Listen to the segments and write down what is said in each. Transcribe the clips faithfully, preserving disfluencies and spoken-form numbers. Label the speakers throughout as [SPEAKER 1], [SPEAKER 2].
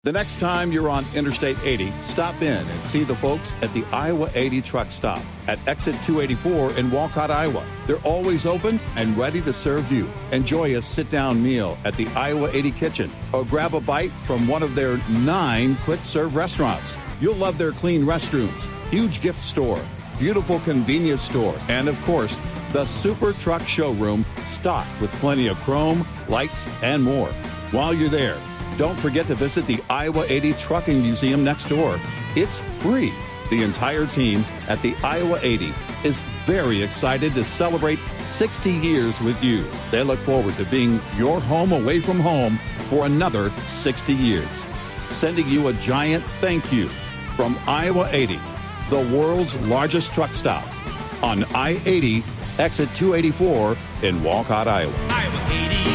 [SPEAKER 1] The next time you're on Interstate eighty, stop in and see the folks at the Iowa eighty truck stop at exit two eighty-four in Walcott, Iowa. They're always open and ready to serve you. Enjoy a sit-down meal at the Iowa eighty kitchen or grab a bite from one of their nine quick-serve restaurants. You'll love their clean restrooms, huge gift store, beautiful convenience store, and, of course, the Super Truck Showroom stocked with plenty of chrome, lights, and more. While you're there, don't forget to visit the Iowa eighty Trucking Museum next door. It's free. The entire team at the Iowa eighty is very excited to celebrate sixty years with you. They look forward to being your home away from home for another sixty years. Sending you a giant thank you from Iowa eighty, the world's largest truck stop on I eighty, exit two eighty-four in Walcott, Iowa.
[SPEAKER 2] Iowa eighty.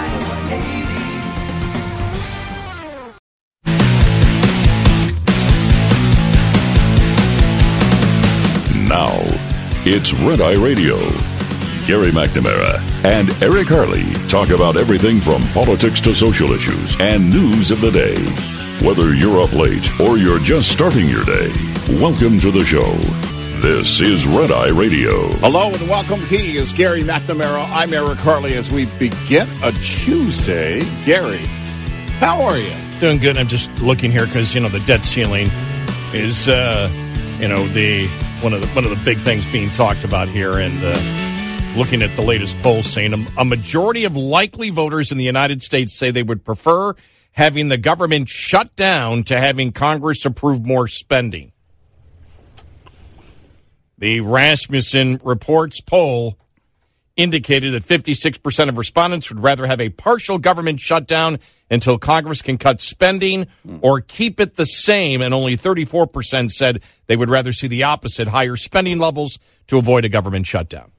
[SPEAKER 3] Now, it's Red Eye Radio. Gary McNamara and Eric Harley talk about everything from politics to social issues and news of the day. Whether you're up late or you're just starting your day, welcome to the show. This is Red Eye Radio.
[SPEAKER 1] Hello and welcome. He is Gary McNamara. I'm Eric Harley as we begin a Tuesday. Gary, how are you?
[SPEAKER 4] Doing good. I'm just looking here because, you know, the debt ceiling is, uh, you know, the... One of the one of the big things being talked about here, and uh, looking at the latest polls saying a, a majority of likely voters in the United States say they would prefer having the government shut down to having Congress approve more spending. The Rasmussen Reports poll indicated that fifty-six percent of respondents would rather have a partial government shutdown until Congress can cut spending or keep it the same, and only thirty-four percent said they would rather see the opposite, higher spending levels to avoid a government shutdown.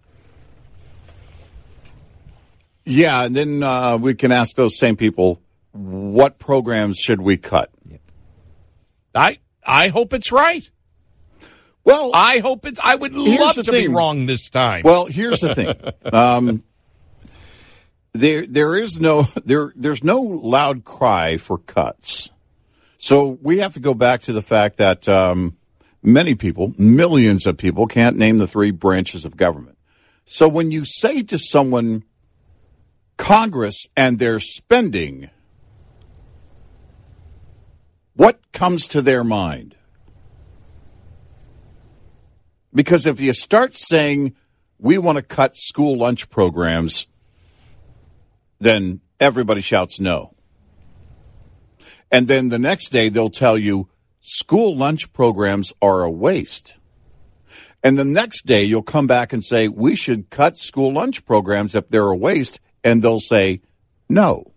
[SPEAKER 1] Yeah, and then uh, we can ask those same people, what programs should we cut?
[SPEAKER 4] I I hope it's right.
[SPEAKER 1] Well,
[SPEAKER 4] I hope it's. I would love to
[SPEAKER 1] thing.
[SPEAKER 4] be wrong this time.
[SPEAKER 1] Well, here's the thing. um, there, there is no there. There's no loud cry for cuts. So we have to go back to the fact that um, many people, millions of people, can't name the three branches of government. So when you say to someone, Congress and their spending, what comes to their mind? Because if you start saying we want to cut school lunch programs, then everybody shouts no. And then the next day they'll tell you school lunch programs are a waste. And the next day you'll come back and say we should cut school lunch programs if they're a waste, and they'll say no.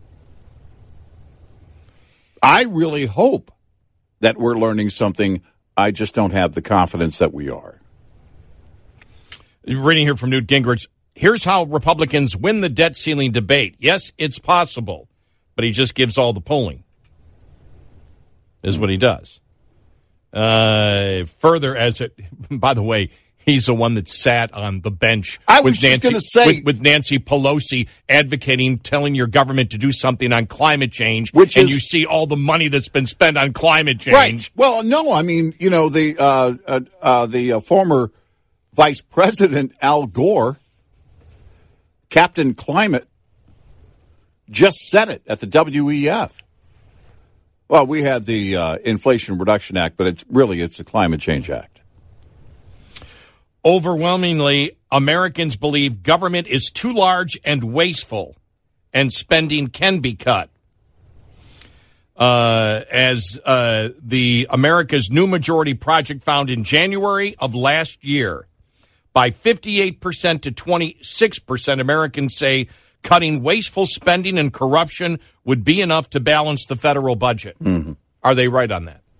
[SPEAKER 1] I really hope that we're learning something. I just don't have the confidence that we are.
[SPEAKER 4] Reading here from Newt Gingrich, here's how Republicans win the debt ceiling debate. Yes, it's possible, but he just gives all the polling, is what he does. Uh, further, as it, by the way, he's the one that sat on the bench
[SPEAKER 1] I was
[SPEAKER 4] with Nancy,
[SPEAKER 1] just say,
[SPEAKER 4] with, with Nancy Pelosi advocating, telling your government to do something on climate change,
[SPEAKER 1] which
[SPEAKER 4] and
[SPEAKER 1] is,
[SPEAKER 4] you see all the money that's been spent on climate change.
[SPEAKER 1] Right. Well, no, I mean, you know, the uh, uh, uh, the uh, former Vice President Al Gore, Captain Climate, just said it at the W E F. Well, we had the uh, Inflation Reduction Act, but it's really it's the Climate Change Act.
[SPEAKER 4] Overwhelmingly, Americans believe government is too large and wasteful, and spending can be cut. Uh, as uh, the America's New Majority Project found in January of last year, by fifty-eight percent to twenty-six percent, Americans say cutting wasteful spending and corruption would be enough to balance the federal budget.
[SPEAKER 1] Mm-hmm.
[SPEAKER 4] Are they right on that?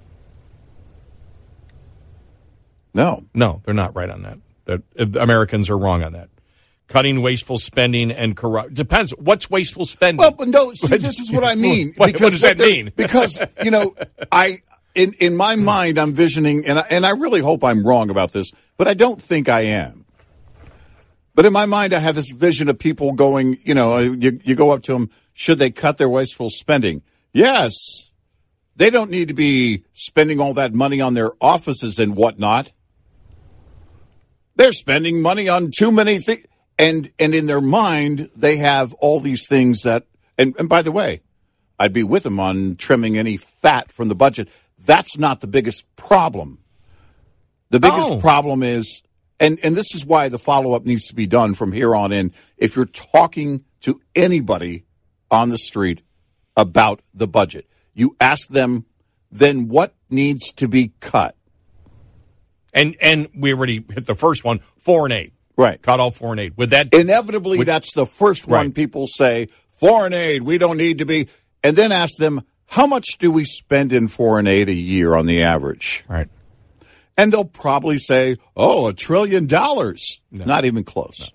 [SPEAKER 1] No.
[SPEAKER 4] No, they're not right on that. That uh, Americans are wrong on that. Cutting wasteful spending and corrupt depends. What's wasteful spending?
[SPEAKER 1] Well, but no. See, this is what I mean.
[SPEAKER 4] what, what does that mean?
[SPEAKER 1] Because you know, I in in my mind, I'm visioning, and I, and I really hope I'm wrong about this, but I don't think I am. But in my mind, I have this vision of people going, you know, you, you go up to them, should they cut their wasteful spending? Yes. They don't need to be spending all that money on their offices and whatnot. They're spending money on too many things. And and in their mind, they have all these things that, and, and by the way, I'd be with them on trimming any fat from the budget. That's not the biggest problem. The biggest
[SPEAKER 4] Oh.
[SPEAKER 1] problem is, and, and this is why the follow-up needs to be done from here on in, if you're talking to anybody on the street about the budget, you ask them, then what needs to be cut?
[SPEAKER 4] And and we already hit the first one, foreign aid.
[SPEAKER 1] Right.
[SPEAKER 4] Cut off foreign aid. With that,
[SPEAKER 1] Inevitably,
[SPEAKER 4] with,
[SPEAKER 1] that's the first one
[SPEAKER 4] Right.
[SPEAKER 1] people say, foreign aid, we don't need to be. And then ask them, how much do we spend in foreign aid a year on the average?
[SPEAKER 4] Right.
[SPEAKER 1] And they'll probably say, oh, a trillion dollars.
[SPEAKER 4] No.
[SPEAKER 1] Not even close.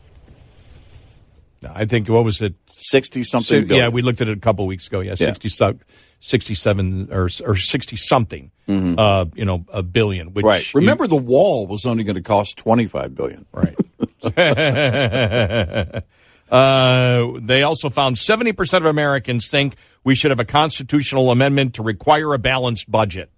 [SPEAKER 4] No, I think, what was it?
[SPEAKER 1] sixty-something
[SPEAKER 4] Si-
[SPEAKER 1] billion.
[SPEAKER 4] Yeah, we looked at it a couple weeks ago. Yeah,
[SPEAKER 1] Yeah.
[SPEAKER 4] sixty, sixty-seven or or sixty-something, mm-hmm. uh, you know, a billion. Which
[SPEAKER 1] Right. Remember, the wall was only going to cost twenty-five billion dollars.
[SPEAKER 4] Right. uh, they also found seventy percent of Americans think we should have a constitutional amendment to require a balanced budget.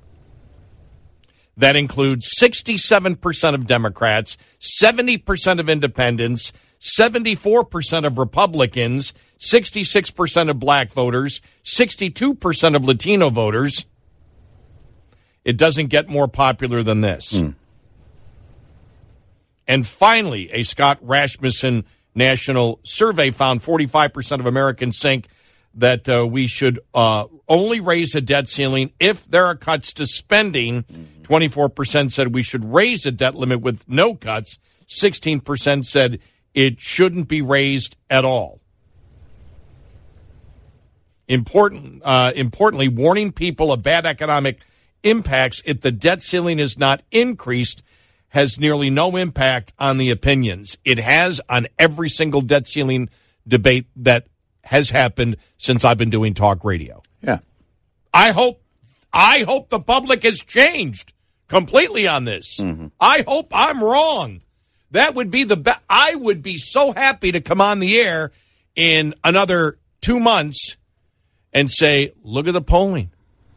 [SPEAKER 4] That includes sixty-seven percent of Democrats, seventy percent of independents, seventy-four percent of Republicans, sixty-six percent of black voters, sixty-two percent of Latino voters. It doesn't get more popular than this.
[SPEAKER 1] Mm.
[SPEAKER 4] And finally, a Scott Rasmussen national survey found forty-five percent of Americans think that uh, we should uh, only raise a debt ceiling if there are cuts to spending. twenty-four percent said we should raise a debt limit with no cuts. sixteen percent said it shouldn't be raised at all. Important, uh, importantly, warning people of bad economic impacts if the debt ceiling is not increased has nearly no impact on the opinions. It has on every single debt ceiling debate that has happened since I've been doing talk radio.
[SPEAKER 1] Yeah.
[SPEAKER 4] I hope I hope the public has changed completely on this. Mm-hmm. I hope I'm wrong. That would be the best. I would be so happy to come on the air in another two months and say, look at the polling.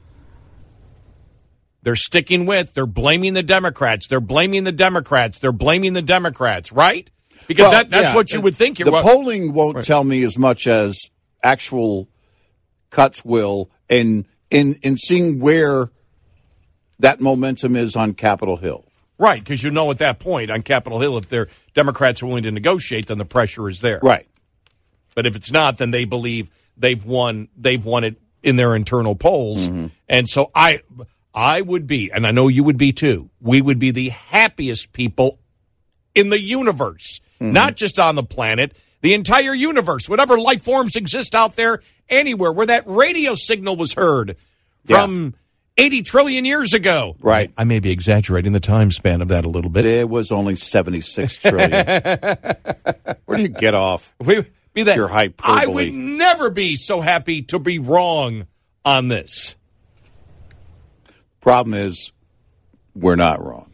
[SPEAKER 4] They're sticking with, they're blaming the Democrats. They're blaming the Democrats. They're blaming the Democrats, right? Because
[SPEAKER 1] Well,
[SPEAKER 4] that, that's
[SPEAKER 1] yeah,
[SPEAKER 4] what you would think.
[SPEAKER 1] The polling won't right. tell me as much as actual cuts will, and in in seeing where that momentum is on Capitol Hill.
[SPEAKER 4] Right, because you know at that point on Capitol Hill, if their Democrats are willing to negotiate, then the pressure is there.
[SPEAKER 1] Right.
[SPEAKER 4] But if it's not, then they believe they've won. They've won it in their internal polls, mm-hmm. and so I, I would be, and I know you would be too. We would be the happiest people in the universe, mm-hmm. not just on the planet, the entire universe, whatever life forms exist out there, anywhere where that radio signal was heard from. Yeah. eighty trillion years ago.
[SPEAKER 1] Right.
[SPEAKER 4] I may be exaggerating the time span of that a little bit.
[SPEAKER 1] It was only seventy-six trillion. Where do you get off?
[SPEAKER 4] We, be that,
[SPEAKER 1] your hyperbole.
[SPEAKER 4] I would never be so happy to be wrong on this.
[SPEAKER 1] Problem is, we're not wrong.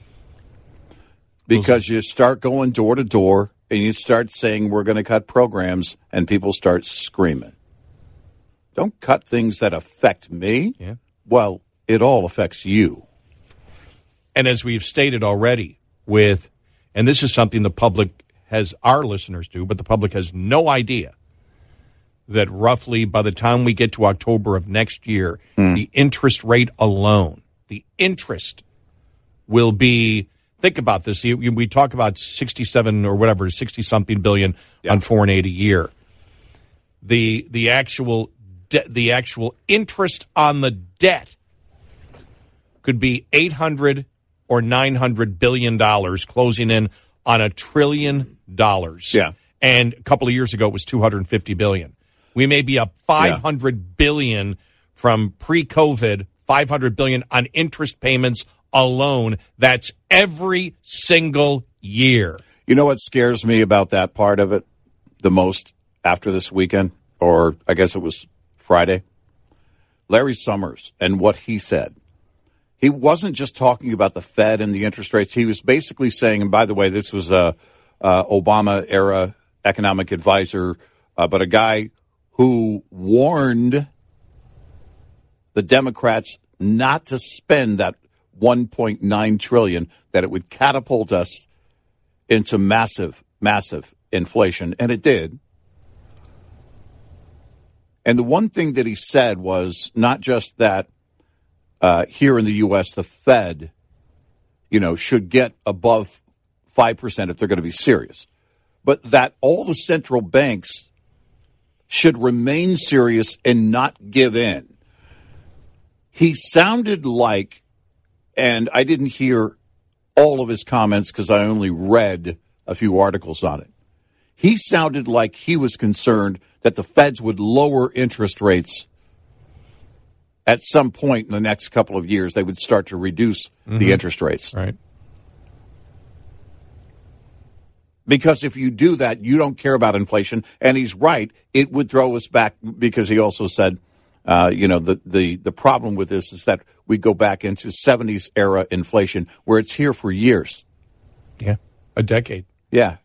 [SPEAKER 1] Because you start going door to door and you start saying we're going to cut programs and people start screaming. Don't cut things that affect me.
[SPEAKER 4] Yeah.
[SPEAKER 1] Well, it all affects you.
[SPEAKER 4] And as we've stated already with, and this is something the public has, our listeners do, but the public has no idea that roughly by the time we get to October of next year, mm. the interest rate alone, the interest will be, think about this, we talk about sixty-seven or whatever, sixty-something billion yeah. on foreign aid a year. The, the actual De- the actual interest on the debt could be eight hundred or nine hundred billion dollars, closing in on a trillion dollars.
[SPEAKER 1] Yeah.
[SPEAKER 4] And a couple of years ago, it was two hundred fifty billion. We may be up five hundred yeah. billion from pre-COVID, five hundred billion on interest payments alone. That's every single year.
[SPEAKER 1] You know what scares me about that part of it the most after this weekend? Or I guess it was Friday, Larry Summers and what he said. He wasn't just talking about the Fed and the interest rates. He was basically saying, and by the way, this was a, a Obama-era economic advisor, uh, but a guy who warned the Democrats not to spend that one point nine trillion dollars, that it would catapult us into massive, massive inflation, and it did. And the one thing that he said was not just that uh, here in the U S the Fed, you know, should get above five percent if they're going to be serious, but that all the central banks should remain serious and not give in. He sounded like, and I didn't hear all of his comments because I only read a few articles on it. He sounded like he was concerned that the feds would lower interest rates at some point in the next couple of years. They would start to reduce mm-hmm. the interest rates.
[SPEAKER 4] Right.
[SPEAKER 1] Because if you do that, you don't care about inflation. And he's right. It would throw us back because he also said, uh, you know, the, the, the problem with this is that we go back into seventies era inflation where it's here for years.
[SPEAKER 4] Yeah, a decade.
[SPEAKER 1] Yeah.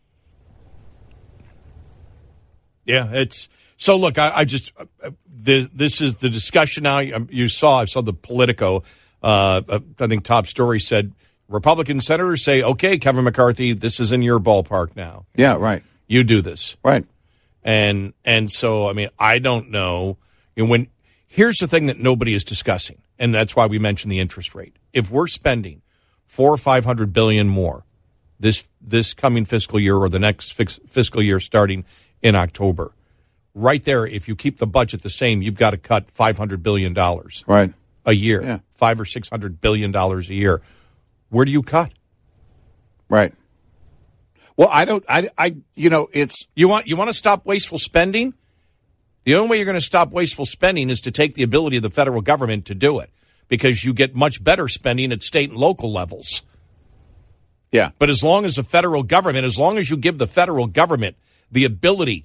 [SPEAKER 4] Yeah, it's so. Look, I, I just uh, this, this is the discussion now. You saw, I saw the Politico. Uh, I think top story said Republican senators say, "Okay, Kevin McCarthy, this is in your ballpark now.
[SPEAKER 1] Yeah, right.
[SPEAKER 4] You do this,
[SPEAKER 1] right."
[SPEAKER 4] And and so, I mean, I don't know. And when here's the thing that nobody is discussing, and that's why we mentioned the interest rate. If we're spending four or five hundred billion more this this coming fiscal year or the next fix, fiscal year starting in October, right there, if you keep the budget the same, you've got to cut five hundred billion dollars
[SPEAKER 1] right.
[SPEAKER 4] a year,
[SPEAKER 1] yeah.
[SPEAKER 4] five or six hundred billion dollars a year. Where do you cut?
[SPEAKER 1] Right. Well, I don't, I, I, you know, it's.
[SPEAKER 4] You want, you want to stop wasteful spending? The only way you're going to stop wasteful spending is to take the ability of the federal government to do it, because you get much better spending at state and local levels.
[SPEAKER 1] Yeah.
[SPEAKER 4] But as long as the federal government, as long as you give the federal government the ability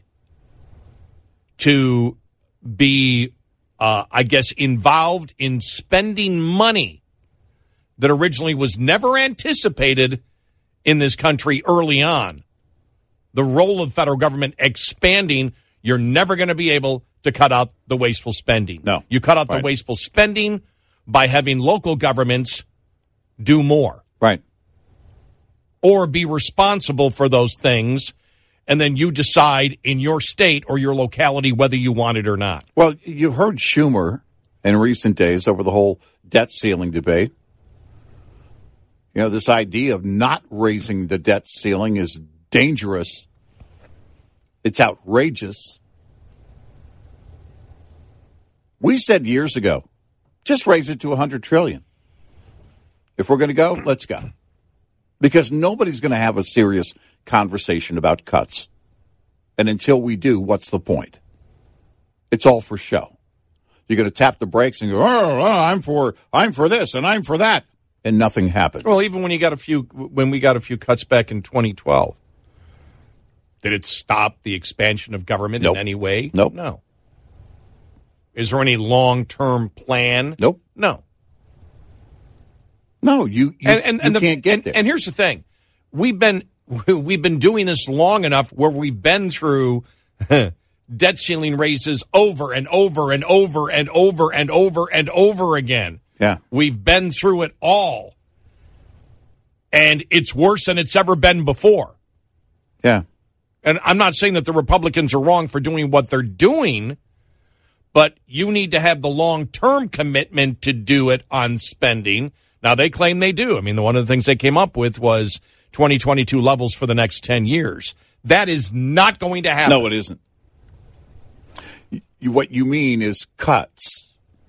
[SPEAKER 4] to be, uh, I guess, involved in spending money that originally was never anticipated in this country early on, the role of the federal government expanding, you're never going to be able to cut out the wasteful spending.
[SPEAKER 1] No.
[SPEAKER 4] You cut out
[SPEAKER 1] right.
[SPEAKER 4] the wasteful spending by having local governments do more.
[SPEAKER 1] Right.
[SPEAKER 4] Or be responsible for those things, and then you decide in your state or your locality whether you want it or not.
[SPEAKER 1] Well, you heard Schumer in recent days over the whole debt ceiling debate. You know, this idea of not raising the debt ceiling is dangerous. It's outrageous. We said years ago, just raise it to one hundred trillion dollars. If we're going to go, let's go. Because nobody's going to have a serious conversation about cuts. And until we do, what's the point? It's all for show. You're going to tap the brakes and go, oh, oh, I'm for I'm for this and I'm for that. And nothing happens.
[SPEAKER 4] Well, even when you got a few, when we got a few cuts back in twenty twelve, did it stop the expansion of government
[SPEAKER 1] nope.
[SPEAKER 4] in any way?
[SPEAKER 1] Nope.
[SPEAKER 4] No. Is there any long-term plan?
[SPEAKER 1] Nope.
[SPEAKER 4] No.
[SPEAKER 1] No, you, you,
[SPEAKER 4] and, and,
[SPEAKER 1] you
[SPEAKER 4] and the,
[SPEAKER 1] can't get
[SPEAKER 4] and,
[SPEAKER 1] there.
[SPEAKER 4] And here's the thing. We've been we've been doing this long enough where we've been through debt ceiling raises over and over and over and over and over and over again.
[SPEAKER 1] Yeah.
[SPEAKER 4] We've been through it all. And it's worse than it's ever been before.
[SPEAKER 1] Yeah.
[SPEAKER 4] And I'm not saying that the Republicans are wrong for doing what they're doing, but you need to have the long-term commitment to do it on spending. Now, they claim they do. I mean, one of the things they came up with was twenty twenty-two levels for the next ten years. That is not going to happen.
[SPEAKER 1] No, it isn't. You, what you mean is cuts.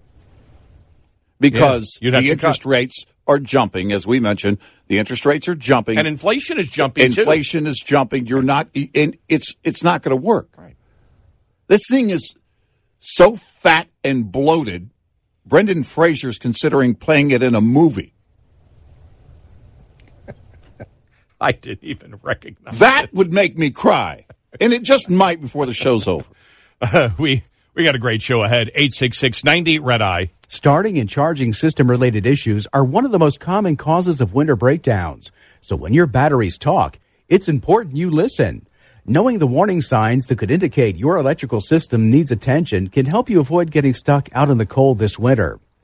[SPEAKER 1] Because
[SPEAKER 4] yeah,
[SPEAKER 1] the interest
[SPEAKER 4] cut.
[SPEAKER 1] rates are jumping, as we mentioned. The interest rates are jumping.
[SPEAKER 4] And inflation is jumping,
[SPEAKER 1] inflation
[SPEAKER 4] too.
[SPEAKER 1] Inflation is jumping. You're not, and it's, it's not going to work.
[SPEAKER 4] Right.
[SPEAKER 1] This thing is so fat and bloated, Brendan Fraser's considering playing it in a movie.
[SPEAKER 4] I didn't even recognize
[SPEAKER 1] that.
[SPEAKER 4] It.
[SPEAKER 1] Would make me cry. And it just might before the show's over.
[SPEAKER 4] Uh, we, we got a great show ahead. eight six six, nine eight, red eye.
[SPEAKER 2] Starting and charging system-related issues are one of the most common causes of winter breakdowns. So when your batteries talk, it's important you listen. Knowing the warning signs that could indicate your electrical system needs attention can help you avoid getting stuck out in the cold this winter.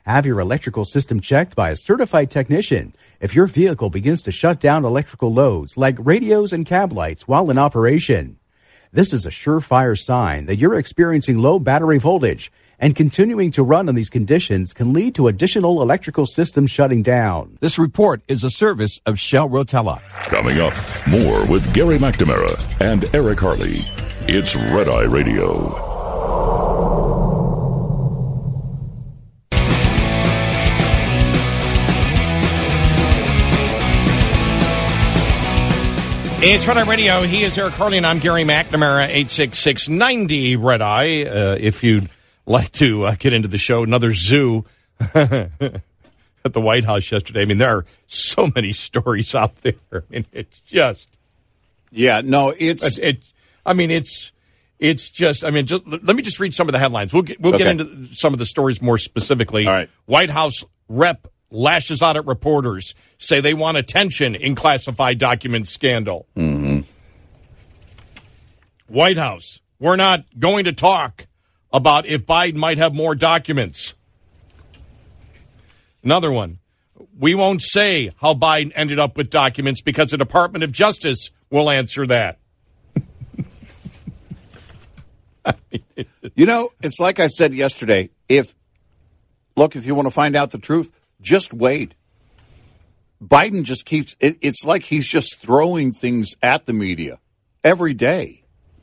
[SPEAKER 2] Have your electrical system checked by a certified technician if your vehicle begins to shut down electrical loads like radios and cab lights while in operation. This is a surefire sign that you're experiencing low battery voltage, and continuing to run on these conditions can lead to additional electrical systems shutting down.
[SPEAKER 1] This report is a service of Shell Rotella.
[SPEAKER 3] Coming up, more with Gary McNamara and Eric Harley. It's Red Eye Radio.
[SPEAKER 4] It's Red Eye Radio. He is Eric Harley, and I'm Gary McNamara, eight six six, ninety Red Eye. Uh, if you'd like to uh, get into the show, another zoo at the White House yesterday. I mean, there are so many stories out there. I mean, it's just...
[SPEAKER 1] Yeah, no, it's...
[SPEAKER 4] It, I mean, it's it's just... I mean, just let me just read some of the headlines. We'll get, we'll
[SPEAKER 1] okay.
[SPEAKER 4] get into some of the stories more specifically.
[SPEAKER 1] All right.
[SPEAKER 4] White House rep lashes out at reporters, say they want attention in classified documents scandal.
[SPEAKER 1] Mm-hmm.
[SPEAKER 4] White House, we're not going to talk about if Biden might have more documents. Another one, we won't say how Biden ended up with documents because the Department of Justice will answer that.
[SPEAKER 1] You know, it's like I said yesterday, if, look, if you want to find out the truth, just wait. Biden just keeps, it, it's like he's just throwing things at the media every day.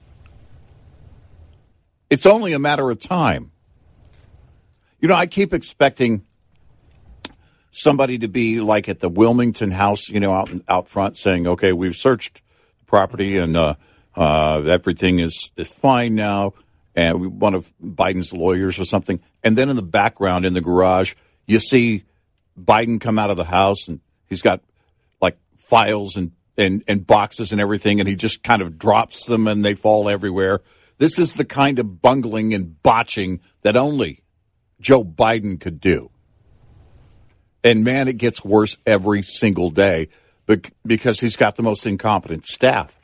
[SPEAKER 1] It's only a matter of time. You know, I keep expecting somebody to be like at the Wilmington House, you know, out out front saying, okay, we've searched the property and uh, uh, everything is, is fine now. And we one of Biden's lawyers or something. And then in the background, in the garage, you see Biden come out of the house and he's got like files and, and, and boxes and everything, and he just kind of drops them and they fall everywhere. This is the kind of bungling and botching that only Joe Biden could do. And, man, it gets worse every single day because he's got the most incompetent staff.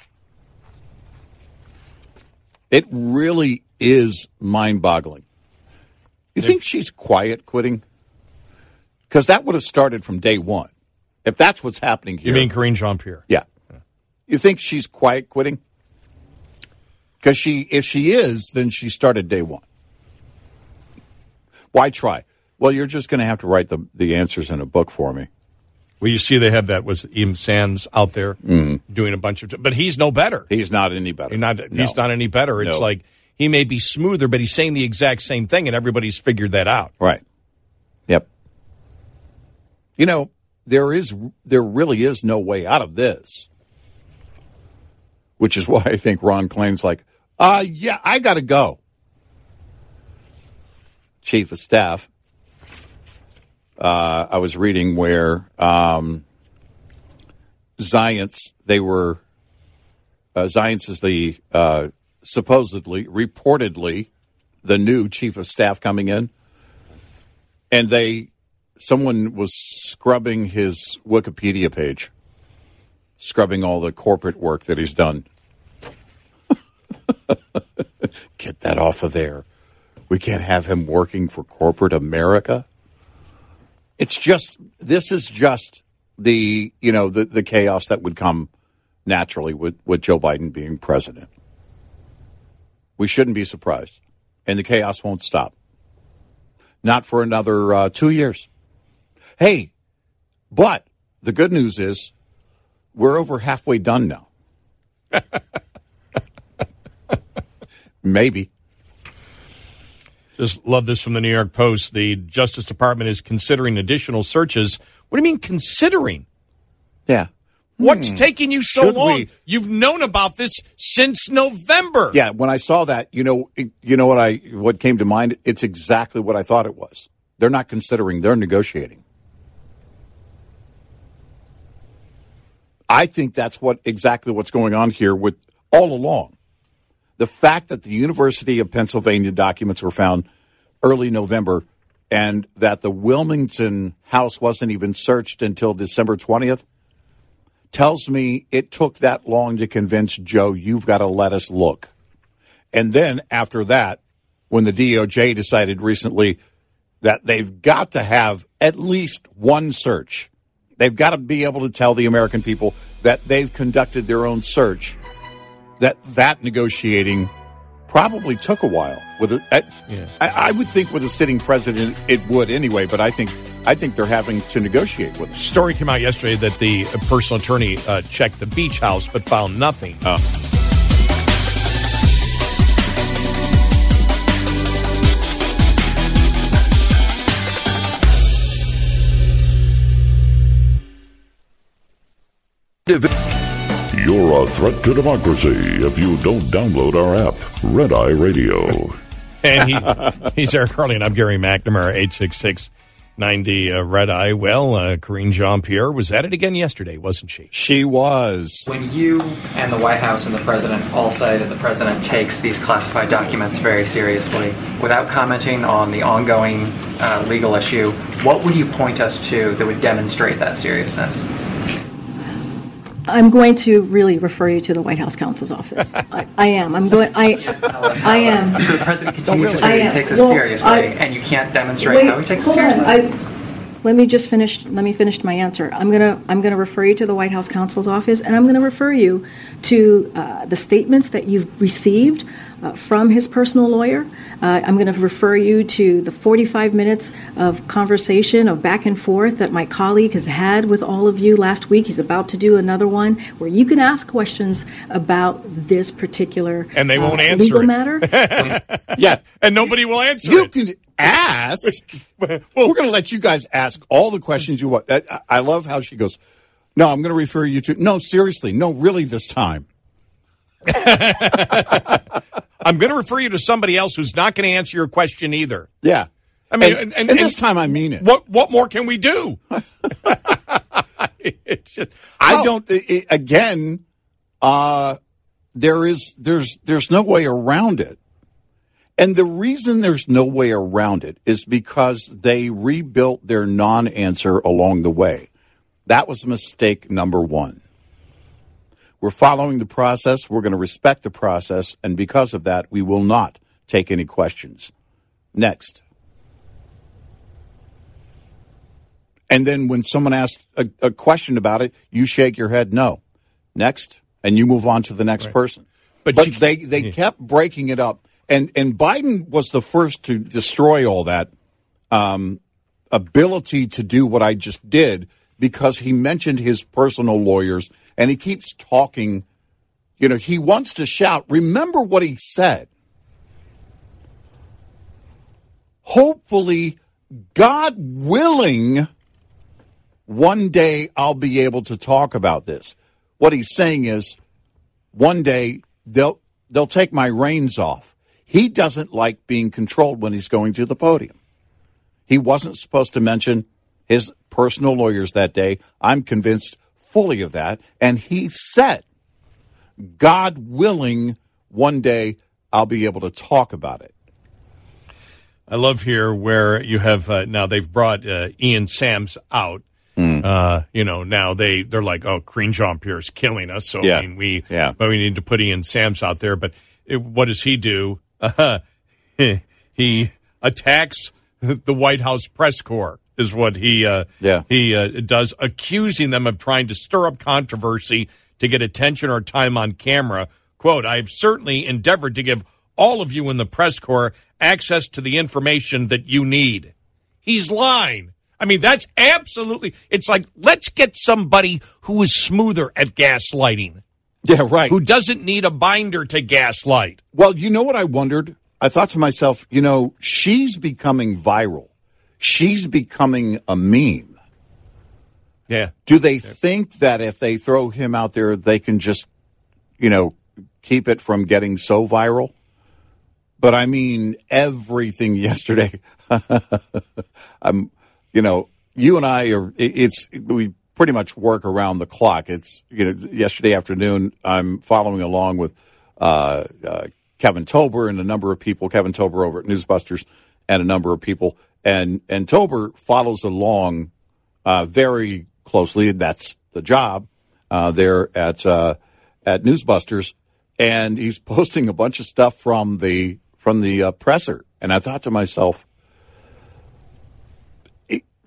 [SPEAKER 1] It really is mind-boggling. You think she's quiet quitting? Because that would have started from day one. If that's what's happening here.
[SPEAKER 4] You mean Karine Jean-Pierre?
[SPEAKER 1] Yeah. You think she's quiet quitting? Because she, if she is, then she started day one. Why try? Well, you're just going to have to write the, the answers in a book for me.
[SPEAKER 4] Well, you see they have that with Ian Sands out there
[SPEAKER 1] mm-hmm.
[SPEAKER 4] doing a bunch of... But he's no better.
[SPEAKER 1] He's not any better.
[SPEAKER 4] He's not,
[SPEAKER 1] no.
[SPEAKER 4] he's not any better. It's
[SPEAKER 1] no.
[SPEAKER 4] like he may be smoother, but he's saying the exact same thing, and everybody's figured that out.
[SPEAKER 1] Right. Yep. You know, there is there really is no way out of this. Which is why I think Ron Klain's like, uh, yeah, I got to go. Chief of Staff. Uh, I was reading where um, Zients, they were, uh, Zients is the uh, supposedly, reportedly, the new Chief of Staff coming in. And they, someone was scrubbing his Wikipedia page, scrubbing all the corporate work that he's done. Get that off of there. We can't have him working for corporate America. It's just, this is just the, you know, the, the chaos that would come naturally with, with Joe Biden being president. We shouldn't be surprised. And the chaos won't stop. Not for another uh, two years. Hey, but the good news is we're over halfway done now. Maybe.
[SPEAKER 4] Just love this from the New York Post. The Justice Department is considering additional searches. What do you mean considering?
[SPEAKER 1] Yeah.
[SPEAKER 4] What's
[SPEAKER 1] hmm.
[SPEAKER 4] taking you so
[SPEAKER 1] Should
[SPEAKER 4] long?
[SPEAKER 1] we?
[SPEAKER 4] You've known about this since November.
[SPEAKER 1] Yeah, when I saw that, you know, it, you know what I what came to mind? It's exactly what I thought it was. They're not considering, they're negotiating. I think that's what exactly what's going on here with all along. The fact that the University of Pennsylvania documents were found early November and that the Wilmington house wasn't even searched until December twentieth tells me it took that long to convince Joe, you've got to let us look. And then after that, when the D O J decided recently, that they've got to have at least one search. They've got to be able to tell the American people that they've conducted their own search, that that negotiating probably took a while. With a, I, yeah. I, I would think with a sitting president it would anyway, but I think I think they're having to negotiate with them.
[SPEAKER 4] Story came out yesterday that the personal attorney uh, checked the beach house but found nothing.
[SPEAKER 1] Oh.
[SPEAKER 3] You're a threat to democracy if you don't download our app, Red Eye Radio.
[SPEAKER 4] And he, he's Eric Harley, and I'm Gary McNamara, eight six six, ninety uh, Red Eye. Well, uh, Karine Jean-Pierre was at it again yesterday, wasn't she?
[SPEAKER 1] She was.
[SPEAKER 5] When you and the White House and the President all say that the President takes these classified documents very seriously, without commenting on the ongoing uh, legal issue, what would you point us to that would demonstrate that seriousness?
[SPEAKER 6] I'm going to really refer you to the White House counsel's office. I, I am. I'm going. I. I am.
[SPEAKER 5] So the president continues to say that he takes this
[SPEAKER 6] well,
[SPEAKER 5] seriously,
[SPEAKER 6] I,
[SPEAKER 5] and you can't demonstrate
[SPEAKER 6] wait,
[SPEAKER 5] how he takes it
[SPEAKER 6] hold
[SPEAKER 5] seriously.
[SPEAKER 6] On. I, let me just finish. Let me finish my answer. I'm gonna. I'm gonna refer you to the White House counsel's office, and I'm gonna refer you to uh, the statements that you've received uh, from his personal lawyer. Uh, I'm going to refer you to the forty-five minutes of conversation, of back and forth that my colleague has had with all of you last week. He's about to do another one where you can ask questions about this particular
[SPEAKER 4] and they won't
[SPEAKER 6] uh,
[SPEAKER 4] answer
[SPEAKER 6] legal
[SPEAKER 4] it.
[SPEAKER 6] matter.
[SPEAKER 1] Yeah,
[SPEAKER 4] and nobody will answer
[SPEAKER 1] you
[SPEAKER 4] it.
[SPEAKER 1] You can ask. Well, we're going to let you guys ask all the questions you want. I, I love how she goes, no, I'm going to refer you to, no, seriously, no, really this time.
[SPEAKER 4] I'm going to refer you to somebody else who's not going to answer your question either.
[SPEAKER 1] Yeah.
[SPEAKER 4] I mean,
[SPEAKER 1] and,
[SPEAKER 4] and, and,
[SPEAKER 1] and this time I mean it.
[SPEAKER 4] What what more can we do? It's just,
[SPEAKER 1] I
[SPEAKER 4] well,
[SPEAKER 1] don't, it, again, uh, there is, there's, there's no way around it. And the reason there's no way around it is because they rebuilt their non-answer along the way. That was mistake number one. We're following the process. We're going to respect the process. And because of that, we will not take any questions. Next. And then when someone asks a, a question about it, you shake your head no. Next. And you move on to the next right. person. But, but you, they, they yeah. kept breaking it up. And and Biden was the first to destroy all that um, ability to do what I just did because he mentioned his personal lawyers and he keeps talking. You know, he wants to shout. Remember what he said. Hopefully, God willing, one day I'll be able to talk about this. What he's saying is one day they'll they'll take my reins off. He doesn't like being controlled when he's going to the podium. He wasn't supposed to mention his personal lawyers that day. I'm convinced fully of that. And he said, God willing, one day I'll be able to talk about it.
[SPEAKER 4] I love here where you have, uh, now they've brought uh, Ian Sams out. Mm. Uh, you know, now they, they're like, oh, Karine Jean-Pierre's killing us. So, yeah. I mean, we, yeah. we need to put Ian Sams out there. But it, what does he do? Uh, he attacks the White House press corps is what he uh, yeah. he uh, does, accusing them of trying to stir up controversy to get attention or time on camera. Quote, I've certainly endeavored to give all of you in the press corps access to the information that you need. He's lying. I mean, that's absolutely, it's like, let's get somebody who is smoother at gaslighting.
[SPEAKER 1] Yeah, right.
[SPEAKER 4] Who doesn't need a binder to gaslight.
[SPEAKER 1] Well, you know what I wondered? I thought to myself, you know, she's becoming viral. She's becoming a meme.
[SPEAKER 4] Yeah.
[SPEAKER 1] Do they
[SPEAKER 4] yeah.
[SPEAKER 1] think that if they throw him out there, they can just, you know, keep it from getting so viral? But I mean, everything yesterday, I'm, you know, you and I are, it's, we pretty much work around the clock. It's, you know, yesterday afternoon, I'm following along with uh, uh, Kevin Tober and a number of people, Kevin Tober over at Newsbusters and a number of people. And, and Tober follows along uh, very closely. That's the job uh, there at uh, at Newsbusters. And he's posting a bunch of stuff from the from the uh, presser. And I thought to myself,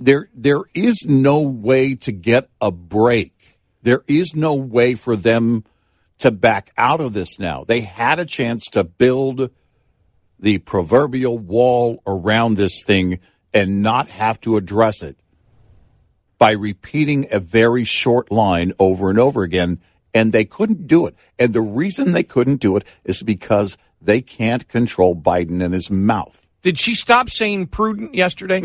[SPEAKER 1] there there is no way to get a break. There is no way for them to back out of this now. They had a chance to build the proverbial wall around this thing and not have to address it by repeating a very short line over and over again, and they couldn't do it. And the reason they couldn't do it is because they can't control Biden and his mouth.
[SPEAKER 4] Did she stop saying prudent yesterday?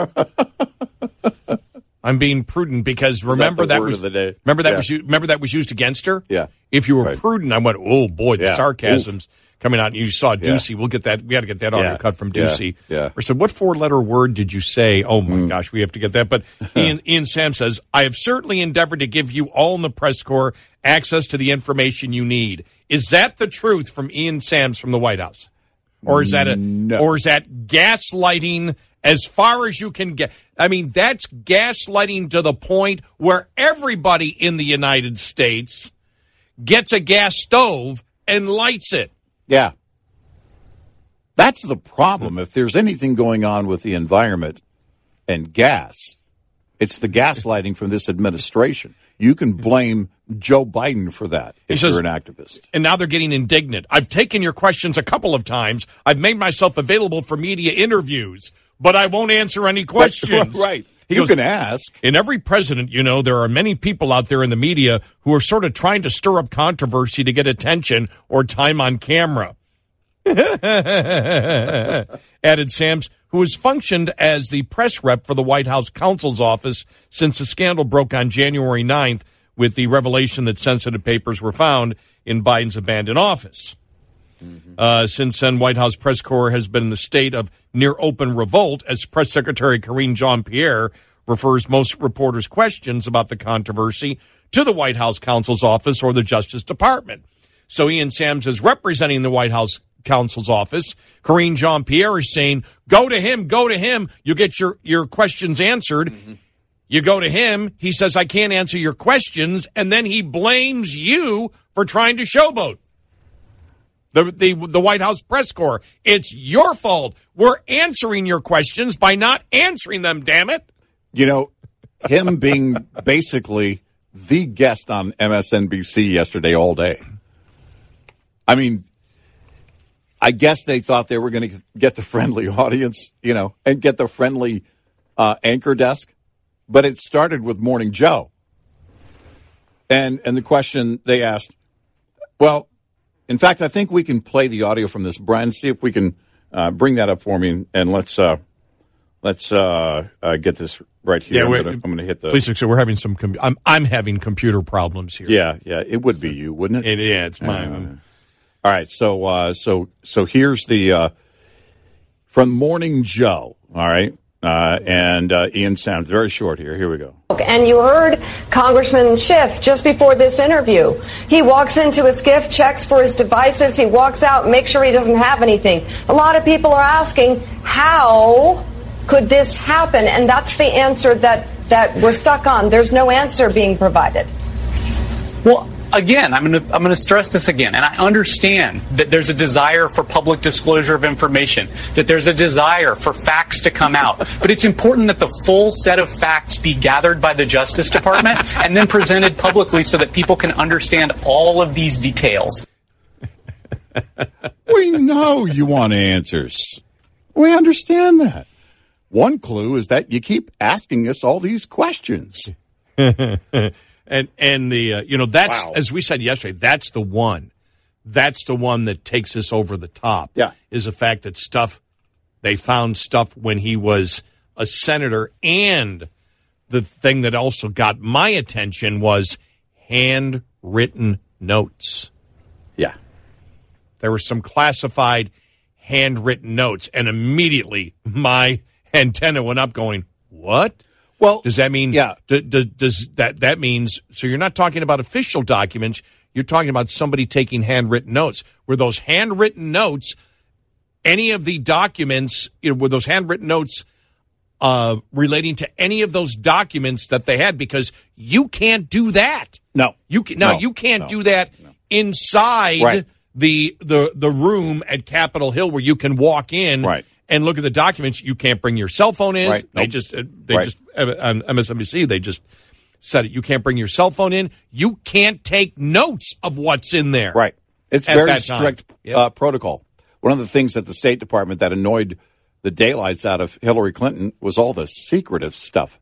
[SPEAKER 4] I'm being prudent because remember
[SPEAKER 1] that,
[SPEAKER 4] that was
[SPEAKER 1] of the day?
[SPEAKER 4] remember that
[SPEAKER 1] yeah.
[SPEAKER 4] was remember that was used against her.
[SPEAKER 1] Yeah.
[SPEAKER 4] If you were
[SPEAKER 1] right.
[SPEAKER 4] prudent, I went, oh boy, the
[SPEAKER 1] yeah.
[SPEAKER 4] sarcasm's
[SPEAKER 1] Oof.
[SPEAKER 4] coming out. And you saw Ducey.
[SPEAKER 1] Yeah.
[SPEAKER 4] We'll get that. We got to get that audio
[SPEAKER 1] yeah.
[SPEAKER 4] cut from
[SPEAKER 1] yeah.
[SPEAKER 4] Ducey.
[SPEAKER 1] Yeah.
[SPEAKER 4] Or said, what four-letter word did you say? Oh my
[SPEAKER 1] mm.
[SPEAKER 4] gosh, we have to get that. But Ian, Ian Sam says, I have certainly endeavored to give you all in the press corps access to the information you need. Is that the truth from Ian Sams from the White House? Or is that a
[SPEAKER 1] no.
[SPEAKER 4] or is that gaslighting as far as you can get? I mean, that's gaslighting to the point where everybody in the United States gets a gas stove and lights it.
[SPEAKER 1] Yeah. That's the problem. If there's anything going on with the environment and gas, it's the gaslighting from this administration. You can blame Joe Biden for that if
[SPEAKER 4] says,
[SPEAKER 1] you're an activist.
[SPEAKER 4] And now they're getting indignant. I've taken your questions a couple of times. I've made myself available for media interviews, but I won't answer any questions.
[SPEAKER 1] Right.
[SPEAKER 4] He
[SPEAKER 1] you
[SPEAKER 4] goes,
[SPEAKER 1] can ask.
[SPEAKER 4] In every president, you know, there are many people out there in the media who are sort of trying to stir up controversy to get attention or time on camera. Added Sams, who has functioned as the press rep for the White House counsel's office since the scandal broke on January ninth with the revelation that sensitive papers were found in Biden's abandoned office. Mm-hmm. Uh, since then, White House press corps has been in the state of near open revolt as Press Secretary Karine Jean-Pierre refers most reporters' questions about the controversy to the White House counsel's office or the Justice Department. So Ian Sams is representing the White House counsel's office. Karine Jean-Pierre is saying, go to him, go to him. You get your, your questions answered. Mm-hmm. You go to him. He says, I can't answer your questions. And then he blames you for trying to showboat. The, the, the White House press corps. It's your fault. We're answering your questions by not answering them, damn it.
[SPEAKER 1] You know, him being basically the guest on M S N B C yesterday all day. I mean, I guess they thought they were going to get the friendly audience, you know, and get the friendly uh, anchor desk. But it started with Morning Joe. And and the question they asked, well, in fact, I think we can play the audio from this. Brian, see if we can uh, bring that up for me, and, and let's uh, let's uh, uh, get this right here.
[SPEAKER 4] Yeah,
[SPEAKER 1] I'm going to hit the.
[SPEAKER 4] Please, sir, we're having some. Com- I'm I'm having computer problems here.
[SPEAKER 1] Yeah, yeah, it would be you, wouldn't it?
[SPEAKER 4] it yeah, it's mine.
[SPEAKER 1] Uh, all right, so uh, so so here's the uh, from Morning Joe. All right. Uh, and uh, Ian Sams, very short here. Here we go.
[SPEAKER 7] And you heard Congressman Schiff just before this interview. He walks into his gift, checks for his devices. He walks out, makes sure he doesn't have anything. A lot of people are asking, how could this happen? And that's the answer that, that we're stuck on. There's no answer being provided.
[SPEAKER 8] Well, again, I'm going to I'm going to stress this again, and I understand that there's a desire for public disclosure of information, that there's a desire for facts to come out, but it's important that the full set of facts be gathered by the Justice Department and then presented publicly so that people can understand all of these details.
[SPEAKER 1] We know you want answers. We understand that. One clue is that you keep asking us all these questions.
[SPEAKER 4] And and the uh, you know that's
[SPEAKER 1] Wow.
[SPEAKER 4] as we said yesterday, that's the one, that's the one that takes us over the top.
[SPEAKER 1] Yeah,
[SPEAKER 4] is the fact that stuff they found stuff when he was a senator, and the thing that also got my attention was handwritten notes.
[SPEAKER 1] Yeah,
[SPEAKER 4] there were some classified handwritten notes, and immediately my antenna went up, going, "What?"
[SPEAKER 1] Well,
[SPEAKER 4] does that mean?
[SPEAKER 1] Yeah.
[SPEAKER 4] Do, do, does that that means? So you're not talking about official documents. You're talking about somebody taking handwritten notes. Were those handwritten notes any of the documents? You know, were those handwritten notes uh, relating to any of those documents that they had? Because you can't do that.
[SPEAKER 1] No,
[SPEAKER 4] you can. No,
[SPEAKER 1] no
[SPEAKER 4] you can't
[SPEAKER 1] no,
[SPEAKER 4] do that
[SPEAKER 1] no.
[SPEAKER 4] inside
[SPEAKER 1] right.
[SPEAKER 4] the the the room at Capitol Hill where you can walk in
[SPEAKER 1] right.
[SPEAKER 4] and look at the documents. You can't bring your cell phone in.
[SPEAKER 1] Right.
[SPEAKER 4] They
[SPEAKER 1] Nope.
[SPEAKER 4] just, uh, they
[SPEAKER 1] Right.
[SPEAKER 4] just uh, on M S N B C, they just said it. You can't bring your cell phone in. You can't take notes of what's in there.
[SPEAKER 1] Right. It's
[SPEAKER 4] At
[SPEAKER 1] very
[SPEAKER 4] that time.
[SPEAKER 1] strict
[SPEAKER 4] Yep.
[SPEAKER 1] uh, protocol. One of the things at the State Department that annoyed the daylights out of Hillary Clinton was all the secretive stuff.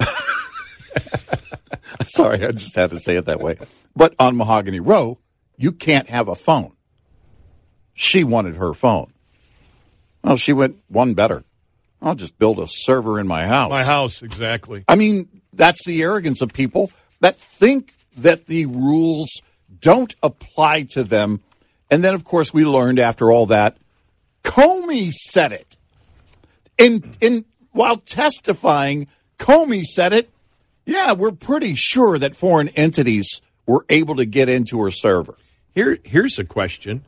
[SPEAKER 1] Sorry, I just had to say it that way. But on Mahogany Row, you can't have a phone. She wanted her phone. Well, she went one better. I'll just build a server in my house.
[SPEAKER 4] My house, exactly.
[SPEAKER 1] I mean, that's the arrogance of people that think that the rules don't apply to them. And then, of course, we learned after all that, Comey said it. In, in, while testifying, Comey said it. Yeah, we're pretty sure that foreign entities were able to get into her server.
[SPEAKER 4] Here, here's a question.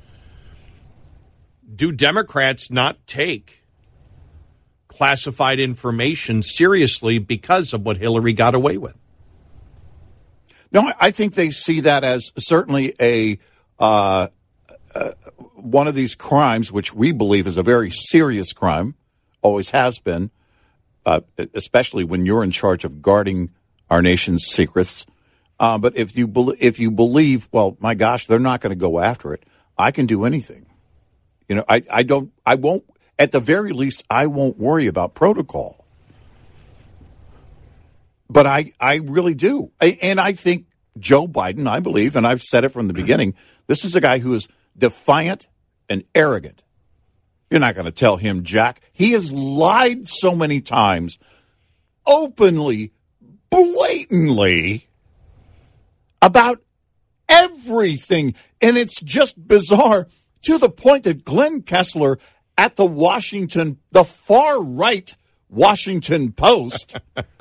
[SPEAKER 4] Do Democrats not take classified information seriously because of what Hillary got away with?
[SPEAKER 1] No, I think they see that as certainly a uh, uh, one of these crimes, which we believe is a very serious crime, always has been, uh, especially when you're in charge of guarding our nation's secrets. Uh, but if you be- if you believe, well, my gosh, they're not going to go after it. I can do anything. You know, I, I don't, I won't, at the very least, I won't worry about protocol. But I, I really do. I, and I think Joe Biden, I believe, and I've said it from the beginning, this is a guy who is defiant and arrogant. You're not going to tell him jack. He has lied so many times, openly, blatantly, about everything. And it's just bizarre to the point that Glenn Kessler at the Washington, the far-right Washington Post,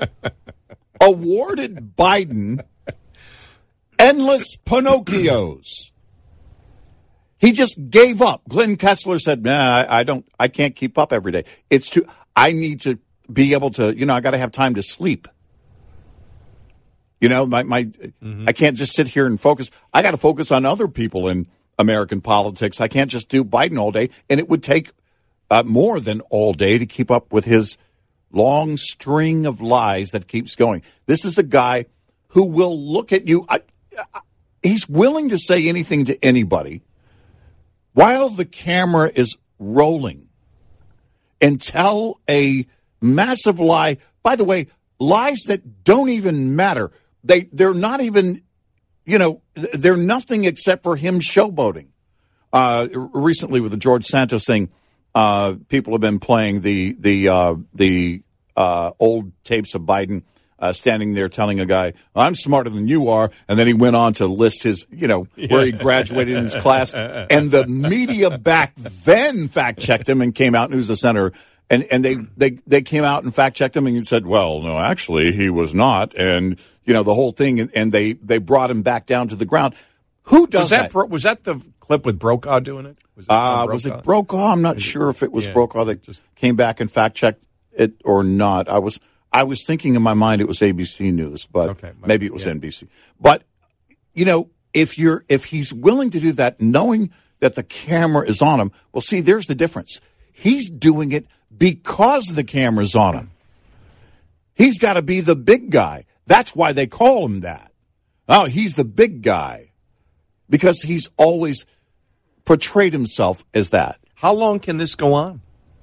[SPEAKER 1] awarded Biden endless Pinocchios. He just gave up. Glenn Kessler said, nah, I, I don't, I can't keep up every day. It's too, I need to be able to, you know, I got to have time to sleep. You know, my, my, mm-hmm. I can't just sit here and focus. I got to focus on other people in American politics. I can't just do Biden all day. And it would take uh, more than all day to keep up with his long string of lies that keeps going. This is a guy who will look at you. I, I, he's willing to say anything to anybody while the camera is rolling and tell a massive lie. By the way, lies that don't even matter. They, they're not even, you know, they're nothing except for him showboating. Uh, recently with the George Santos thing, uh, people have been playing the, the, uh, the, uh, old tapes of Biden, uh, standing there telling a guy, I'm smarter than you are. And then he went on to list his, you know, where he graduated in his class. And the media back then fact checked him and came out, and he was the senator. And, and they, they, they came out and fact checked him and said, well, no, actually he was not. And, you know, the whole thing. And, and they, they brought him back down to the ground. Who does
[SPEAKER 4] was that?
[SPEAKER 1] that?
[SPEAKER 4] Bro- was that the clip with Brokaw doing it? Was,
[SPEAKER 1] uh, was it Brokaw? I'm not sure if it was
[SPEAKER 4] yeah,
[SPEAKER 1] Brokaw that
[SPEAKER 4] just
[SPEAKER 1] came back and fact checked it or not. I was, I was thinking in my mind it was A B C News, but
[SPEAKER 4] okay,
[SPEAKER 1] maybe it was
[SPEAKER 4] yeah.
[SPEAKER 1] N B C. But, you know, if you're, if he's willing to do that, knowing that the camera is on him, well, see, there's the difference. He's doing it because the camera's on him. He's got to be the big guy. That's why they call him that. Oh, he's the big guy. Because he's always portrayed himself as that.
[SPEAKER 4] How long can this go on?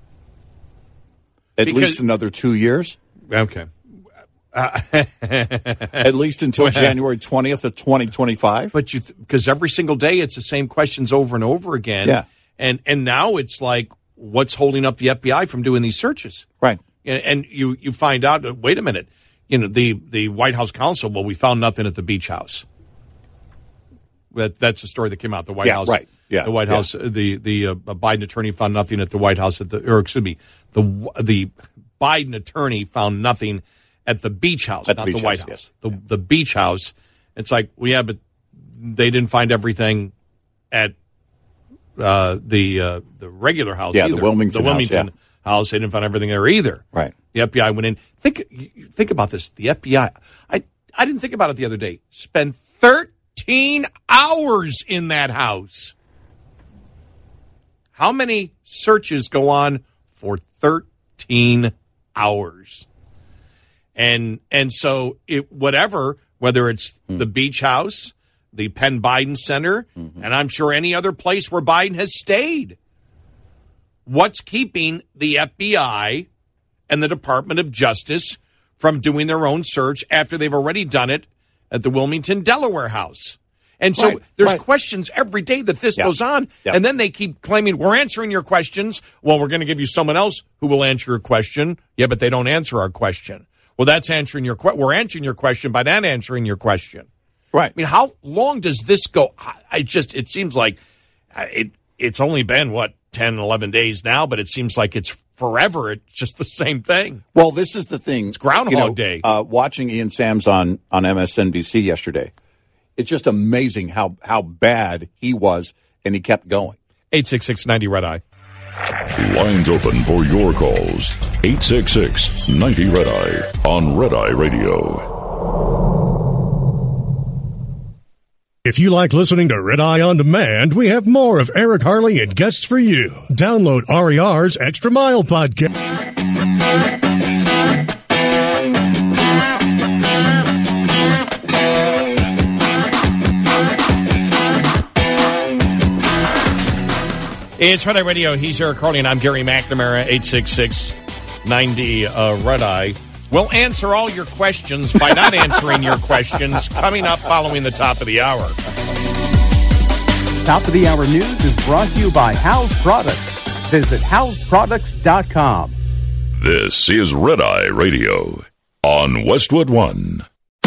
[SPEAKER 1] At
[SPEAKER 4] Because-
[SPEAKER 1] least another two years.
[SPEAKER 4] Okay. Uh,
[SPEAKER 1] At least until January twentieth of twenty twenty-five.
[SPEAKER 4] But you, because th- every single day it's the same questions over and over again.
[SPEAKER 1] Yeah.
[SPEAKER 4] And and now it's like, what's holding up the F B I from doing these searches?
[SPEAKER 1] Right.
[SPEAKER 4] And, and you, you find out, uh, wait a minute, you know, the, the White House counsel, well, we found nothing at the beach house. That that's the story that came out. The White
[SPEAKER 1] Yeah,
[SPEAKER 4] House,
[SPEAKER 1] right. Yeah,
[SPEAKER 4] the White
[SPEAKER 1] yeah.
[SPEAKER 4] House, the the uh, Biden attorney found nothing at the White House at the, or excuse me, the the Biden attorney found nothing at the beach house,
[SPEAKER 1] At the
[SPEAKER 4] not
[SPEAKER 1] beach
[SPEAKER 4] the White
[SPEAKER 1] house,
[SPEAKER 4] House.
[SPEAKER 1] yes.
[SPEAKER 4] The the beach house. It's like, well, yeah, but they didn't find everything at uh, the uh, the regular house.
[SPEAKER 1] Yeah, the
[SPEAKER 4] either.
[SPEAKER 1] Wilmington
[SPEAKER 4] the Wilmington
[SPEAKER 1] house,
[SPEAKER 4] house. They didn't find everything there either.
[SPEAKER 1] Right.
[SPEAKER 4] The F B I went in. Think think about this. The F B I. I I didn't think about it the other day. Spend thirteen hours in that house. How many searches go on for thirteen hours. And and so it, whatever, whether it's mm. the Beach House, the Penn Biden Center, mm-hmm. and I'm sure any other place where Biden has stayed, what's keeping the F B I and the Department of Justice from doing their own search after they've already done it at the Wilmington, Delaware house? And so
[SPEAKER 9] right,
[SPEAKER 4] there's
[SPEAKER 9] right.
[SPEAKER 4] questions every day that this
[SPEAKER 9] yeah.
[SPEAKER 4] goes on,
[SPEAKER 9] yeah.
[SPEAKER 4] and then they keep claiming, we're answering your questions. Well, we're going to give you someone else who will answer your question. Yeah, but they don't answer our question. Well, that's answering your question. We're answering your question by not answering your question.
[SPEAKER 9] Right.
[SPEAKER 4] I mean, how long does this go? I, I just, it seems like it. it's only been, what, ten, eleven days now, but it seems like it's forever. It's just the same thing.
[SPEAKER 9] Well, this is the thing.
[SPEAKER 4] It's Groundhog
[SPEAKER 9] you know,
[SPEAKER 4] Day.
[SPEAKER 9] Uh, watching Ian Sams on, on M S N B C yesterday, it's just amazing how, how bad he was, and he kept going.
[SPEAKER 4] eight six six, ninety Red Eye.
[SPEAKER 3] Lines open for your calls. eight six six, ninety Red Eye on Red Eye Radio.
[SPEAKER 10] If you like listening to Red Eye On Demand, we have more of Eric Harley and guests for you. Download R E R's Extra Mile podcast.
[SPEAKER 4] It's Red Eye Radio. He's Eric Harley, and I'm Gary McNamara. eight six six, ninety uh, Red Eye. We'll answer all your questions by not answering your questions coming up following the top of the hour.
[SPEAKER 2] Top of the Hour News is brought to you by House Products. Visit house products dot com.
[SPEAKER 3] This is Red Eye Radio on Westwood One.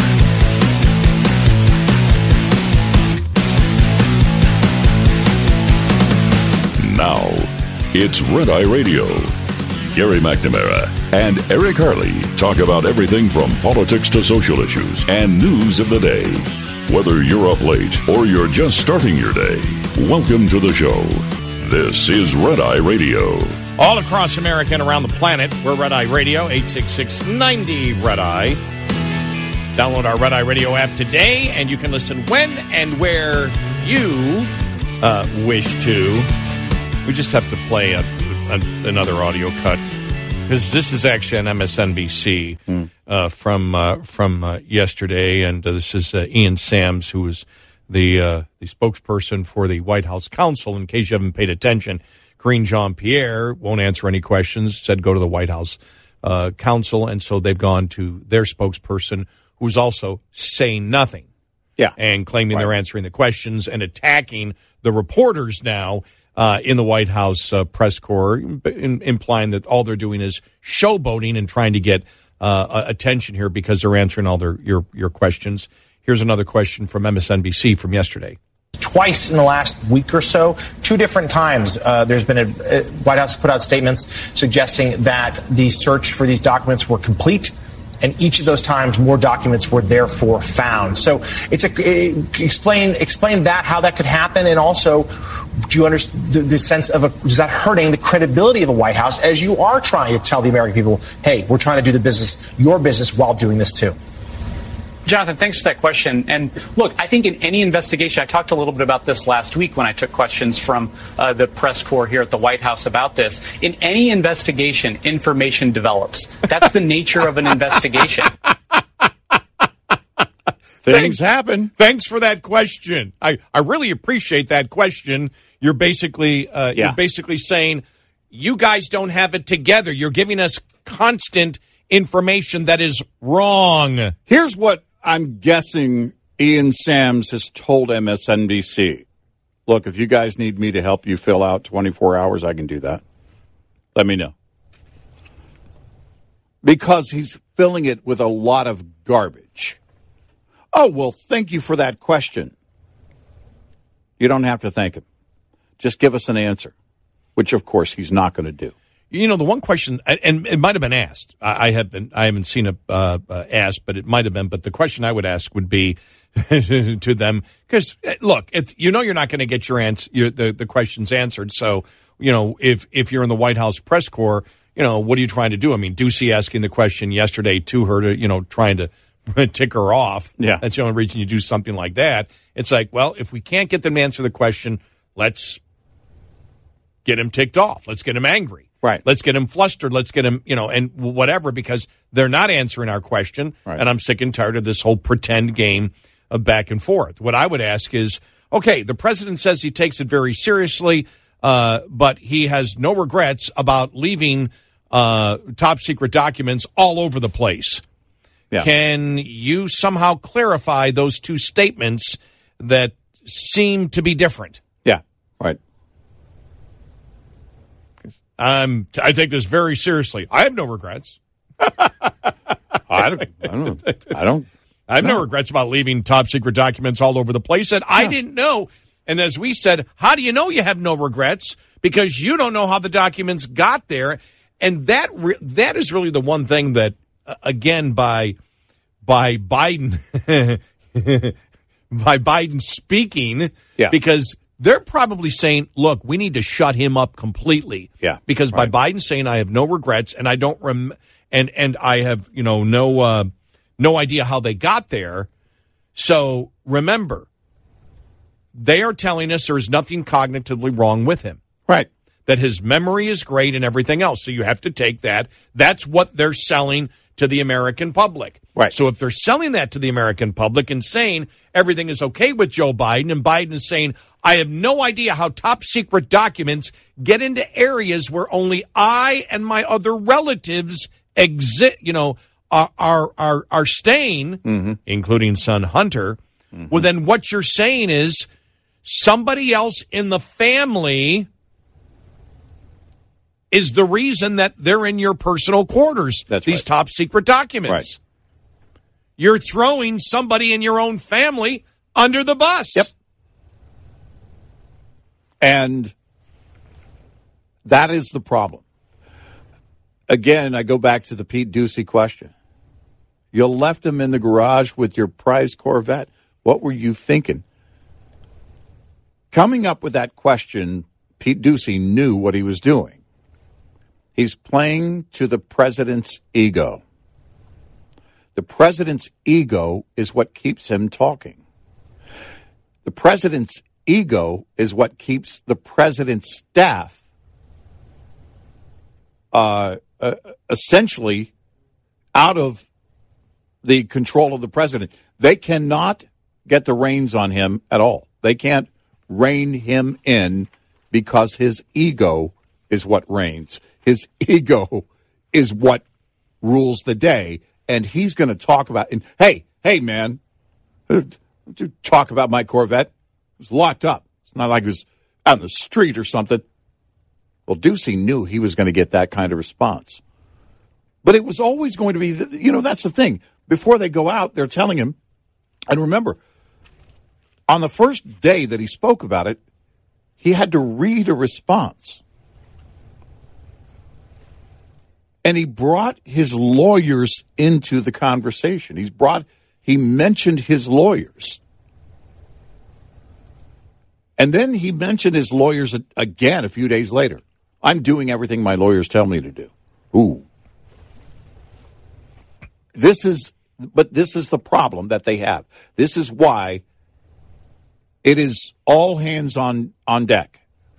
[SPEAKER 3] Now, it's Red Eye Radio. Gary McNamara and Eric Harley talk about everything from politics to social issues and news of the day. Whether you're up late or you're just starting your day, welcome to the show. This is Red Eye Radio.
[SPEAKER 4] All across America and around the planet, we're Red Eye Radio, eight six six, ninety Red Eye. Download our Red Eye Radio app today, and you can listen when and where you uh, wish to. We just have to play a, a, another audio cut because this is actually on M S N B C mm. uh, from uh, from uh, yesterday, and uh, this is uh, Ian Sams, who is the uh, the spokesperson for the White House counsel. In case you haven't paid attention, Karine Jean-Pierre won't answer any questions. Said go to the White House uh, counsel, and so they've gone to their spokesperson, who's also saying nothing.
[SPEAKER 9] Yeah,
[SPEAKER 4] and claiming
[SPEAKER 9] right.
[SPEAKER 4] they're answering the questions and attacking the reporters now. Uh, in the White House uh, press corps, in, implying that all they're doing is showboating and trying to get uh, attention here because they're answering all their your, your questions. Here's another question from M S N B C from yesterday.
[SPEAKER 11] Twice in the last week or so, two different times, uh, there's been a, a White House put out statements suggesting that the search for these documents were complete. And each of those times, more documents were therefore found. So it's a it, explain explain that how that could happen, and also, do you understand the, the sense of a, is that hurting the credibility of the White House as you are trying to tell the American people, hey, we're trying to do the business, your business, while doing this too.
[SPEAKER 8] Jonathan, thanks for that question. And look, I think in any investigation, I talked a little bit about this last week when I took questions from uh, the press corps here at the White House about this. In any investigation, information develops. That's the nature of an investigation.
[SPEAKER 9] Things
[SPEAKER 4] thanks,
[SPEAKER 9] happen.
[SPEAKER 4] Thanks for that question. I, I really appreciate that question. You're basically uh,
[SPEAKER 9] yeah.
[SPEAKER 4] you're basically saying you guys don't have it together. You're giving us constant information that is wrong.
[SPEAKER 9] Here's what I'm guessing Ian Sams has told M S N B C. Look, if you guys need me to help you fill out twenty-four hours, I can do that. Let me know. Because he's filling it with a lot of garbage. Oh, well, thank you for that question. You don't have to thank him. Just give us an answer, which, of course, he's not going to do.
[SPEAKER 4] You know, the one question, and it might have been asked. I have been, I haven't seen it uh, uh, asked, but it might have been. But the question I would ask would be to them, because look, it's, you know, you're not going to get your answer, your, the the questions answered. So, you know, if if you're in the White House press corps, you know, what are you trying to do? I mean, Ducey asking the question yesterday to her to, you know, trying to tick her off.
[SPEAKER 9] Yeah,
[SPEAKER 4] that's the only reason you do something like that. It's like, well, if we can't get them to answer the question, let's get him ticked off. Let's get him angry.
[SPEAKER 9] Right.
[SPEAKER 4] Let's get him flustered. Let's get him, you know, and whatever, because they're not answering our question.
[SPEAKER 9] Right.
[SPEAKER 4] And I'm sick and tired of this whole pretend game of back and forth. What I would ask is, okay, the president says he takes it very seriously, uh, but he has no regrets about leaving uh, top secret documents all over the place. Yeah. Can you somehow clarify those two statements that seem to be different?
[SPEAKER 9] Yeah, right.
[SPEAKER 4] Um, I take this very seriously. I have no regrets.
[SPEAKER 9] I don't. I don't. I don't.
[SPEAKER 4] I have
[SPEAKER 9] no.
[SPEAKER 4] no regrets about leaving top secret documents all over the place. And I didn't know. And as we said, how do you know you have no regrets? Because you don't know how the documents got there. And that re- that is really the one thing that, uh, again, by by Biden, by Biden speaking,
[SPEAKER 9] yeah.
[SPEAKER 4] because they're probably saying, look, we need to shut him up completely.
[SPEAKER 9] Yeah.
[SPEAKER 4] Because right. by Biden saying I have no regrets and I don't rem- and and I have, you know, no uh, no idea how they got there. So remember, they are telling us there is nothing cognitively wrong with him.
[SPEAKER 9] Right.
[SPEAKER 4] That his memory is great and everything else. So you have to take that. That's what they're selling to the American public.
[SPEAKER 9] Right.
[SPEAKER 4] So if they're selling that to the American public and saying everything is okay with Joe Biden, and Biden is saying, I have no idea how top secret documents get into areas where only I and my other relatives exist, you know, are are are, are staying,
[SPEAKER 9] mm-hmm.
[SPEAKER 4] including son Hunter. Mm-hmm. Well, then what you're saying is somebody else in the family is the reason that they're in your personal quarters.
[SPEAKER 9] That's
[SPEAKER 4] these
[SPEAKER 9] right.
[SPEAKER 4] top secret documents.
[SPEAKER 9] Right.
[SPEAKER 4] You're throwing somebody in your own family under the bus.
[SPEAKER 9] Yep. And that is the problem. Again, I go back to the Pete Ducey question. You left him in the garage with your prized Corvette. What were you thinking? Coming up with that question, Pete Ducey knew what he was doing. He's playing to the president's ego. The president's ego is what keeps him talking. The president's ego is what keeps the president's staff uh, uh, essentially out of the control of the president. They cannot get the reins on him at all. They can't rein him in because his ego is what reigns. His ego is what rules the day. And he's going to talk about, and hey, hey, man, don't you talk about my Corvette? It was locked up. It's not like it was out in the street or something. Well, Ducey knew he was going to get that kind of response. But it was always going to be, you know, that's the thing. Before they go out, they're telling him, and remember, on the first day that he spoke about it, he had to read a response. And he brought his lawyers into the conversation. He's brought, he mentioned his lawyers. And then he mentioned his lawyers again a few days later. I'm doing everything my lawyers tell me to do. Ooh. This is, but this is the problem that they have. This is why it is all hands on, on deck.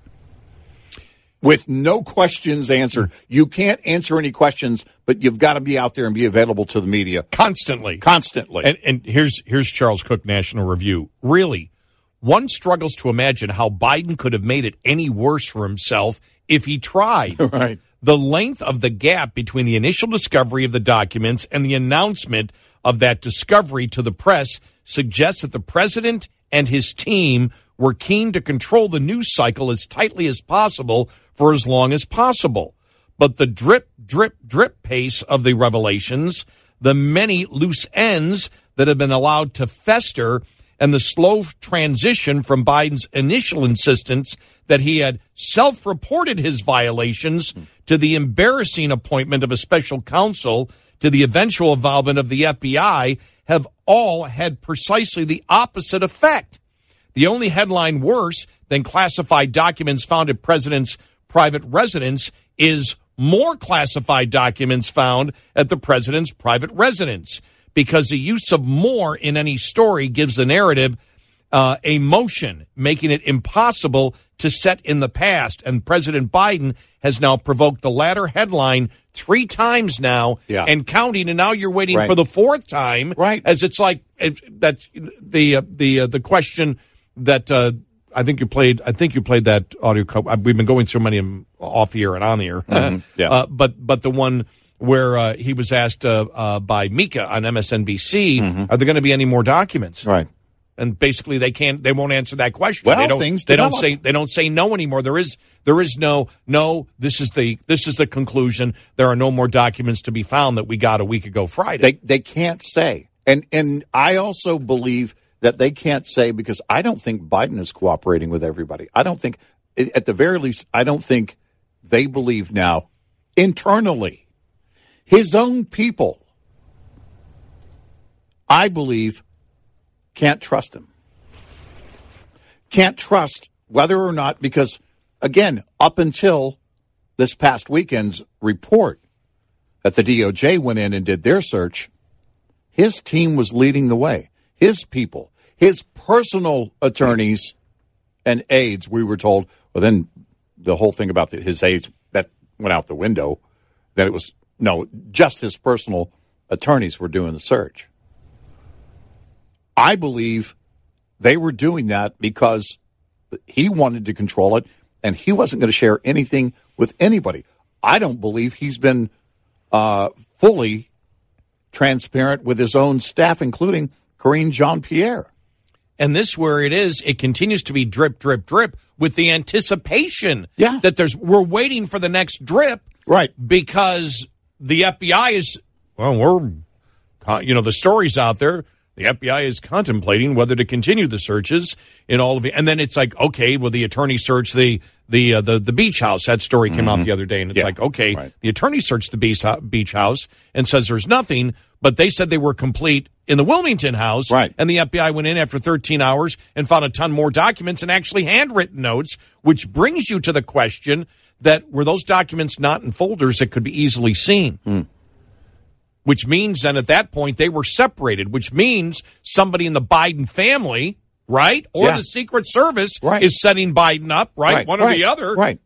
[SPEAKER 9] With no questions answered. You can't answer any questions, but you've got to be out there and be available to the media.
[SPEAKER 4] Constantly.
[SPEAKER 9] Constantly.
[SPEAKER 4] And, and here's here's Charles Cook, National Review. Really, one struggles to imagine how Biden could have made it any worse for himself if he tried.
[SPEAKER 9] Right.
[SPEAKER 4] The length of the gap between the initial discovery of the documents and the announcement of that discovery to the press suggests that the president and his team were keen to control the news cycle as tightly as possible for as long as possible. But the drip, drip, drip pace of the revelations, the many loose ends that have been allowed to fester, and the slow transition from Biden's initial insistence that he had self-reported his violations to the embarrassing appointment of a special counsel to the eventual involvement of the F B I have all had precisely the opposite effect. The only headline worse than classified documents found at president's private residence is more classified documents found at the president's private residence, because the use of more in any story gives the narrative uh, a motion making it impossible to set in the past. And President Biden has now provoked the latter headline three times now
[SPEAKER 9] yeah.
[SPEAKER 4] and counting. And now you're waiting
[SPEAKER 9] right.
[SPEAKER 4] for the fourth time.
[SPEAKER 9] Right.
[SPEAKER 4] As it's like that's the uh, the uh, the question that uh, I think you played. I think you played that audio. Co- We've been going through many of them off the air and on the air.
[SPEAKER 9] Mm-hmm. Yeah.
[SPEAKER 4] Uh, but but the one where uh, he was asked uh, uh, by Mika on M S N B C, mm-hmm. are there going to be any more documents?
[SPEAKER 9] Right.
[SPEAKER 4] And basically, they can't. They won't answer that question.
[SPEAKER 9] Well,
[SPEAKER 4] they don't,
[SPEAKER 9] things
[SPEAKER 4] they don't
[SPEAKER 9] develop.
[SPEAKER 4] say. They don't say no anymore. There is. There is no. No. This is the. This is the conclusion. There are no more documents to be found that we got a week ago Friday.
[SPEAKER 9] They they can't say. And and I also believe that they can't say because I don't think Biden is cooperating with everybody. I don't think, at the very least, I don't think they believe now internally his own people. I believe. Can't trust him. Can't trust whether or not, because, again, up until this past weekend's report that the D O J went in and did their search, his team was leading the way. His people, his personal attorneys and aides, we were told, well, then the whole thing about the, his aides, that went out the window. That it was, no, just his personal attorneys were doing the search. I believe they were doing that because he wanted to control it, and he wasn't going to share anything with anybody. I don't believe he's been uh, fully transparent with his own staff, including Karine Jean-Pierre.
[SPEAKER 4] And this, where it is, it continues to be drip, drip, drip, with the anticipation
[SPEAKER 9] yeah.
[SPEAKER 4] that there's we're waiting for the next drip,
[SPEAKER 9] right?
[SPEAKER 4] Because the F B I is, well, we're, you know, the story's out there. The F B I is contemplating whether to continue the searches in all of it. And then it's like, okay, well, the attorney searched the the uh, the, the beach house. That story came mm-hmm. out the other day. And it's
[SPEAKER 9] yeah.
[SPEAKER 4] like, okay,
[SPEAKER 9] right.
[SPEAKER 4] the attorney searched the beach, beach house and says there's nothing, but they said they were complete in the Wilmington house.
[SPEAKER 9] Right.
[SPEAKER 4] And the F B I went in after thirteen hours and found a ton more documents and actually handwritten notes, which brings you to the question that were those documents not in folders that could be easily seen?
[SPEAKER 9] Mm.
[SPEAKER 4] Which means then at that point they were separated, which means somebody in the Biden family, right, or
[SPEAKER 9] yeah.
[SPEAKER 4] the Secret Service
[SPEAKER 9] right.
[SPEAKER 4] is setting Biden up, right,
[SPEAKER 9] right.
[SPEAKER 4] one
[SPEAKER 9] right.
[SPEAKER 4] or the other.
[SPEAKER 9] Right.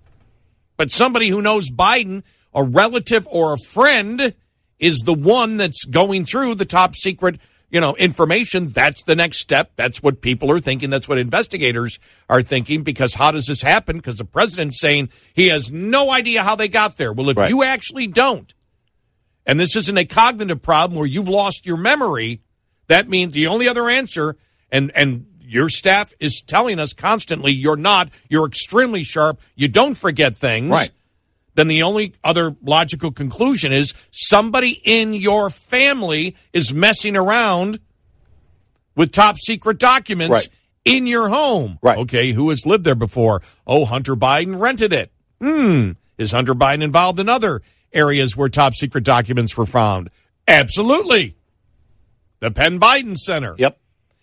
[SPEAKER 4] But somebody who knows Biden, a relative or a friend, is the one that's going through the top secret, you know, information. That's the next step. That's what people are thinking. That's what investigators are thinking, because how does this happen? Because the president's saying he has no idea how they got there. Well, if
[SPEAKER 9] right.
[SPEAKER 4] you actually don't, and this isn't a cognitive problem where you've lost your memory, that means the only other answer, and, and your staff is telling us constantly you're not, you're extremely sharp, you don't forget things.
[SPEAKER 9] Right.
[SPEAKER 4] Then the only other logical conclusion is somebody in your family is messing around with top secret documents
[SPEAKER 9] right.
[SPEAKER 4] in your home.
[SPEAKER 9] Right.
[SPEAKER 4] Okay, who has lived there before? Oh, Hunter Biden rented it. Hmm. Is Hunter Biden involved in other areas where top secret documents were found? Absolutely. The Penn Biden Center.
[SPEAKER 9] Yep.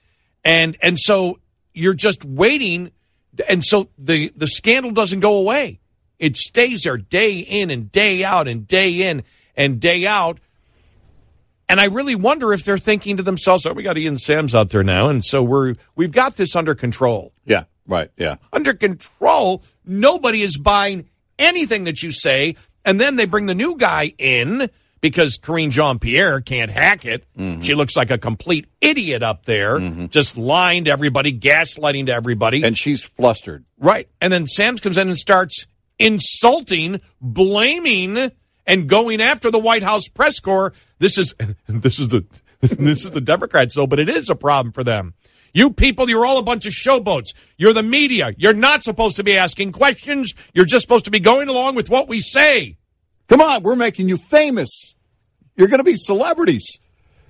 [SPEAKER 4] And and so you're just waiting, and so the, the scandal doesn't go away. It stays there day in and day out and day in and day out. And I really wonder if they're thinking to themselves, oh, we got Ian Sams out there now, and so we're we've got this under control.
[SPEAKER 9] Yeah, right, yeah.
[SPEAKER 4] Under control. Nobody is buying anything that you say. And then they bring the new guy in because Karine Jean-Pierre can't hack it. Mm-hmm. She looks like a complete idiot up there, mm-hmm. just lying to everybody, gaslighting to everybody.
[SPEAKER 9] And she's flustered.
[SPEAKER 4] Right. And then Sams comes in and starts insulting, blaming, and going after the White House press corps. This is this is the this is the Democrats, though, but it is a problem for them. You people, you're all a bunch of showboats. You're the media. You're not supposed to be asking questions. You're just supposed to be going along with what we say.
[SPEAKER 9] Come on, we're making you famous. You're going to be celebrities.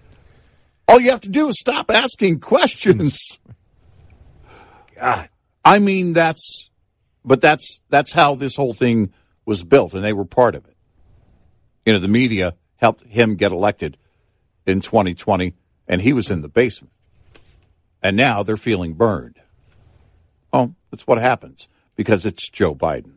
[SPEAKER 9] All you have to do is stop asking questions.
[SPEAKER 4] God.
[SPEAKER 9] I mean, that's, but that's, that's how this whole thing was built, and they were part of it. You know, the media helped him get elected in twenty twenty, and he was in the basement. And now they're feeling burned. Oh, that's what happens because it's Joe Biden.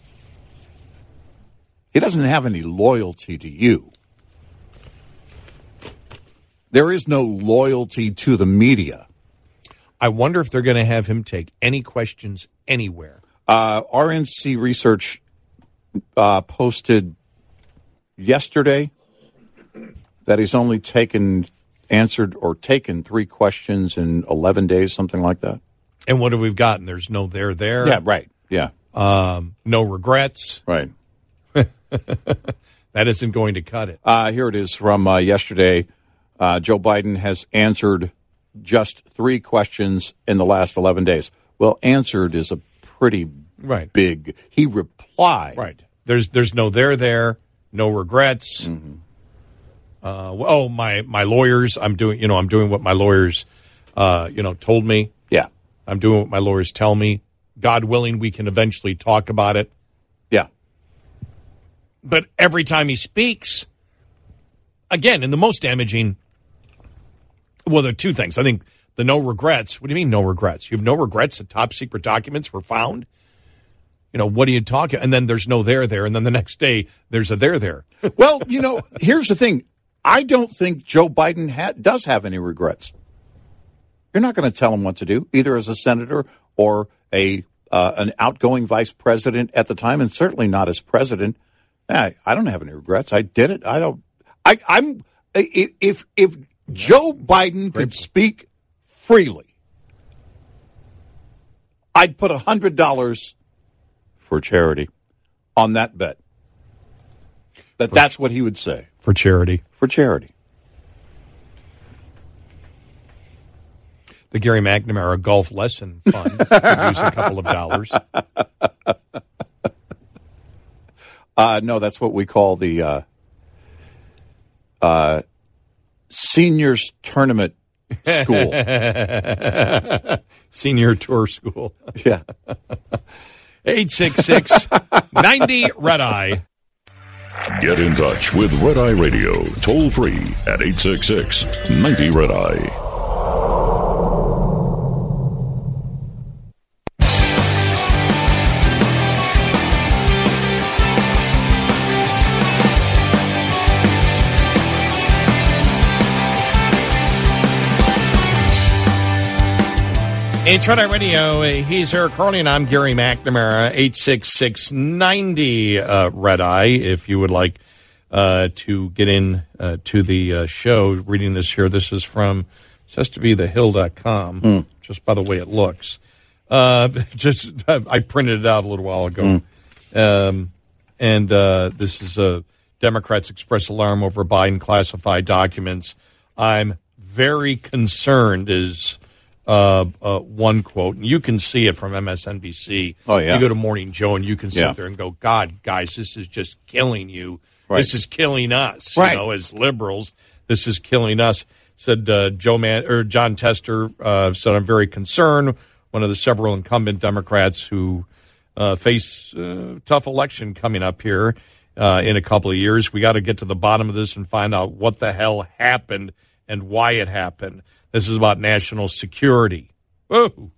[SPEAKER 9] He doesn't have any loyalty to you. There is no loyalty to the media.
[SPEAKER 4] I wonder if they're going to have him take any questions anywhere.
[SPEAKER 9] Uh, R N C Research uh, posted yesterday that he's only taken, answered or taken three questions in eleven days, something like that.
[SPEAKER 4] And what have we gotten? There's no there there.
[SPEAKER 9] Yeah, right. Yeah.
[SPEAKER 4] Um, no regrets.
[SPEAKER 9] Right.
[SPEAKER 4] That isn't going to cut it.
[SPEAKER 9] Uh, here it is from uh, yesterday. Uh, Joe Biden has answered just three questions in the last eleven days. Well, answered is a pretty
[SPEAKER 4] right.
[SPEAKER 9] big. He replied.
[SPEAKER 4] Right. There's there's no there there, no regrets.
[SPEAKER 9] Mm-hmm.
[SPEAKER 4] Uh, oh, my my lawyers. I'm doing. You know, I'm doing what my lawyers, uh, you know, told me.
[SPEAKER 9] Yeah.
[SPEAKER 4] I'm doing what my lawyers tell me. God willing, we can eventually talk about it.
[SPEAKER 9] Yeah.
[SPEAKER 4] But every time he speaks, again, and the most damaging, well, there are two things. I think the no regrets. What do you mean no regrets? You have no regrets that top secret documents were found? You know, what are you talking? And then there's no there there. And then the next day, there's a there there.
[SPEAKER 9] Well, you know, here's the thing. I don't think Joe Biden ha- does have any regrets. You're not going to tell him what to do, either as a senator or a uh, an outgoing vice president at the time, and certainly not as president. I, I don't have any regrets. I did it. I don't. I, I'm if if Joe Biden could speak freely, I'd put a hundred dollars for charity on that bet. That that's what he would say
[SPEAKER 4] for charity.
[SPEAKER 9] For charity.
[SPEAKER 4] The Gary McNamara Golf Lesson Fund could use a couple of dollars.
[SPEAKER 9] Uh, no, that's what we call the uh, uh, seniors tournament school.
[SPEAKER 4] Senior tour school.
[SPEAKER 9] Yeah.
[SPEAKER 4] eight six six, ninety Red Eye.
[SPEAKER 3] Get in touch with Red Eye Radio, toll free at eight six six, ninety Red Eye.
[SPEAKER 4] It's Red Eye Radio. He's Eric Harley, and I'm Gary McNamara. eight six six, ninety uh, Red Eye. If you would like uh, to get in uh, to the uh, show, reading this here. This is from, it has to be the hill dot com, mm. just by the way it looks. Uh, just I printed it out a little while ago. Mm. Um, and uh, this is uh, Democrats express alarm over Biden classified documents. I'm very concerned is... Uh, uh, one quote, and you can see it from M S N B C.
[SPEAKER 9] Oh, yeah.
[SPEAKER 4] You go to Morning Joe, and you can sit
[SPEAKER 9] yeah.
[SPEAKER 4] there and go, God, guys, this is just killing you.
[SPEAKER 9] Right.
[SPEAKER 4] This is killing us.
[SPEAKER 9] Right.
[SPEAKER 4] You know, as liberals, this is killing us. Said uh, Joe Man or John Tester uh, said, I'm very concerned. One of the several incumbent Democrats who uh, face a uh, tough election coming up here uh, in a couple of years. We got to get to the bottom of this and find out what the hell happened and why it happened. This is about national security. Whoa.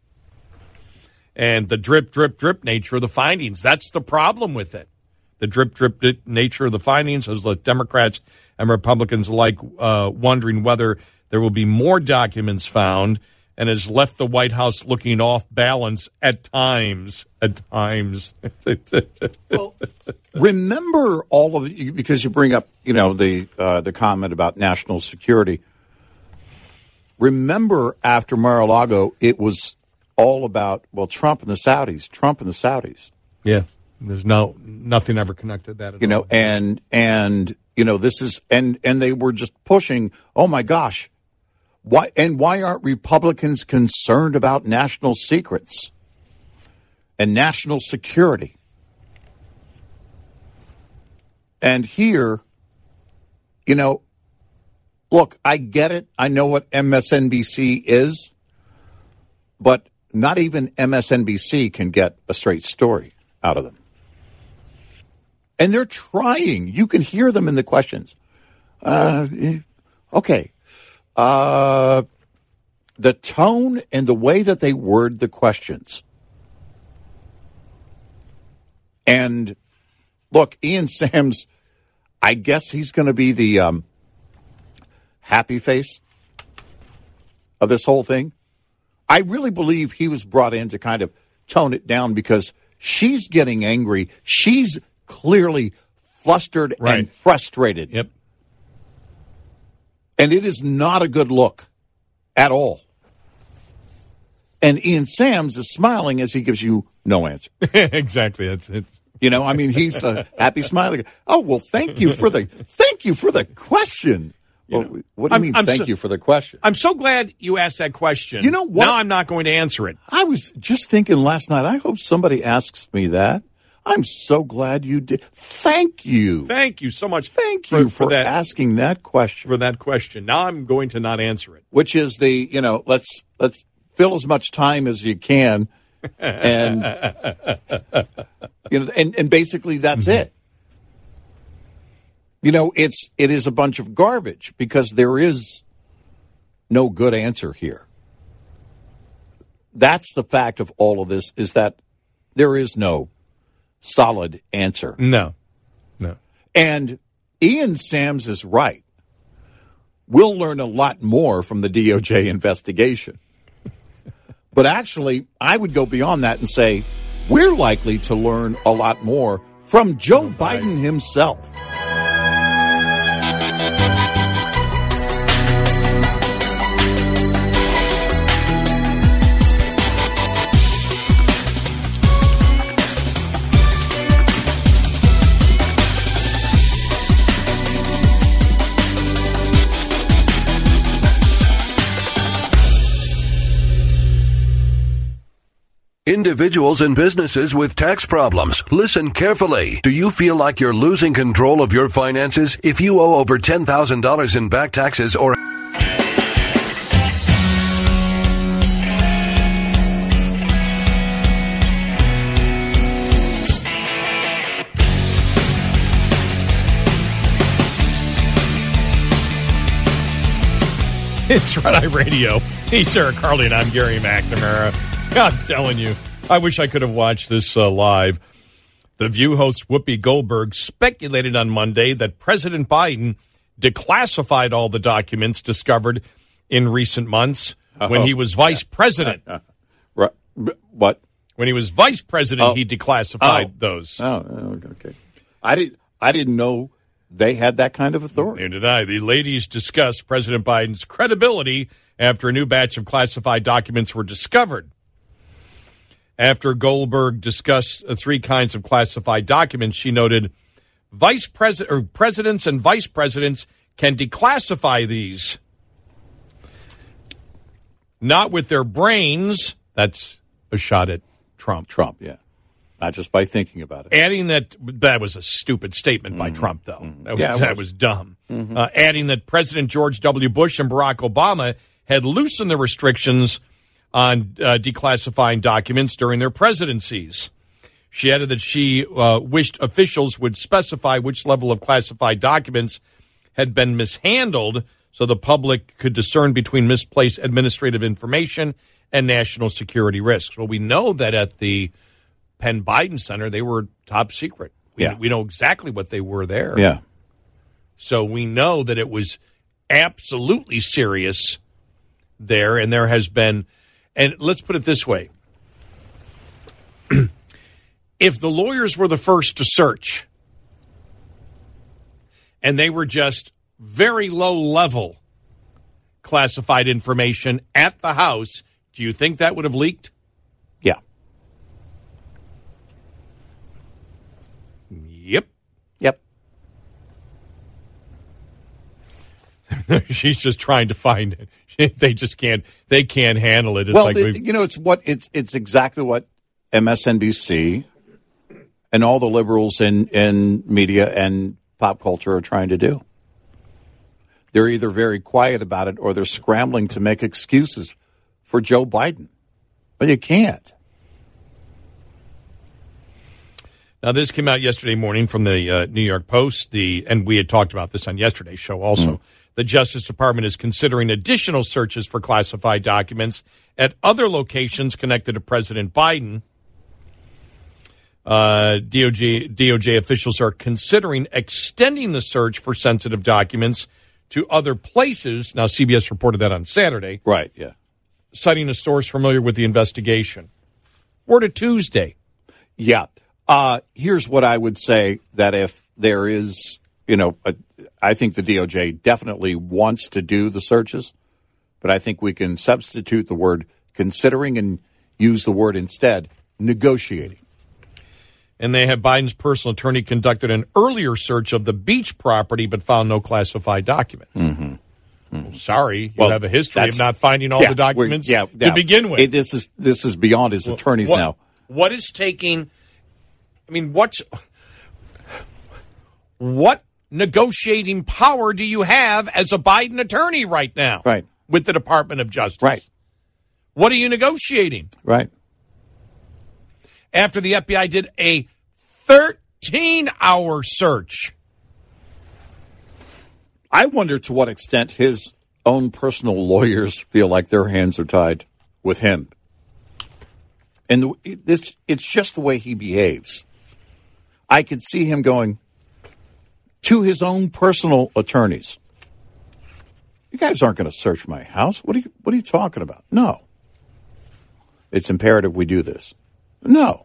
[SPEAKER 4] And the drip, drip, drip nature of the findings. That's the problem with it. The drip, drip, drip nature of the findings has left Democrats and Republicans alike uh, wondering whether there will be more documents found, and has left the White House looking off balance at times. At times.
[SPEAKER 9] Well, remember all of it, because you bring up, you know, the uh, the comment about national security. Remember, after Mar-a-Lago, it was all about, well, Trump and the Saudis, Trump and the Saudis.
[SPEAKER 4] Yeah, there's no nothing ever connected that at
[SPEAKER 9] you know,
[SPEAKER 4] all.
[SPEAKER 9] and and you know, this is and and they were just pushing. Oh my gosh, why and why aren't Republicans concerned about national secrets and national security? And here, you know. Look, I get it. I know what M S N B C is, but not even M S N B C can get a straight story out of them. And they're trying. You can hear them in the questions. Uh, okay. Uh, the tone and the way that they word the questions. And look, Ian Sams, I guess he's going to be the... Um, happy face of this whole thing. I really believe he was brought in to kind of tone it down because she's getting angry. She's clearly flustered
[SPEAKER 4] right.
[SPEAKER 9] and frustrated.
[SPEAKER 4] Yep.
[SPEAKER 9] And it is not a good look at all. And Ian Sams is smiling as he gives you no answer.
[SPEAKER 4] Exactly. That's it.
[SPEAKER 9] You know, I mean, he's the happy smiling. Oh, well, thank you for the thank you for the question. Well,
[SPEAKER 4] know,
[SPEAKER 9] what do you
[SPEAKER 4] I'm,
[SPEAKER 9] mean,
[SPEAKER 4] I'm
[SPEAKER 9] thank
[SPEAKER 4] so,
[SPEAKER 9] you for the question?
[SPEAKER 4] I'm so glad you asked that question.
[SPEAKER 9] You know what?
[SPEAKER 4] Now I'm not going to answer it.
[SPEAKER 9] I was just thinking last night, I hope somebody asks me that. I'm so glad you did. Thank you.
[SPEAKER 4] Thank you so much.
[SPEAKER 9] Thank
[SPEAKER 4] for,
[SPEAKER 9] you for,
[SPEAKER 4] for that,
[SPEAKER 9] asking that question.
[SPEAKER 4] For that question. Now I'm going to not answer it.
[SPEAKER 9] Which is the, you know, let's let's fill as much time as you can. And, you know, and, and basically that's mm-hmm. it. You know, it's it is a bunch of garbage because there is no good answer here. That's the fact of all of this, is that there is no solid answer.
[SPEAKER 4] No, no.
[SPEAKER 9] And Ian Sams is right. We'll learn a lot more from the D O J investigation. But actually, I would go beyond that and say we're likely to learn a lot more from Joe Biden himself.
[SPEAKER 12] Individuals and businesses with tax problems, listen carefully. Do you feel like you're losing control of your finances? If you owe over ten thousand dollars in back taxes or
[SPEAKER 4] It's Red Eye Radio. He's Eric Harley, and I'm Gary McNamara. I'm telling you, I wish I could have watched this uh, live. The View host Whoopi Goldberg speculated on Monday that President Biden declassified all the documents discovered in recent months oh, when he was vice president.
[SPEAKER 9] Right. What?
[SPEAKER 4] When he was vice president,
[SPEAKER 9] oh.
[SPEAKER 4] he declassified
[SPEAKER 9] oh.
[SPEAKER 4] those.
[SPEAKER 9] Oh, okay. I didn't. I didn't know they had that kind of authority.
[SPEAKER 4] Neither did I. The ladies discussed President Biden's credibility after a new batch of classified documents were discovered. After Goldberg discussed uh, three kinds of classified documents, she noted, "Vice president or presidents and vice presidents can declassify these, not with their brains." That's a shot at Trump.
[SPEAKER 9] Trump, yeah. Not just by thinking about it.
[SPEAKER 4] Adding that, that was a stupid statement by mm-hmm. Trump, though. Mm-hmm. That was, yeah, that was. was dumb. Mm-hmm. Uh, adding that President George W. Bush and Barack Obama had loosened the restrictions on uh, declassifying documents during their presidencies. She added that she uh, wished officials would specify which level of classified documents had been mishandled so the public could discern between misplaced administrative information and national security risks. Well, we know that at the Penn Biden Center, they were top secret. We,
[SPEAKER 9] yeah.
[SPEAKER 4] we know exactly what they were there.
[SPEAKER 9] Yeah.
[SPEAKER 4] So we know that it was absolutely serious there, and there has been... And let's put it this way. If the lawyers were the first to search and they were just very low-level classified information at the House, do you think that would have leaked?
[SPEAKER 9] Yeah.
[SPEAKER 4] Yep.
[SPEAKER 9] Yep.
[SPEAKER 4] She's just trying to find it. They just can't. They can't handle it. It's
[SPEAKER 9] well,
[SPEAKER 4] like
[SPEAKER 9] the, you know, it's what it's it's exactly what M S N B C and all the liberals in in media and pop culture are trying to do. They're either very quiet about it or they're scrambling to make excuses for Joe Biden. But you can't.
[SPEAKER 4] Now, this came out yesterday morning from the uh, New York Post. The and we had talked about this on yesterday's show also. Mm. The Justice Department is considering additional searches for classified documents at other locations connected to President Biden. Uh, D O J, D O J officials are considering extending the search for sensitive documents to other places. Now, C B S reported that on Saturday.
[SPEAKER 9] Right, yeah.
[SPEAKER 4] citing a source familiar with the investigation. We're to Tuesday.
[SPEAKER 9] Yeah. Uh, here's what I would say, that if there is, you know, a, I think the D O J definitely wants to do the searches, but I think we can substitute the word considering and use the word instead, negotiating.
[SPEAKER 4] And they have Biden's personal attorney conducted an earlier search of the beach property but found no classified documents.
[SPEAKER 9] Mm-hmm. Mm-hmm.
[SPEAKER 4] Well, sorry, you
[SPEAKER 9] well,
[SPEAKER 4] have a history of not finding all
[SPEAKER 9] yeah,
[SPEAKER 4] the documents
[SPEAKER 9] yeah,
[SPEAKER 4] to
[SPEAKER 9] yeah.
[SPEAKER 4] begin with.
[SPEAKER 9] It, this is this is beyond his attorneys
[SPEAKER 4] what,
[SPEAKER 9] now.
[SPEAKER 4] What is taking, I mean, what's, what negotiating power do you have as a Biden attorney right now?
[SPEAKER 9] Right.
[SPEAKER 4] With the Department of Justice?
[SPEAKER 9] Right.
[SPEAKER 4] What are you negotiating?
[SPEAKER 9] Right.
[SPEAKER 4] After the F B I did a thirteen-hour search.
[SPEAKER 9] I wonder to what extent his own personal lawyers feel like their hands are tied with him. And the, this, it's just the way he behaves. I could see him going to his own personal attorneys. You guys aren't going to search my house. What are you, what are you talking about? No. It's imperative we do this. No.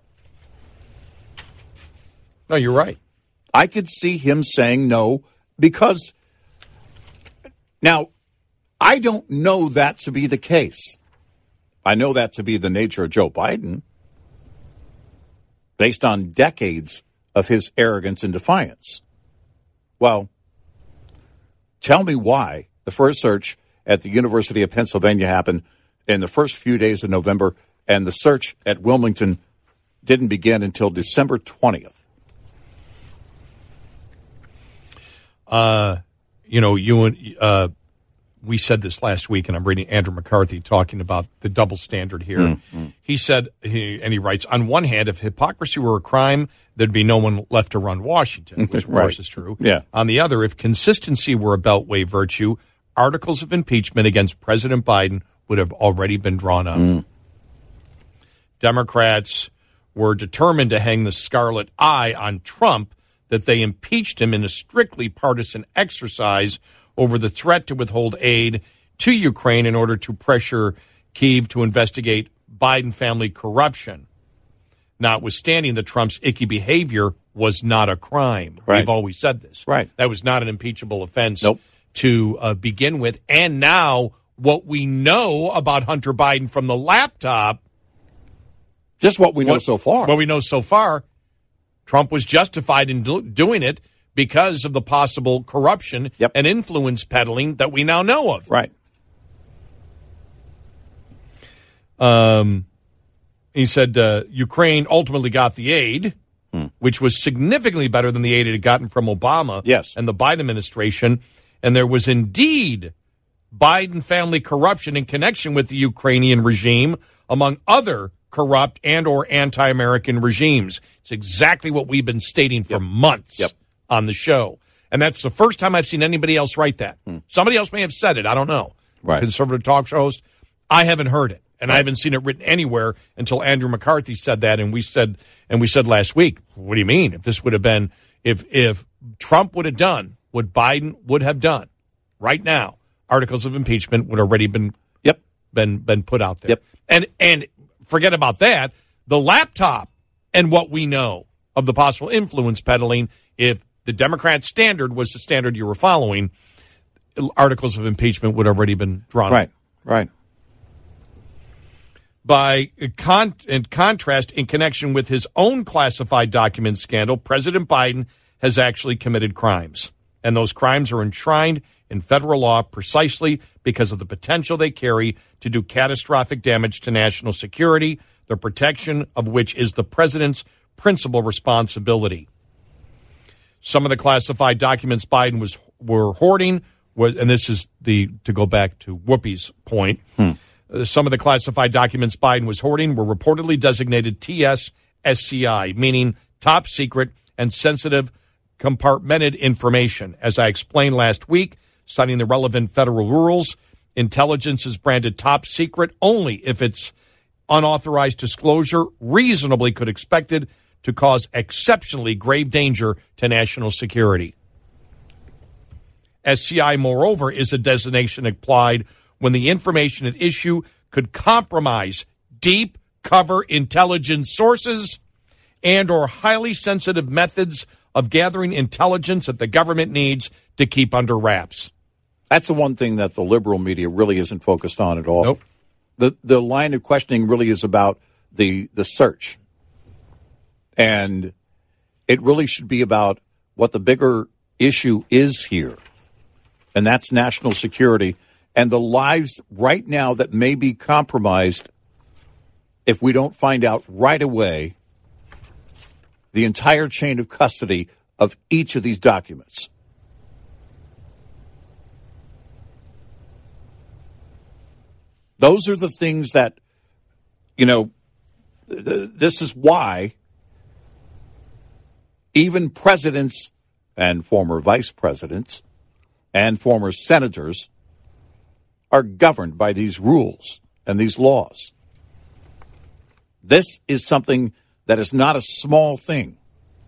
[SPEAKER 4] No, you're right.
[SPEAKER 9] I could see him saying no because, now, I don't know that to be the case. I know that to be the nature of Joe Biden, based on decades of his arrogance and defiance. Well, tell me why the first search at the University of Pennsylvania happened in the first few days of November, and the search at Wilmington didn't begin until December twentieth.
[SPEAKER 4] Uh, you know, you and uh, we said this last week, and I'm reading Andrew McCarthy talking about the double standard here. Mm-hmm. He said, he, and he writes, on one hand, if hypocrisy were a crime, there'd be no one left to run Washington, which of
[SPEAKER 9] right.
[SPEAKER 4] course is true.
[SPEAKER 9] Yeah.
[SPEAKER 4] On the other, if consistency were a beltway virtue, articles of impeachment against President Biden would have already been drawn up. Mm. Democrats were determined to hang the scarlet eye on Trump, that they impeached him in a strictly partisan exercise over the threat to withhold aid to Ukraine in order to pressure Kyiv to investigate Biden family corruption. Notwithstanding that Trump's icky behavior was not a crime.
[SPEAKER 9] Right.
[SPEAKER 4] We've always said this.
[SPEAKER 9] Right.
[SPEAKER 4] That was not an impeachable offense
[SPEAKER 9] nope.
[SPEAKER 4] to uh, begin with. And now what we know about Hunter Biden from the laptop.
[SPEAKER 9] Just what we know
[SPEAKER 4] what,
[SPEAKER 9] so far.
[SPEAKER 4] What we know so far. Trump was justified in do- doing it because of the possible corruption
[SPEAKER 9] yep.
[SPEAKER 4] and influence peddling that we now know of.
[SPEAKER 9] Right.
[SPEAKER 4] Um, he said uh, Ukraine ultimately got the aid, hmm. which was significantly better than the aid it had gotten from Obama
[SPEAKER 9] yes.
[SPEAKER 4] and the Biden administration. And there was indeed Biden family corruption in connection with the Ukrainian regime, among other corrupt and or anti-American regimes. It's exactly what we've been stating for
[SPEAKER 9] yep.
[SPEAKER 4] months
[SPEAKER 9] yep.
[SPEAKER 4] on the show. And that's the first time I've seen anybody else write that. Hmm. Somebody else may have said it. I don't know.
[SPEAKER 9] Right.
[SPEAKER 4] Conservative talk show host. I haven't heard it. And right. I haven't seen it written anywhere until Andrew McCarthy said that. And we said, and we said last week, what do you mean? If this would have been, if, if Trump would have done what Biden would have done right now, articles of impeachment would have already been,
[SPEAKER 9] yep.
[SPEAKER 4] been, been put out there.
[SPEAKER 9] Yep.
[SPEAKER 4] And, and forget about that. The laptop and what we know of the possible influence peddling, if the Democrat standard was the standard you were following, articles of impeachment would have already been drawn.
[SPEAKER 9] Right, right.
[SPEAKER 4] By con- in contrast, in connection with his own classified document scandal, President Biden has actually committed crimes. And those crimes are enshrined in federal law precisely because of the potential they carry to do catastrophic damage to national security, the protection of which is the president's principal responsibility. Some of the classified documents Biden was were hoarding was, and this is the to go back to Whoopi's point. Hmm. Uh, some of the classified documents Biden was hoarding were reportedly designated T S S C I, meaning top secret and sensitive compartmented information. As I explained last week, citing the relevant federal rules, intelligence is branded top secret only if its unauthorized disclosure reasonably could expected to cause exceptionally grave danger to national security. S C I, moreover, is a designation applied when the information at issue could compromise deep cover intelligence sources and or highly sensitive methods of gathering intelligence that the government needs to keep under wraps.
[SPEAKER 9] That's the one thing that the liberal media really isn't focused on at all.
[SPEAKER 4] Nope.
[SPEAKER 9] The the line of questioning really is about the the search. And it really should be about what the bigger issue is here. And that's national security and the lives right now that may be compromised if we don't find out right away the entire chain of custody of each of these documents. Those are the things that, you know, th- this is why even presidents and former vice presidents and former senators are governed by these rules and these laws. This is something that is not a small thing.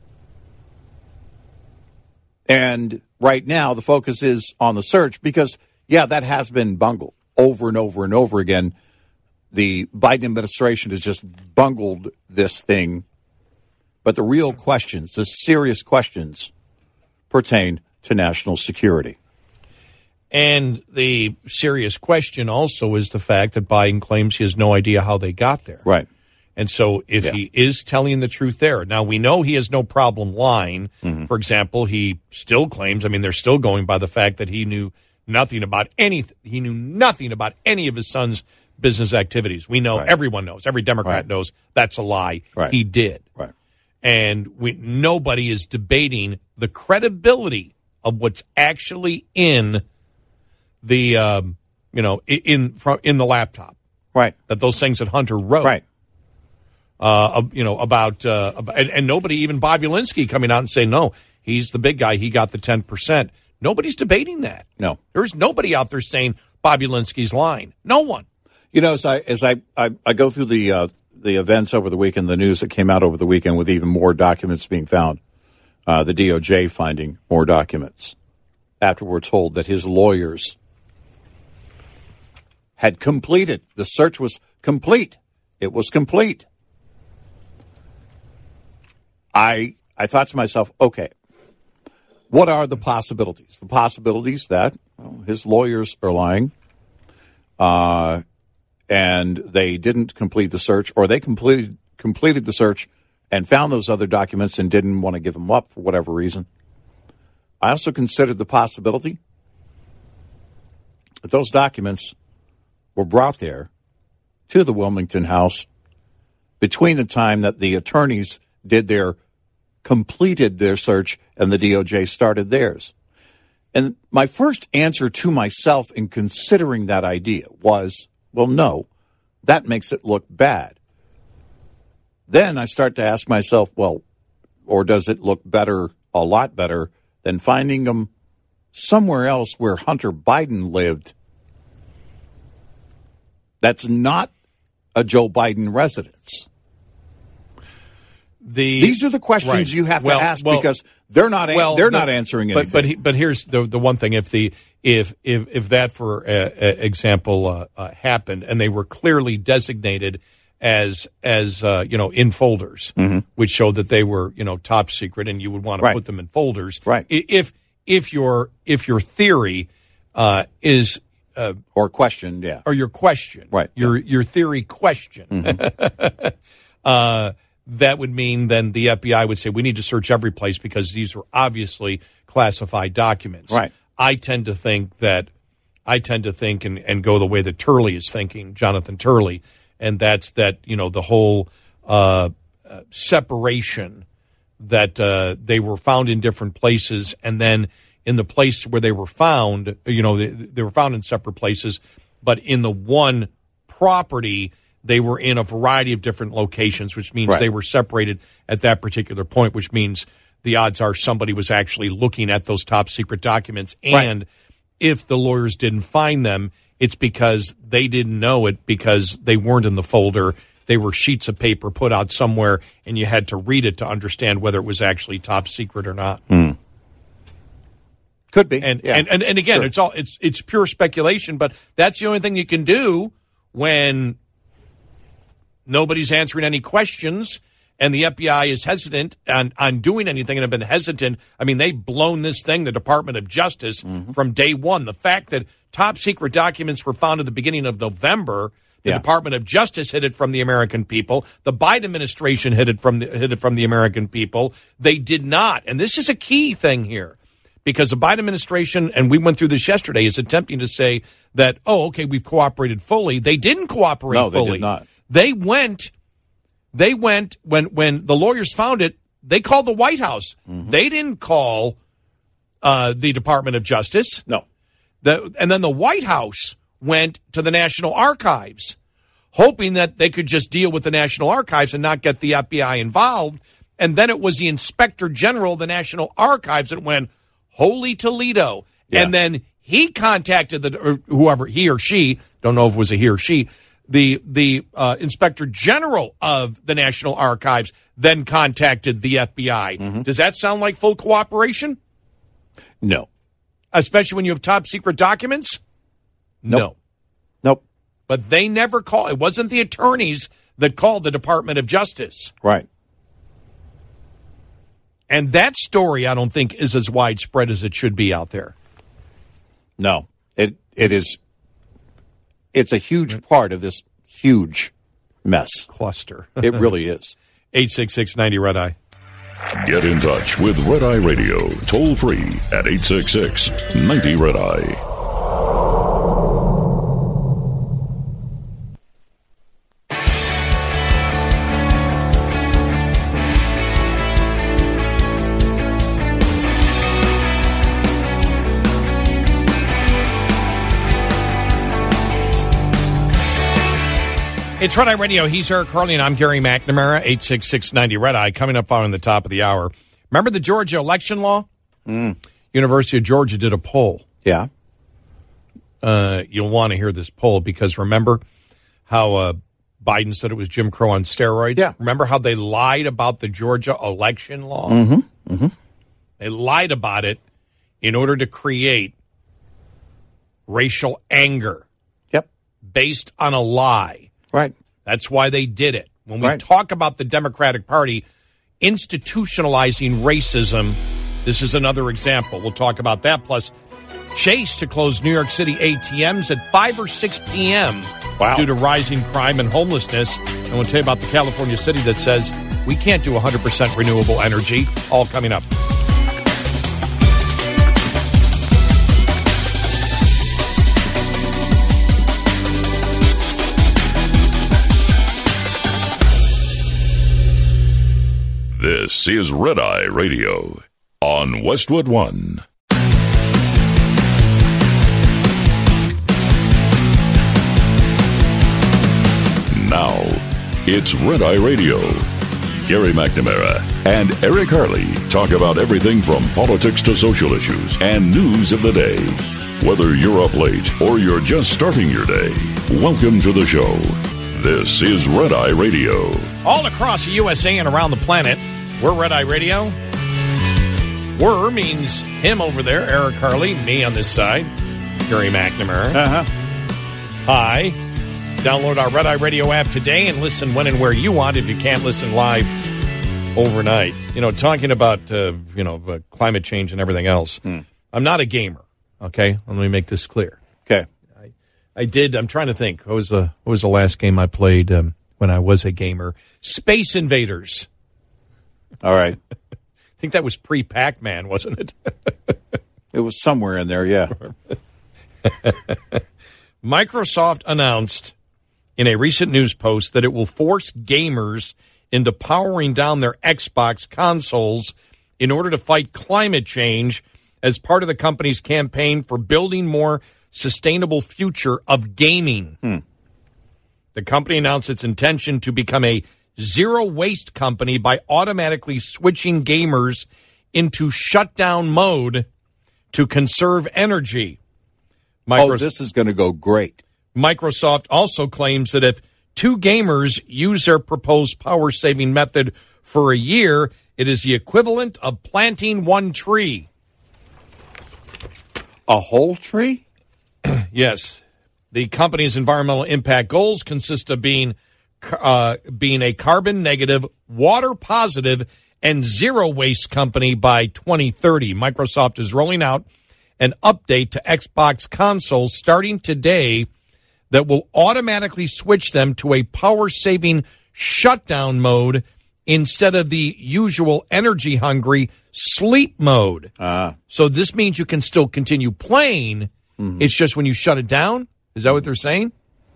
[SPEAKER 9] And right now, the focus is on the search because, yeah, that has been bungled over and over and over again. The Biden administration has just bungled this thing. But the real questions, the serious questions, pertain to national security.
[SPEAKER 4] And the serious question also is the fact that Biden claims he has no idea how they got there.
[SPEAKER 9] Right.
[SPEAKER 4] And so if yeah. he is telling the truth there, now we know he has no problem lying. Mm-hmm. For example, he still claims, I mean, they're still going by the fact that he knew nothing about anything. He knew nothing about any of his son's business activities. We know, right. everyone knows, every Democrat right. knows that's a lie.
[SPEAKER 9] Right.
[SPEAKER 4] He did.
[SPEAKER 9] Right.
[SPEAKER 4] And we, nobody is debating the credibility of what's actually in the, um, you know, in in the laptop.
[SPEAKER 9] Right.
[SPEAKER 4] That those things that Hunter wrote.
[SPEAKER 9] Right.
[SPEAKER 4] Uh, you know, about, uh, about and, and nobody, even Bob Ulinsky, coming out and saying, no, he's the big guy. He got the ten percent. Nobody's debating that.
[SPEAKER 9] No.
[SPEAKER 4] There's nobody out there saying Bob Ulinsky's lying. No one.
[SPEAKER 9] You know, as I as I, I, I go through the uh, the events over the weekend, the news that came out over the weekend with even more documents being found, uh, the D O J finding more documents after we're told that his lawyers had completed. The search was complete. It was complete. I I thought to myself, okay, what are the possibilities? The possibilities that well, his lawyers are lying, uh, and they didn't complete the search, or they completed completed the search and found those other documents and didn't want to give them up for whatever reason. I also considered the possibility that those documents were brought there to the Wilmington house between the time that the attorneys did their completed their search and the D O J started theirs. And my first answer to myself in considering that idea was, well, no, that makes it look bad. Then I start to ask myself, well, or does it look better, a lot better, than finding them somewhere else where Hunter Biden lived that's not a Joe Biden residence?
[SPEAKER 4] The,
[SPEAKER 9] These are the questions
[SPEAKER 4] right.
[SPEAKER 9] you have
[SPEAKER 4] well,
[SPEAKER 9] to ask
[SPEAKER 4] well,
[SPEAKER 9] because they're not
[SPEAKER 4] well,
[SPEAKER 9] they're
[SPEAKER 4] the,
[SPEAKER 9] not answering
[SPEAKER 4] but,
[SPEAKER 9] anything.
[SPEAKER 4] But he, but here's the the one thing: if the if if if that, for uh, example, uh, uh, happened, and they were clearly designated as as uh, you know in folders,
[SPEAKER 9] mm-hmm.
[SPEAKER 4] which showed that they were you know top secret, and you would want to
[SPEAKER 9] right.
[SPEAKER 4] put them in folders,
[SPEAKER 9] right?
[SPEAKER 4] If if your if your theory uh, is uh,
[SPEAKER 9] or question, yeah,
[SPEAKER 4] or your question,
[SPEAKER 9] right?
[SPEAKER 4] Your your theory question.
[SPEAKER 9] Mm-hmm.
[SPEAKER 4] uh, that would mean then the F B I would say, we need to search every place because these are obviously classified documents.
[SPEAKER 9] Right.
[SPEAKER 4] I tend to think that, I tend to think and, and go the way that Turley is thinking, Jonathan Turley, and that's that, you know, the whole uh, uh, separation that uh, they were found in different places, and then in the place where they were found, you know, they, they were found in separate places, but in the one property, they were in a variety of different locations, which means
[SPEAKER 9] right.
[SPEAKER 4] they were separated at that particular point, which means the odds are somebody was actually looking at those top secret documents. And
[SPEAKER 9] right.
[SPEAKER 4] if the lawyers didn't find them, it's because they didn't know it because they weren't in the folder. They were sheets of paper put out somewhere, and you had to read it to understand whether it was actually top secret or not.
[SPEAKER 9] Mm. Could be.
[SPEAKER 4] And,
[SPEAKER 9] yeah.
[SPEAKER 4] and, and, and again,
[SPEAKER 9] sure.
[SPEAKER 4] it's all it's it's pure speculation, but that's the only thing you can do when nobody's answering any questions and the F B I is hesitant on, on doing anything and have been hesitant. I mean, they've blown this thing, the Department of Justice, mm-hmm. from day one. The fact that top secret documents were found at the beginning of November, the yeah. Department of Justice hid it from the American people. The Biden administration hid it from the, hid it from the American people. They did not. And this is a key thing here because the Biden administration, and we went through this yesterday, is attempting to say that, oh, okay, we've cooperated fully. They didn't cooperate
[SPEAKER 9] no,
[SPEAKER 4] fully.
[SPEAKER 9] They did not.
[SPEAKER 4] They went... They went, when, when the lawyers found it, they called the White House. Mm-hmm. They didn't call uh, the Department of Justice.
[SPEAKER 9] No.
[SPEAKER 4] The, and then the White House went to the National Archives, hoping that they could just deal with the National Archives and not get the F B I involved. And then it was the Inspector General of the National Archives that went, holy Toledo. Yeah. And then he contacted the, or whoever, he or she, don't know if it was a he or she, The the uh, Inspector General of the National Archives then contacted the F B I. Mm-hmm. Does that sound like full cooperation?
[SPEAKER 9] No.
[SPEAKER 4] Especially when you have top secret documents?
[SPEAKER 9] Nope.
[SPEAKER 4] No.
[SPEAKER 9] Nope.
[SPEAKER 4] But they never called. It wasn't the attorneys that called the Department of Justice.
[SPEAKER 9] Right.
[SPEAKER 4] And that story, I don't think, is as widespread as it should be out there.
[SPEAKER 9] No. It it is... It's a huge part of this huge mess.
[SPEAKER 4] Cluster.
[SPEAKER 9] It really is.
[SPEAKER 4] eight six six ninety Red Eye.
[SPEAKER 3] Get in touch with Red Eye Radio, toll free at eight six six ninety Red Eye.
[SPEAKER 4] It's Red Eye Radio. He's Eric Harley, and I'm Gary McNamara, eight six six ninety Red Eye, coming up following the top of the hour. Remember the Georgia election law?
[SPEAKER 9] Mm.
[SPEAKER 4] University of Georgia did a poll.
[SPEAKER 9] Yeah.
[SPEAKER 4] Uh, you'll want to hear this poll because remember how uh, Biden said it was Jim Crow on steroids?
[SPEAKER 9] Yeah.
[SPEAKER 4] Remember how they lied about the Georgia election law?
[SPEAKER 9] Mm-hmm. Mm-hmm.
[SPEAKER 4] They lied about it in order to create racial anger.
[SPEAKER 9] Yep.
[SPEAKER 4] Based on a lie.
[SPEAKER 9] Right.
[SPEAKER 4] That's why they did it. When we
[SPEAKER 9] right.
[SPEAKER 4] talk about the Democratic Party institutionalizing racism, this is another example. We'll talk about that. Plus, Chase to close New York City A T Ms at five or six p.m.
[SPEAKER 9] Wow.
[SPEAKER 4] due to rising crime and homelessness. And we'll tell you about the California city that says we can't do one hundred percent renewable energy. All coming up.
[SPEAKER 3] This is Red Eye Radio on Westwood One. Now, it's Red Eye Radio. Gary McNamara and Eric Harley talk about everything from politics to social issues and news of the day. Whether you're up late or you're just starting your day, welcome to the show. This is Red Eye Radio.
[SPEAKER 4] All across the U S A and around the planet, we're Red Eye Radio. We're means him over there, Eric Harley, me on this side, Gary McNamara.
[SPEAKER 9] Uh-huh.
[SPEAKER 4] Hi. Download our Red Eye Radio app today and listen when and where you want if you can't listen live overnight. You know, talking about, uh, you know, uh, climate change and everything else.
[SPEAKER 9] Hmm.
[SPEAKER 4] I'm not a gamer, okay? Let me make this clear.
[SPEAKER 9] Okay.
[SPEAKER 4] I, I did, I'm trying to think. What was the, what was the last game I played um, when I was a gamer? Space Invaders.
[SPEAKER 9] All right.
[SPEAKER 4] I think that was pre-Pac-Man, wasn't it?
[SPEAKER 9] It was somewhere in there, yeah.
[SPEAKER 4] Microsoft announced in a recent news post that it will force gamers into powering down their Xbox consoles in order to fight climate change as part of the company's campaign for building more sustainable future of gaming.
[SPEAKER 9] Hmm.
[SPEAKER 4] The company announced its intention to become a zero-waste company by automatically switching gamers into shutdown mode to conserve energy.
[SPEAKER 9] Microsoft, oh, this is going to go great.
[SPEAKER 4] Microsoft also claims that if two gamers use their proposed power-saving method for a year, it is the equivalent of planting one tree.
[SPEAKER 9] A whole tree?
[SPEAKER 4] Yes. The company's environmental impact goals consist of being uh, being a carbon negative, water positive, and zero waste company by twenty thirty. Microsoft is rolling out an update to Xbox consoles starting today that will automatically switch them to a power-saving shutdown mode instead of the usual energy-hungry sleep mode.
[SPEAKER 9] Uh,
[SPEAKER 4] so this means you can still continue playing. Mm-hmm. It's just when you shut it down. Is that what they're saying?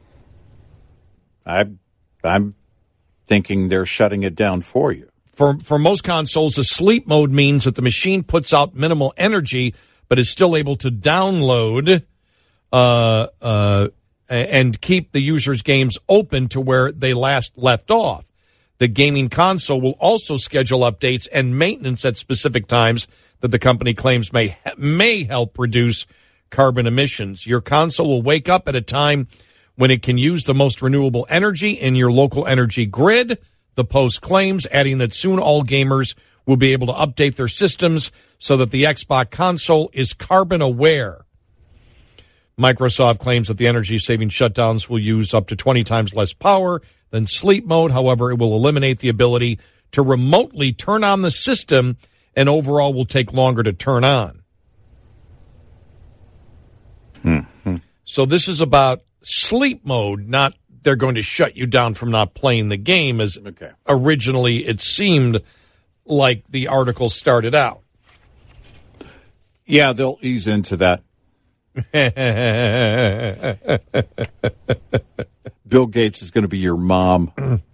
[SPEAKER 9] I, I'm thinking they're shutting it down for you.
[SPEAKER 4] For for most consoles, the sleep mode means that the machine puts out minimal energy, but is still able to download uh, uh, and keep the user's games open to where they last left off. The gaming console will also schedule updates and maintenance at specific times that the company claims may may help reduce carbon emissions. Your console will wake up at a time when it can use the most renewable energy in your local energy grid, the Post claims, adding that soon all gamers will be able to update their systems so that the Xbox console is carbon aware. Microsoft claims that the energy-saving shutdowns will use up to twenty times less power than sleep mode. However, it will eliminate the ability to remotely turn on the system and overall will take longer to turn on.
[SPEAKER 9] Mm-hmm.
[SPEAKER 4] So this is about sleep mode, not they're going to shut you down from not playing the game as
[SPEAKER 9] okay.
[SPEAKER 4] originally it seemed like the article started out.
[SPEAKER 9] Yeah, they'll ease into that. Bill Gates is going to be your mom.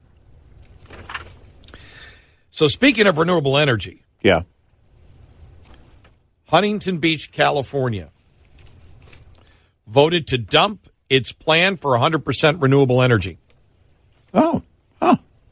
[SPEAKER 4] So speaking of renewable energy.
[SPEAKER 9] Yeah.
[SPEAKER 4] Huntington Beach, California voted to dump its plan for one hundred percent renewable energy.
[SPEAKER 9] Oh, huh.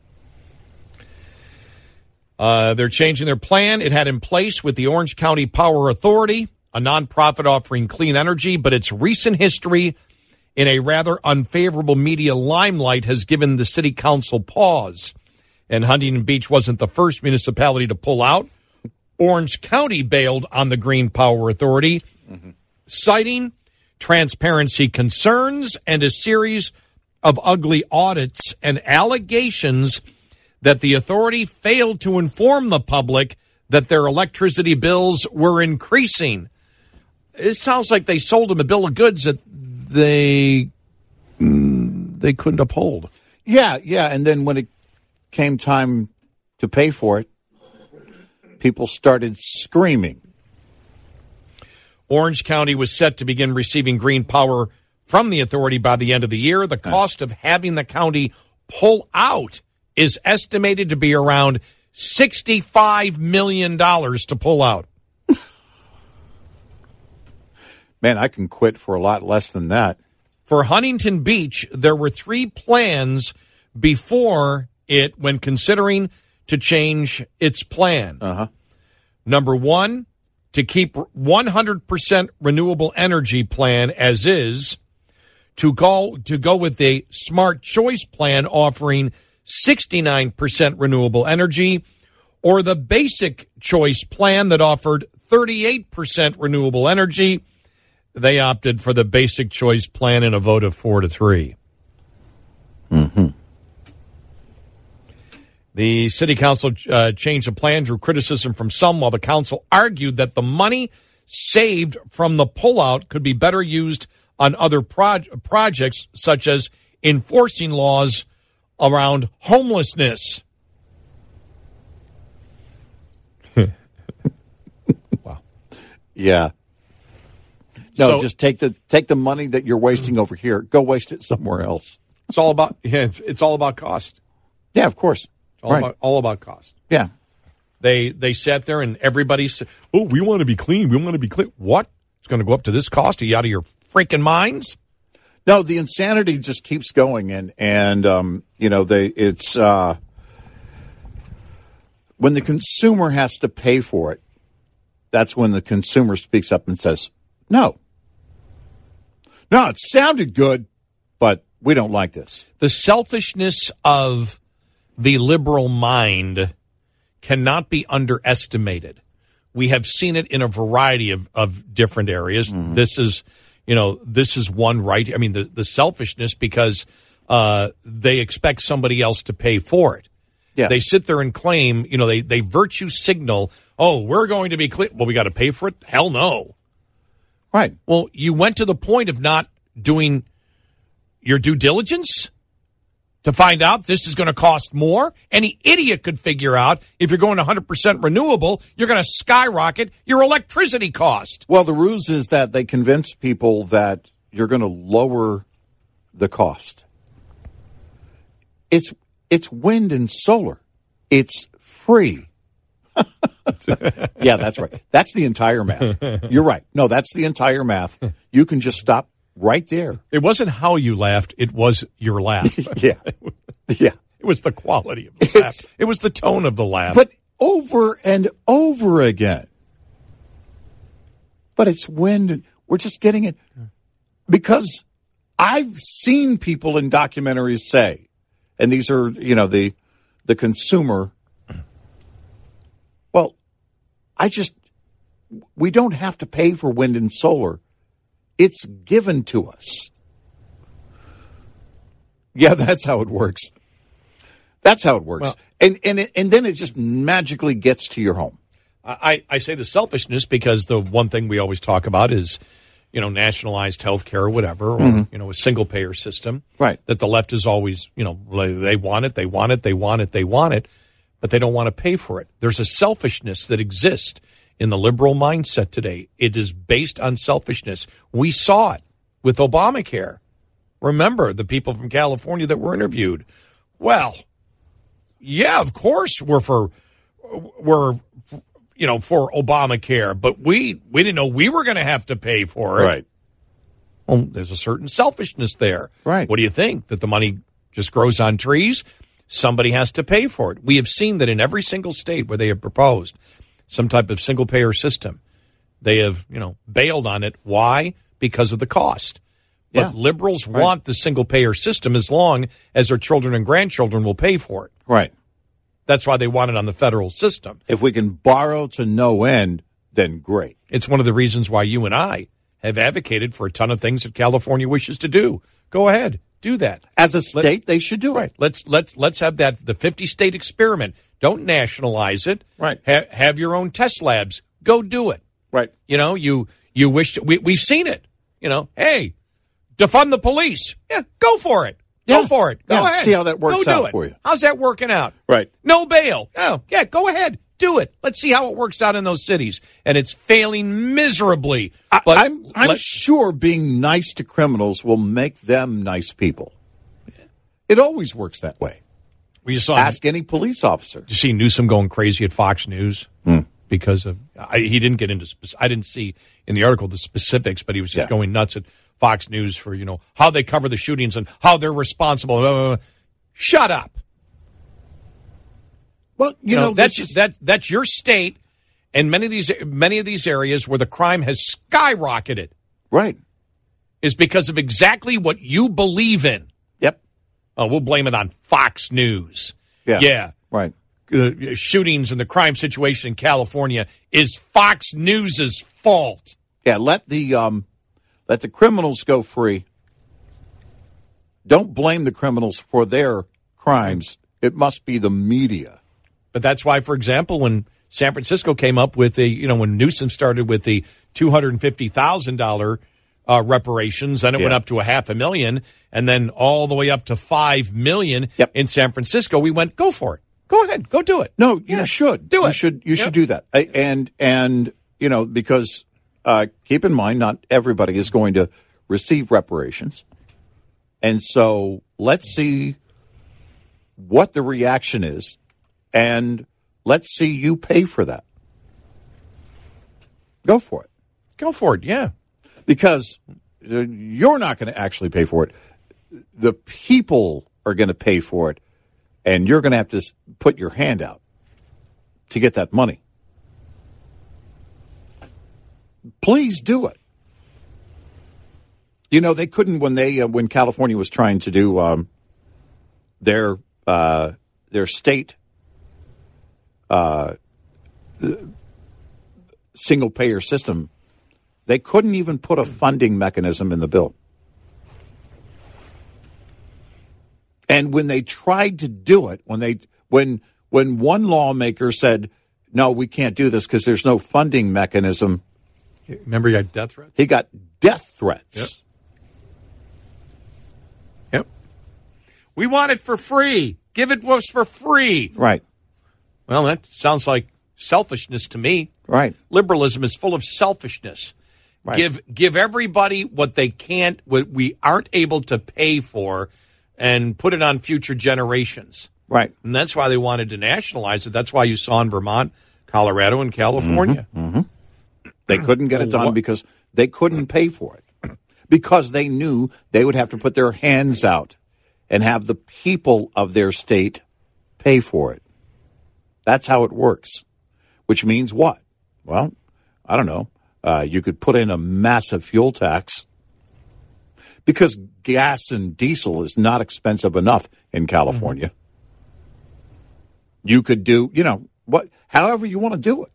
[SPEAKER 4] Uh, they're changing their plan. It had in place with the Orange County Power Authority, a nonprofit offering clean energy, but its recent history in a rather unfavorable media limelight has given the city council pause. And Huntington Beach wasn't the first municipality to pull out. Orange County bailed on the Green Power Authority, mm-hmm. citing transparency concerns and a series of ugly audits and allegations that the authority failed to inform the public that their electricity bills were increasing. It sounds like they sold them a bill of goods that they they couldn't uphold.
[SPEAKER 9] Yeah, yeah, and then when it came time to pay for it, people started screaming.
[SPEAKER 4] Orange County was set to begin receiving green power from the authority by the end of the year. The cost of having the county pull out is estimated to be around sixty-five million dollars to pull out.
[SPEAKER 9] Man, I can quit for a lot less than that.
[SPEAKER 4] For Huntington Beach, there were three plans before it when considering to change its plan.
[SPEAKER 9] Uh-huh.
[SPEAKER 4] Number one, to keep one hundred percent renewable energy plan as is, to go to go with the Smart Choice plan offering sixty-nine percent renewable energy, or the Basic Choice plan that offered thirty-eight percent renewable energy. They opted for the Basic Choice plan in a vote of four to three.
[SPEAKER 9] Mm-hmm.
[SPEAKER 4] The city council uh, changed the plan, drew criticism from some, while the council argued that the money saved from the pullout could be better used on other pro- projects, such as enforcing laws around homelessness. Wow.
[SPEAKER 9] Yeah. No,
[SPEAKER 4] So-
[SPEAKER 9] just take the take the money that you're wasting over here. Go waste it somewhere else.
[SPEAKER 4] It's all about yeah, it's, it's all about cost.
[SPEAKER 9] Yeah, of course.
[SPEAKER 4] It's all
[SPEAKER 9] Right.
[SPEAKER 4] about all about cost.
[SPEAKER 9] Yeah.
[SPEAKER 4] They they sat there and everybody said, "Oh, we want to be clean. We want to be clean." What? It's going to go up to this cost? Are you out of your freaking minds?
[SPEAKER 9] No, the insanity just keeps going, and and um, you know they it's uh, when the consumer has to pay for it. That's when the consumer speaks up and says, "No, no, it sounded good, but we don't like this."
[SPEAKER 4] The selfishness of the liberal mind cannot be underestimated. We have seen it in a variety of, of different areas. Mm-hmm. This is, you know, this is one right. I mean, the, the selfishness because uh, they expect somebody else to pay for it.
[SPEAKER 9] Yeah.
[SPEAKER 4] They sit there and claim, you know, they, they virtue signal, oh, we're going to be clear. Well, we got to pay for it? Hell no.
[SPEAKER 9] Right.
[SPEAKER 4] Well, you went to the point of not doing your due diligence to find out this is going to cost more. Any idiot could figure out if you're going one hundred percent renewable, you're going to skyrocket your electricity cost.
[SPEAKER 9] Well, the ruse is that they convince people that you're going to lower the cost. It's it's wind and solar. It's free. Yeah, that's right. That's the entire math. You're right. No, that's the entire math. You can just stop right there.
[SPEAKER 4] It wasn't how you laughed. It was your laugh.
[SPEAKER 9] Yeah. Yeah.
[SPEAKER 4] It was the quality of the laugh. It's, it was the tone of the laugh.
[SPEAKER 9] But over and over again. But it's wind. We're just getting it. Because I've seen people in documentaries say, and these are, you know, the the consumer. Well, I just, we don't have to pay for wind and solar. It's given to us. Yeah, that's how it works. That's how it works. Well, and and it, and then it just magically gets to your home.
[SPEAKER 4] I, I say the selfishness because the one thing we always talk about is, you know, nationalized health care or whatever, or, mm-hmm. you know, a single-payer system.
[SPEAKER 9] Right.
[SPEAKER 4] That the left is always, you know, they want it, they want it, they want it, they want it, but they don't want to pay for it. There's a selfishness that exists in the liberal mindset today. It is based on selfishness. We saw it with Obamacare. Remember the people from California that were interviewed? Well, yeah, of course we're for, we're, you know, for Obamacare, but we, we didn't know we were going to have to pay for it.
[SPEAKER 9] Right.
[SPEAKER 4] Well, there's a certain selfishness there.
[SPEAKER 9] Right.
[SPEAKER 4] What do you think? That the money just grows on trees? Somebody has to pay for it. We have seen that in every single state where they have proposed some type of single-payer system, they have, you know, bailed on it. Why? Because of the cost. But
[SPEAKER 9] Yeah.
[SPEAKER 4] liberals
[SPEAKER 9] Right.
[SPEAKER 4] want the single-payer system as long as their children and grandchildren will pay for it.
[SPEAKER 9] Right.
[SPEAKER 4] That's why they want it on the federal system.
[SPEAKER 9] If we can borrow to no end, then great.
[SPEAKER 4] It's one of the reasons why you and I have advocated for a ton of things that California wishes to do. Go ahead, do that.
[SPEAKER 9] As a state, Let, they should do
[SPEAKER 4] right.
[SPEAKER 9] it.
[SPEAKER 4] Let's let's let's have that the fifty-state experiment. Don't nationalize it.
[SPEAKER 9] Right.
[SPEAKER 4] Ha- have your own test labs. Go do it.
[SPEAKER 9] Right.
[SPEAKER 4] You know, you you wish to, we we've seen it. You know, hey, defund the police. Yeah, go for it.
[SPEAKER 9] Yeah.
[SPEAKER 4] Go for it. Go
[SPEAKER 9] Yeah.
[SPEAKER 4] ahead.
[SPEAKER 9] See how that works
[SPEAKER 4] go do
[SPEAKER 9] out
[SPEAKER 4] it.
[SPEAKER 9] for you.
[SPEAKER 4] How's that working out?
[SPEAKER 9] Right.
[SPEAKER 4] No bail. Oh, yeah, go ahead. Do it. Let's see how it works out in those cities. And it's failing miserably.
[SPEAKER 9] I,
[SPEAKER 4] But
[SPEAKER 9] I'm, I'm
[SPEAKER 4] let-
[SPEAKER 9] sure being nice to criminals will make them nice people. It always works that way.
[SPEAKER 4] we just saw
[SPEAKER 9] Ask any police officer.
[SPEAKER 4] Did you see Newsom going crazy at Fox News
[SPEAKER 9] Hmm.
[SPEAKER 4] because of I, he didn't get into spec- I didn't see in the article the specifics, but he was just
[SPEAKER 9] Yeah.
[SPEAKER 4] going nuts at Fox News for, you know, how they cover the shootings and how they're responsible. Uh, shut up.
[SPEAKER 9] Well, you,
[SPEAKER 4] You, know,
[SPEAKER 9] know,
[SPEAKER 4] that's
[SPEAKER 9] this is-
[SPEAKER 4] that that's your state, and many of these many of these areas where the crime has skyrocketed
[SPEAKER 9] right.
[SPEAKER 4] is because of exactly what you believe in.
[SPEAKER 9] Yep.
[SPEAKER 4] Oh, we'll blame it on Fox News.
[SPEAKER 9] Yeah.
[SPEAKER 4] Yeah.
[SPEAKER 9] Right.
[SPEAKER 4] Uh, shootings and the crime situation in California is Fox News's fault.
[SPEAKER 9] Yeah. Let the um, let the criminals go free. Don't blame the criminals for their crimes. It must be the media.
[SPEAKER 4] But that's why, for example, when San Francisco came up with the, you know, when Newsom started with the two hundred fifty thousand dollars uh, reparations, then it
[SPEAKER 9] Yeah.
[SPEAKER 4] went up to a half a million, and then all the way up to five million
[SPEAKER 9] Yep.
[SPEAKER 4] in San Francisco. We went, go for it. Go ahead. Go do it.
[SPEAKER 9] No, you
[SPEAKER 4] Yeah.
[SPEAKER 9] should
[SPEAKER 4] Do
[SPEAKER 9] You
[SPEAKER 4] it.
[SPEAKER 9] should you
[SPEAKER 4] Yep.
[SPEAKER 9] should do that. I- And and you know, because uh, keep in mind, not everybody is going to receive reparations, and so let's see what the reaction is, and let's see you pay for that. Go for it,
[SPEAKER 4] Go for it. Yeah.
[SPEAKER 9] because uh, you're not going to actually pay for it. The people are going to pay for it, and you're going to have to s- put your hand out to get that money. Please do it. You know, they couldn't when they uh, when California was trying to do um, their uh, their state uh, single payer system. They couldn't even put a funding mechanism in the bill. And when they tried to do it, when they when when one lawmaker said, no, we can't do this because there's no funding mechanism.
[SPEAKER 4] Remember, you got death threats?
[SPEAKER 9] He got death threats.
[SPEAKER 4] Yep. Yep. We want it for free. Give it to us for free.
[SPEAKER 9] Right.
[SPEAKER 4] Well, that sounds like selfishness to me.
[SPEAKER 9] Right.
[SPEAKER 4] Liberalism is full of selfishness. Right. Give give everybody what they can't, what we aren't able to pay for, and put it on future generations.
[SPEAKER 9] Right.
[SPEAKER 4] And that's why they wanted to nationalize it. That's why you saw in Vermont, Colorado, and California.
[SPEAKER 9] Mm-hmm. Mm-hmm. They couldn't get it done because they couldn't pay for it. Because they knew they would have to put their hands out and have the people of their state pay for it. That's how it works. Which means what? Well, I don't know. Uh, you could put in a massive fuel tax because gas and diesel is not expensive enough in California. Mm-hmm. You could do, you know, what, however you want to do it.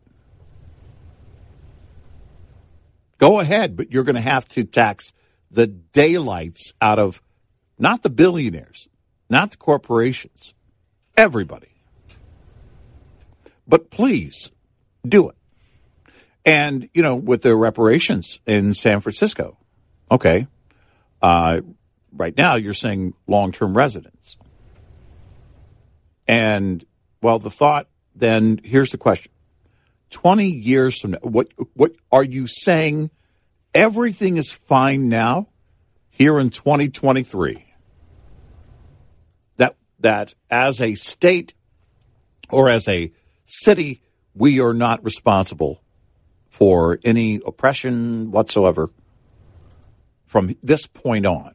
[SPEAKER 9] Go ahead, but you're going to have to tax the daylights out of not the billionaires, not the corporations, everybody. But please do it. And, you know, with the reparations in San Francisco, okay, uh, right now you're saying long-term residents. And, well, the thought then, here's the question. twenty years from now, what, what are you saying everything is fine now here in twenty twenty-three? That, that as a state or as a city, we are not responsible for any oppression whatsoever from this point on.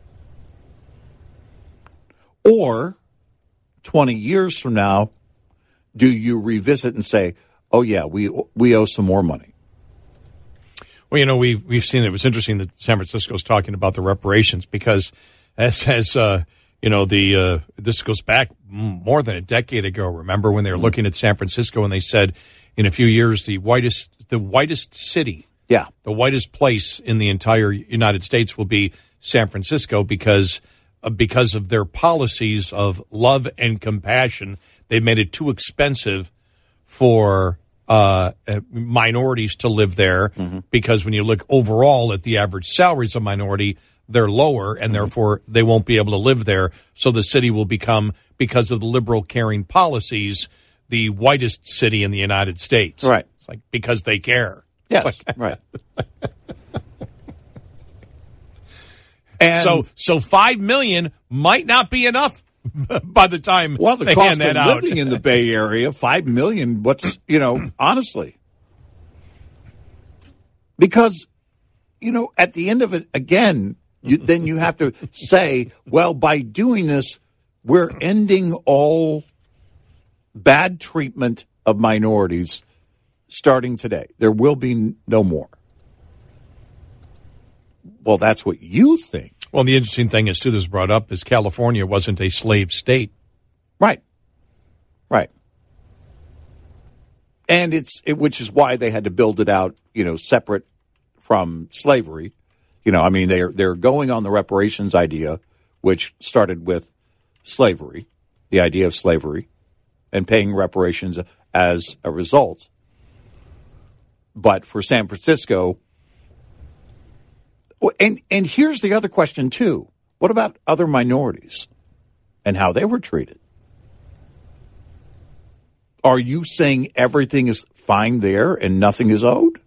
[SPEAKER 9] Or twenty years from now, do you revisit and say, oh, yeah, we we owe some more money?
[SPEAKER 4] Well, you know, we've, we've seen it was interesting that San Francisco's talking about the reparations because as, as uh, you know, the uh, this goes back more than a decade ago. Remember when they were looking at San Francisco and they said in a few years the whitest the whitest city,
[SPEAKER 9] yeah,
[SPEAKER 4] the whitest place in the entire United States will be San Francisco because uh, because of their policies of love and compassion. They made it too expensive for uh, minorities to live there mm-hmm. because when you look overall at the average salaries of minority, they're lower, and mm-hmm. therefore they won't be able to live there. So the city will become, because of the liberal caring policies, the whitest city in the United States.
[SPEAKER 9] Right.
[SPEAKER 4] It's like because they care.
[SPEAKER 9] Yes,
[SPEAKER 4] like,
[SPEAKER 9] right.
[SPEAKER 4] and so, so five million might not be enough by the time
[SPEAKER 9] well, the
[SPEAKER 4] they
[SPEAKER 9] cost
[SPEAKER 4] hand that
[SPEAKER 9] of
[SPEAKER 4] out.
[SPEAKER 9] living in the Bay Area, five million. What's you know, honestly, because you know, at the end of it, again, you, then you have to say, well, by doing this, we're ending all bad treatment of minorities starting today. There will be no more. Well, that's what you think.
[SPEAKER 4] Well, the interesting thing is, too, this brought up, is California wasn't a slave state.
[SPEAKER 9] Right. Right. And it's, it, which is why they had to build it out, you know, separate from slavery. You know, I mean, they're, they're going on the reparations idea, which started with slavery, the idea of slavery, and paying reparations as a result. But for San Francisco, and and here's the other question, too. What about other minorities and how they were treated? Are you saying everything is fine there and nothing is owed?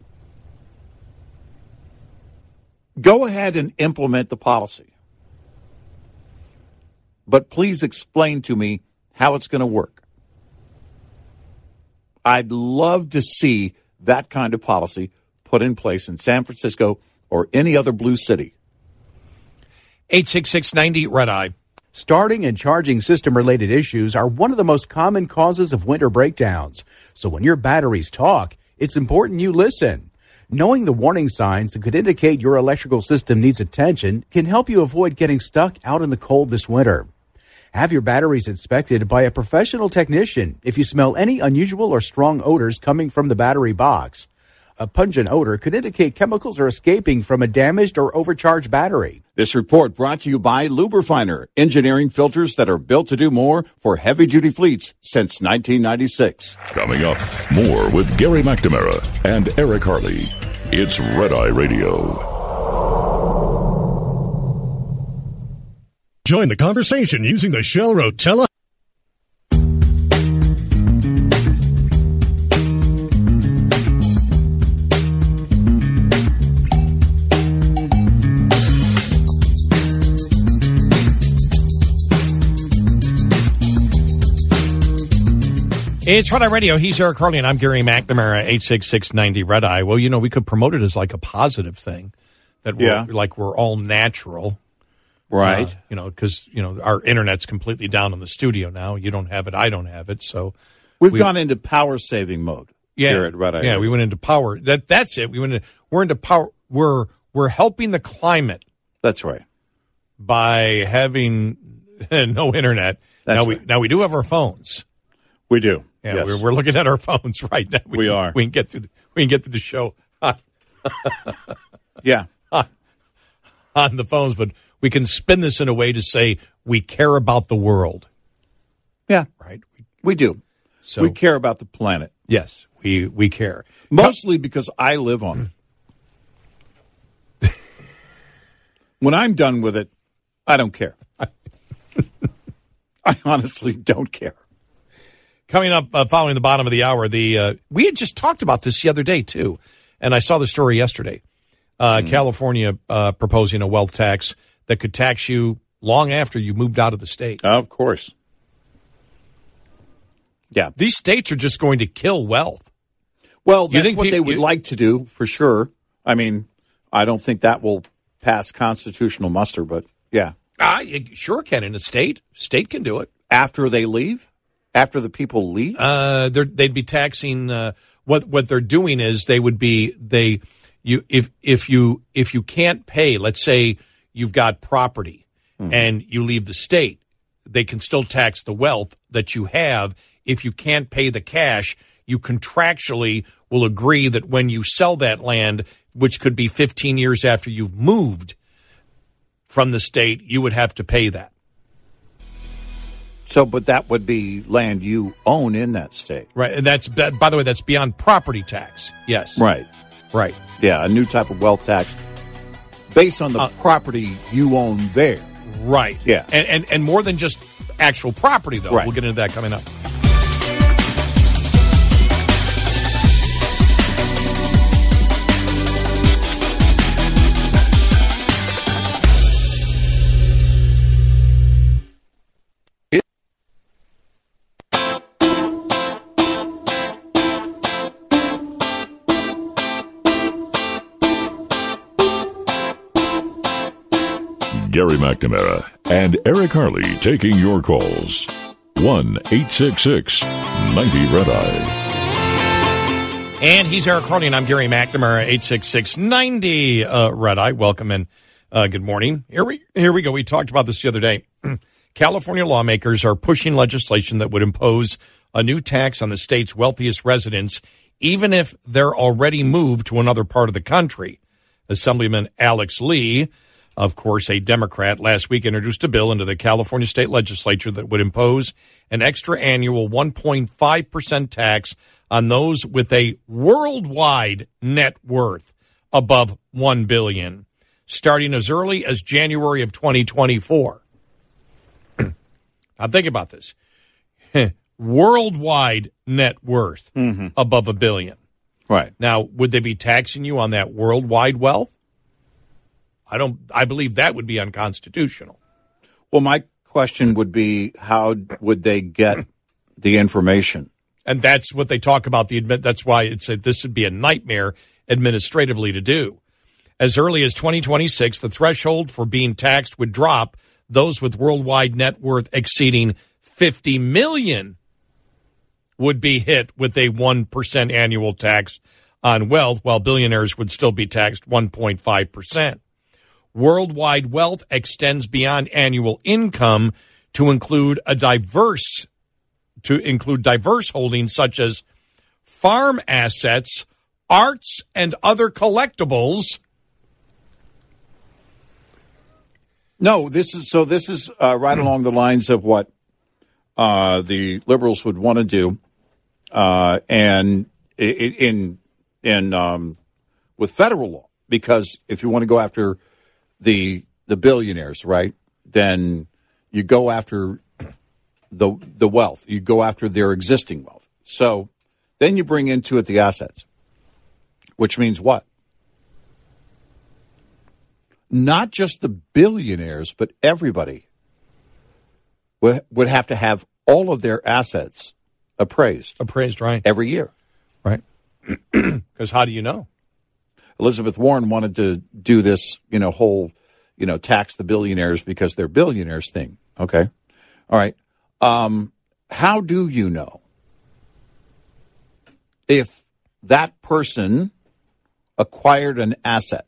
[SPEAKER 9] Go ahead and implement the policy. But please explain to me how it's going to work. I'd love to see that kind of policy put in place in San Francisco or any other blue city.
[SPEAKER 4] eight six six, ninety, Red Eye.
[SPEAKER 2] Starting and charging system-related issues are one of the most common causes of winter breakdowns. So when your batteries talk, it's important you listen. Knowing the warning signs that could indicate your electrical system needs attention can help you avoid getting stuck out in the cold this winter. Have your batteries inspected by a professional technician if you smell any unusual or strong odors coming from the battery box. a pungent odor could indicate chemicals are escaping from a damaged or overcharged battery.
[SPEAKER 9] This report brought to you by Lubrifiner, engineering filters that are built to do more for heavy-duty fleets since nineteen ninety-six.
[SPEAKER 3] Coming up, more with Gary McNamara and Eric Harley. It's Red Eye Radio.
[SPEAKER 10] Join the conversation using the Shell Rotella.
[SPEAKER 4] It's Red Eye Radio. He's Eric Harley, and I'm Gary McNamara, eight six six ninety Red Eye. Well, you know, we could promote it as like a positive thing, that we're,
[SPEAKER 9] Yeah.
[SPEAKER 4] like we're all natural.
[SPEAKER 9] Right.
[SPEAKER 4] Uh, you know, because, you know, our internet's completely down in the studio now. You don't have it. I don't have it. So
[SPEAKER 9] We've
[SPEAKER 4] we-
[SPEAKER 9] gone into power-saving mode
[SPEAKER 4] yeah,
[SPEAKER 9] here at Red Eye.
[SPEAKER 4] Yeah, we went into power. That That's it. We went. Into, we're into power. We're, we're helping the climate
[SPEAKER 9] That's right.
[SPEAKER 4] by having no internet.
[SPEAKER 9] That's
[SPEAKER 4] now, we,
[SPEAKER 9] right.
[SPEAKER 4] now, we do have our phones.
[SPEAKER 9] We do.
[SPEAKER 4] Yeah,
[SPEAKER 9] Yes.
[SPEAKER 4] we're, we're looking at our phones right now.
[SPEAKER 9] We are.
[SPEAKER 4] We can get through. The, we can get through the show on,
[SPEAKER 9] Yeah.
[SPEAKER 4] on the phones, but we can spin this in a way to say we care about the world.
[SPEAKER 9] Yeah.
[SPEAKER 4] Right. We,
[SPEAKER 9] We do.
[SPEAKER 4] so
[SPEAKER 9] we care about the planet.
[SPEAKER 4] yes, we we care.
[SPEAKER 9] Mostly because I live on it. When I'm done with it, I don't care. I honestly don't care.
[SPEAKER 4] Coming up, uh, following the bottom of the hour, the uh, we had just talked about this the other day too, and I saw the story yesterday. Uh,
[SPEAKER 9] Mm.
[SPEAKER 4] California uh, proposing a wealth tax that could tax you long after you moved out of the state.
[SPEAKER 9] Of course. Yeah.
[SPEAKER 4] These states are just going to kill wealth.
[SPEAKER 9] Well,
[SPEAKER 4] You
[SPEAKER 9] that's
[SPEAKER 4] think
[SPEAKER 9] what
[SPEAKER 4] pe-
[SPEAKER 9] they would
[SPEAKER 4] you-
[SPEAKER 9] like to do, for sure. I mean, I don't think that will pass constitutional muster, but yeah.
[SPEAKER 4] Ah, you sure can in a state. State can do it.
[SPEAKER 9] After they leave? After the people leave?
[SPEAKER 4] Uh, they're- they'd be taxing. Uh, what what they're doing is they would be they you if if you if you can't pay. Let's say you've got property
[SPEAKER 9] Hmm.
[SPEAKER 4] and you leave the state, they can still tax the wealth that you have. If you can't pay the cash, you contractually will agree that when you sell that land, which could be fifteen years after you've moved from the state, you would have to pay that.
[SPEAKER 9] So, but that would be land you own in that state.
[SPEAKER 4] Right. And that's, that, by the way, that's beyond property tax. Yes.
[SPEAKER 9] Right.
[SPEAKER 4] Right.
[SPEAKER 9] Yeah, a new type of wealth tax based on the
[SPEAKER 4] Uh,
[SPEAKER 9] property you own there.
[SPEAKER 4] Right.
[SPEAKER 9] Yeah.
[SPEAKER 4] And, and and more than just actual property, though.
[SPEAKER 9] Right.
[SPEAKER 4] We'll get into that coming up.
[SPEAKER 3] Gary McNamara and Eric Harley taking your calls. one eight six six ninety Red Eye.
[SPEAKER 4] And he's Eric Harley, and I'm Gary McNamara, eight six six ninety uh, Red Eye. Welcome and uh, good morning. Here we here we go. We talked about this the other day. California lawmakers are pushing legislation that would impose a new tax on the state's wealthiest residents, even if they're already moved to another part of the country. Assemblyman Alex Lee, of course, a Democrat, last week introduced a bill into the California state legislature that would impose an extra annual one point five percent tax on those with a worldwide net worth above one billion dollars, starting as early as January of twenty twenty-four. Now think about this. Worldwide net worth
[SPEAKER 9] Mm-hmm.
[SPEAKER 4] above a billion.
[SPEAKER 9] Right.
[SPEAKER 4] Now, would they be taxing you on that worldwide wealth? I don't. I believe that would be unconstitutional.
[SPEAKER 9] Well, my question would be, how would they get the information?
[SPEAKER 4] And that's what they talk about. The admit. That's why it's a, this would be a nightmare administratively to do. As early as twenty twenty-six, the threshold for being taxed would drop. Those with worldwide net worth exceeding fifty million dollars would be hit with a one percent annual tax on wealth, while billionaires would still be taxed one point five percent. Worldwide wealth extends beyond annual income to include a diverse to include diverse holdings such as farm assets arts and other collectibles.
[SPEAKER 9] No, this is so. This is uh, right along the lines of what uh, the liberals would want to do, uh, and in in um, with federal law, because if you want to go after the the billionaires, right, then you go after the the wealth. You go after their existing wealth. So then you bring into it the assets, which means what? Not just the billionaires, but everybody would, would have to have all of their assets appraised.
[SPEAKER 4] Appraised, right.
[SPEAKER 9] Every year.
[SPEAKER 4] Right. Because how do you know?
[SPEAKER 9] Elizabeth Warren wanted to do this, you know, whole, you know, tax the billionaires because they're billionaires thing. Okay. All right. Um, how do you know if that person acquired an asset?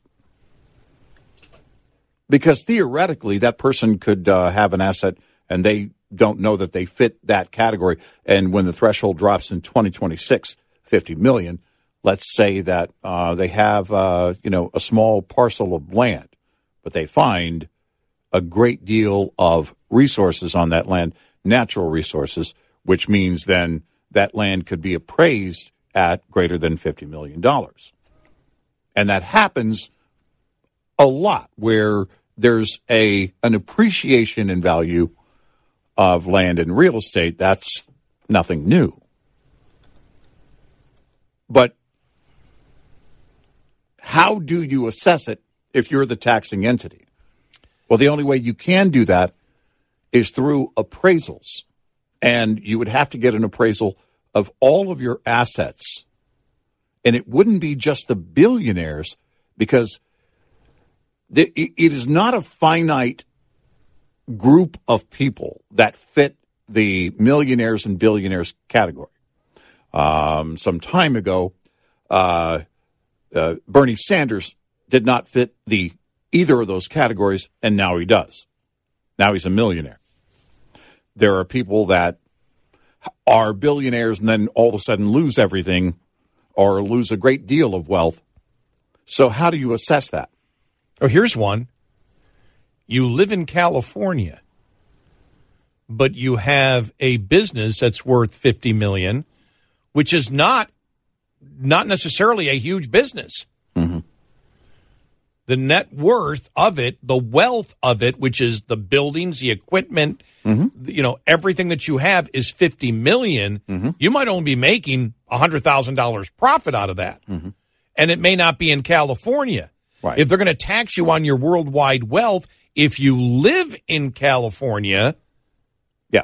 [SPEAKER 9] Because theoretically, that person could uh, have an asset and they don't know that they fit that category. And when the threshold drops in twenty twenty-six, fifty million, let's say that uh, they have, uh, you know, a small parcel of land, but they find a great deal of resources on that land, natural resources, which means then that land could be appraised at greater than fifty million dollars. And that happens a lot where there's a an appreciation in value of land and real estate. That's nothing new. But how do you assess it if you're the taxing entity? Well, the only way you can do that is through appraisals. And you would have to get an appraisal of all of your assets. And it wouldn't be just the billionaires, because it is not a finite group of people that fit the millionaires and billionaires category. Um, some time ago, uh, uh, Bernie Sanders did not fit the either of those categories, and now he does. Now he's a millionaire. There are people that are billionaires and then all of a sudden lose everything or lose a great deal of wealth. So how do you assess that?
[SPEAKER 4] Oh, here's one. You live in California, but you have a business that's worth fifty million dollars, which is not not necessarily a huge business.
[SPEAKER 9] Mm-hmm.
[SPEAKER 4] The net worth of it, the wealth of it, which is the buildings, the equipment, mm-hmm. you know, everything that you have is fifty million dollars. Mm-hmm. You might only be making one hundred thousand dollars profit out of that.
[SPEAKER 9] Mm-hmm.
[SPEAKER 4] And it may not be in California.
[SPEAKER 9] Right.
[SPEAKER 4] If they're going to tax you on your worldwide wealth, if you live in California,
[SPEAKER 9] yeah.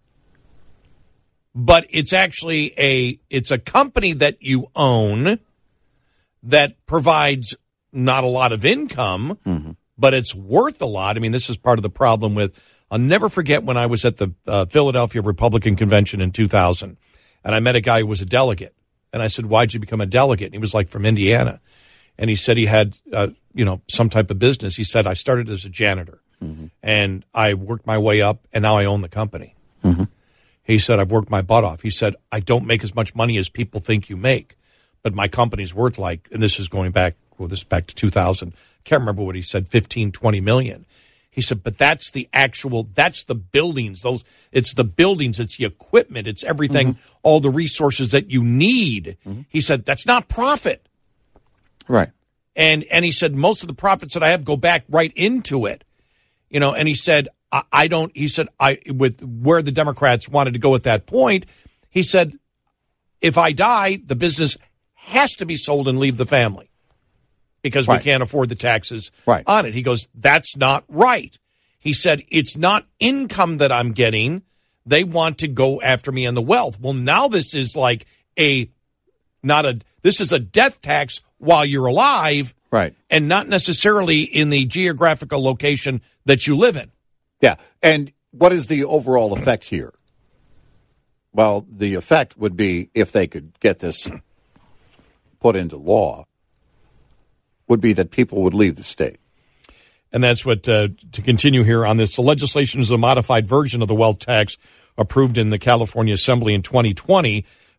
[SPEAKER 4] But it's actually a it's a company that you own that provides not a lot of income,
[SPEAKER 9] mm-hmm.
[SPEAKER 4] but it's worth a lot. I mean, this is part of the problem with. I'll never forget when I was at the uh, Philadelphia Republican Convention in two thousand, and I met a guy who was a delegate, and I said, "Why'd you become a delegate?" And he was like, "From Indiana." And he said he had, uh, you know, some type of business. He said, I started as a janitor,
[SPEAKER 9] mm-hmm.
[SPEAKER 4] and I worked my way up, and now I own the company.
[SPEAKER 9] Mm-hmm.
[SPEAKER 4] He said, I've worked my butt off. He said, I don't make as much money as people think you make, but my company's worth like, and this is going back, well, this is back to two thousand. Can't remember what he said, fifteen, twenty million. He said, but that's the actual, that's the buildings. Those, it's the buildings, it's the equipment, it's everything, mm-hmm. all the resources that you need.
[SPEAKER 9] Mm-hmm.
[SPEAKER 4] He said, that's not profit.
[SPEAKER 9] Right.
[SPEAKER 4] And and he said, most of the profits that I have go back right into it. You know, and he said, I, I don't, he said, I with where the Democrats wanted to go at that point, he said, if I die, the business has to be sold and leave the family because
[SPEAKER 9] right.
[SPEAKER 4] we can't afford the taxes
[SPEAKER 9] right.
[SPEAKER 4] on it. He goes, that's not right. He said, it's not income that I'm getting. They want to go after me on the wealth. Well, now this is like a, not a, this is a death tax while you're alive,
[SPEAKER 9] right,
[SPEAKER 4] and not necessarily in the geographical location that you live in.
[SPEAKER 9] Yeah, and what is the overall effect here? Well, the effect would be, if they could get this put into law, would be that people would leave the state.
[SPEAKER 4] And that's what, uh, to continue here on this, the legislation is a modified version of the wealth tax approved in the California Assembly in twenty twenty.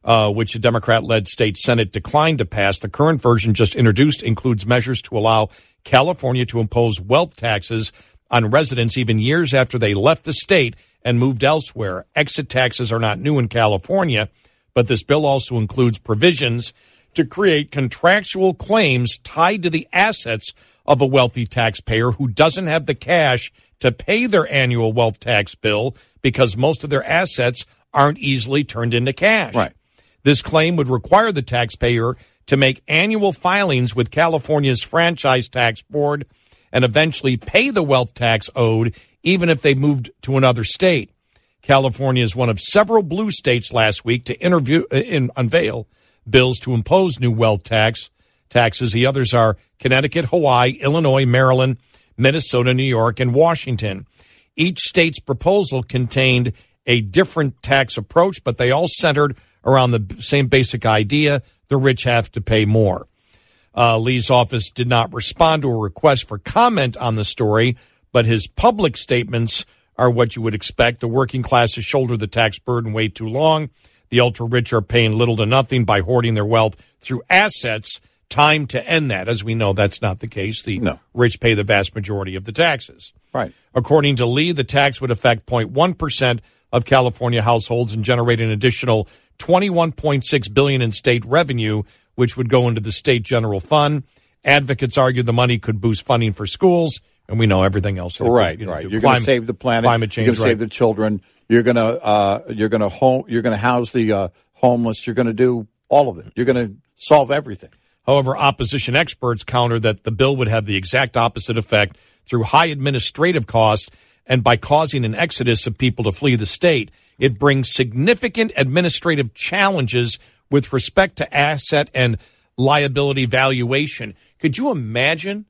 [SPEAKER 4] uh, which a Democrat-led state Senate declined to pass. The current version just introduced includes measures to allow California to impose wealth taxes on residents even years after they left the state and moved elsewhere. Exit taxes are not new in California, but this bill also includes provisions to create contractual claims tied to the assets of a wealthy taxpayer who doesn't have the cash to pay their annual wealth tax bill because most of their assets aren't easily turned into cash.
[SPEAKER 9] Right.
[SPEAKER 4] This claim would require the taxpayer to make annual filings with California's Franchise Tax Board and eventually pay the wealth tax owed, even if they moved to another state. California is one of several blue states last week to interview, uh, in, unveil bills to impose new wealth tax taxes. The others are Connecticut, Hawaii, Illinois, Maryland, Minnesota, New York, and Washington. Each state's proposal contained a different tax approach, but they all centered around the same basic idea: the rich have to pay more. Uh, Lee's office did not respond to a request for comment on the story, but his public statements are what you would expect. The working class has shouldered the tax burden way too long. The ultra-rich are paying little to nothing by hoarding their wealth through assets. Time to end that. As we know, that's not the case. The
[SPEAKER 9] no.
[SPEAKER 4] rich pay the vast majority of the taxes.
[SPEAKER 9] Right.
[SPEAKER 4] According to Lee, the tax would affect zero point one percent of California households and generate an additional twenty-one point six billion dollars in state revenue, which would go into the state general fund. Advocates argue the money could boost funding for schools, and we know everything else.
[SPEAKER 9] Right,
[SPEAKER 4] you know,
[SPEAKER 9] right. You're going to save the planet.
[SPEAKER 4] Climate change.
[SPEAKER 9] You're going to
[SPEAKER 4] right.
[SPEAKER 9] save the children. You're going to uh, you're going to home. You're going to house the uh, homeless. You're going to do all of it. You're going to solve everything.
[SPEAKER 4] However, opposition experts counter that the bill would have the exact opposite effect through high administrative costs and by causing an exodus of people to flee the state. It brings significant administrative challenges with respect to asset and liability valuation. Could you imagine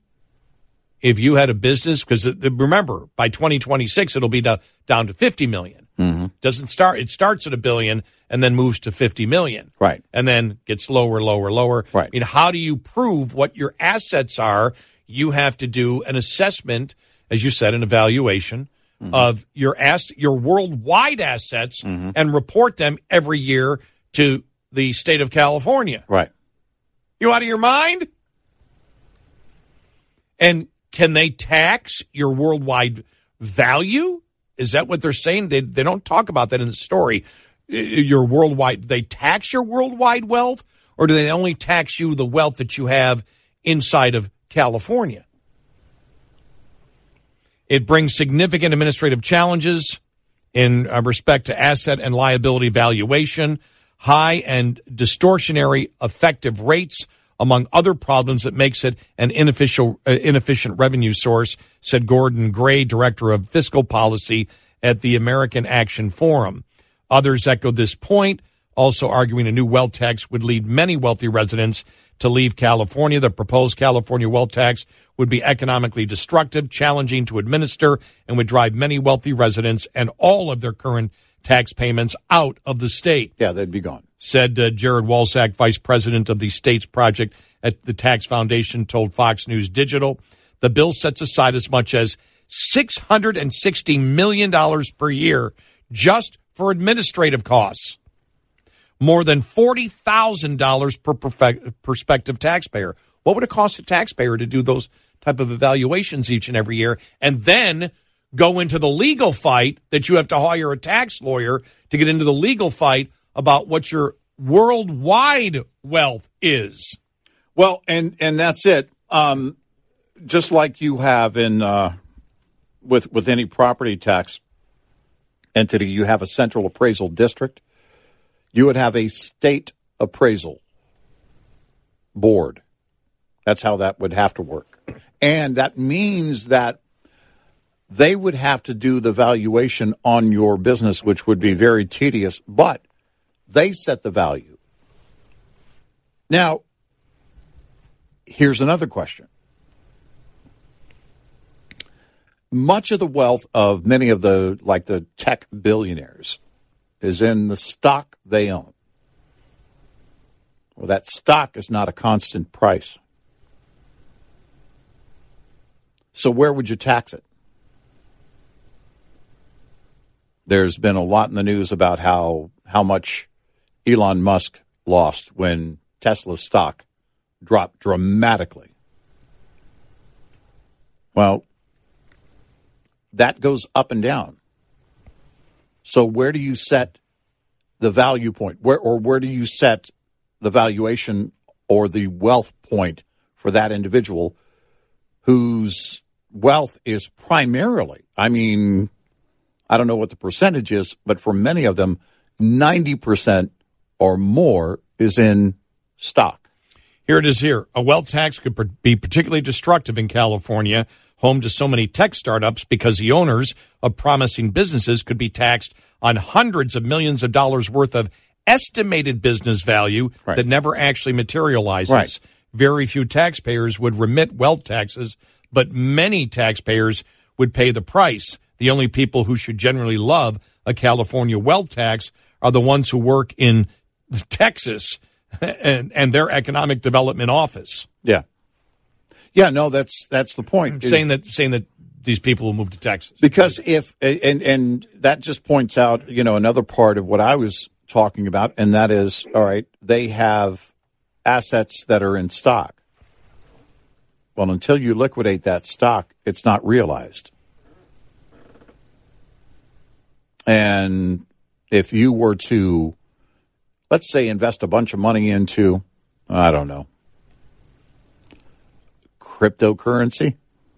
[SPEAKER 4] if you had a business? Because remember, by twenty twenty-six, it'll be down, down to fifty million.
[SPEAKER 9] Mm-hmm.
[SPEAKER 4] Doesn't start. It starts at a billion and then moves to fifty million.
[SPEAKER 9] Right.
[SPEAKER 4] And then gets lower, lower, lower.
[SPEAKER 9] Right.
[SPEAKER 4] I mean, how do you prove what your assets are? You have to do an assessment, as you said, an evaluation mm-hmm. of your ass, your worldwide assets, mm-hmm. and report them every year to the state of California.
[SPEAKER 9] Right.
[SPEAKER 4] You out of your mind? And can they tax your worldwide value? Is that what they're saying? They, they don't talk about that in the story. Your worldwide, they tax your worldwide wealth, or do they only tax you the wealth that you have inside of California? It brings significant administrative challenges in respect to asset and liability valuation, high and distortionary effective rates, among other problems that makes it an inefficient, uh, inefficient revenue source, said Gordon Gray, director of fiscal policy at the American Action Forum. Others echoed this point, also arguing a new wealth tax would lead many wealthy residents to leave California. The proposed California wealth tax would be economically destructive, challenging to administer, and would drive many wealthy residents and all of their current tax payments out of the state.
[SPEAKER 9] Yeah, they'd be gone.
[SPEAKER 4] Said uh, Jared Walczak, vice president of the state's project at the Tax Foundation, told Fox News Digital. The bill sets aside as much as six hundred sixty million dollars per year just for administrative costs, more than forty thousand dollars per prospective taxpayer. What would it cost a taxpayer to do those type of evaluations each and every year and then go into the legal fight that you have to hire a tax lawyer to get into the legal fight about what your worldwide wealth is?
[SPEAKER 9] Well, and, and that's it. Um, just like you have in uh, with with any property tax entity, you have a central appraisal district. You would have a state appraisal board. That's how that would have to work. And that means that they would have to do the valuation on your business, which would be very tedious, but they set the value. Now, here's another question. Much of the wealth of many of the, like the tech billionaires, is in the stock they own. Well, that stock is not a constant price. So where would you tax it? There's been a lot in the news about how how much Elon Musk lost when Tesla's stock dropped dramatically. Well, that goes up and down. So where do you set the value point? Where or where do you set the valuation or the wealth point for that individual whose wealth is primarily, I mean, I don't know what the percentage is, but for many of them, ninety percent or more is in stock.
[SPEAKER 4] Here it is here. A wealth tax could be particularly destructive in California, home to so many tech startups, because the owners of promising businesses could be taxed on hundreds of millions of dollars worth of estimated business value right. that never actually materializes. Right. Very few taxpayers would remit wealth taxes, but many taxpayers would pay the price. The only people who should generally love a California wealth tax are the ones who work in Texas and, and their economic development office.
[SPEAKER 9] Yeah. Yeah, no, that's that's the point.
[SPEAKER 4] Saying that saying that these people will move to Texas.
[SPEAKER 9] Because if and and that just points out, you know, another part of what I was talking about, and that is, all right, they have assets that are in stock. Well, until you liquidate that stock, it's not realized. And if you were to, let's say, invest a bunch of money into, I don't know, cryptocurrency,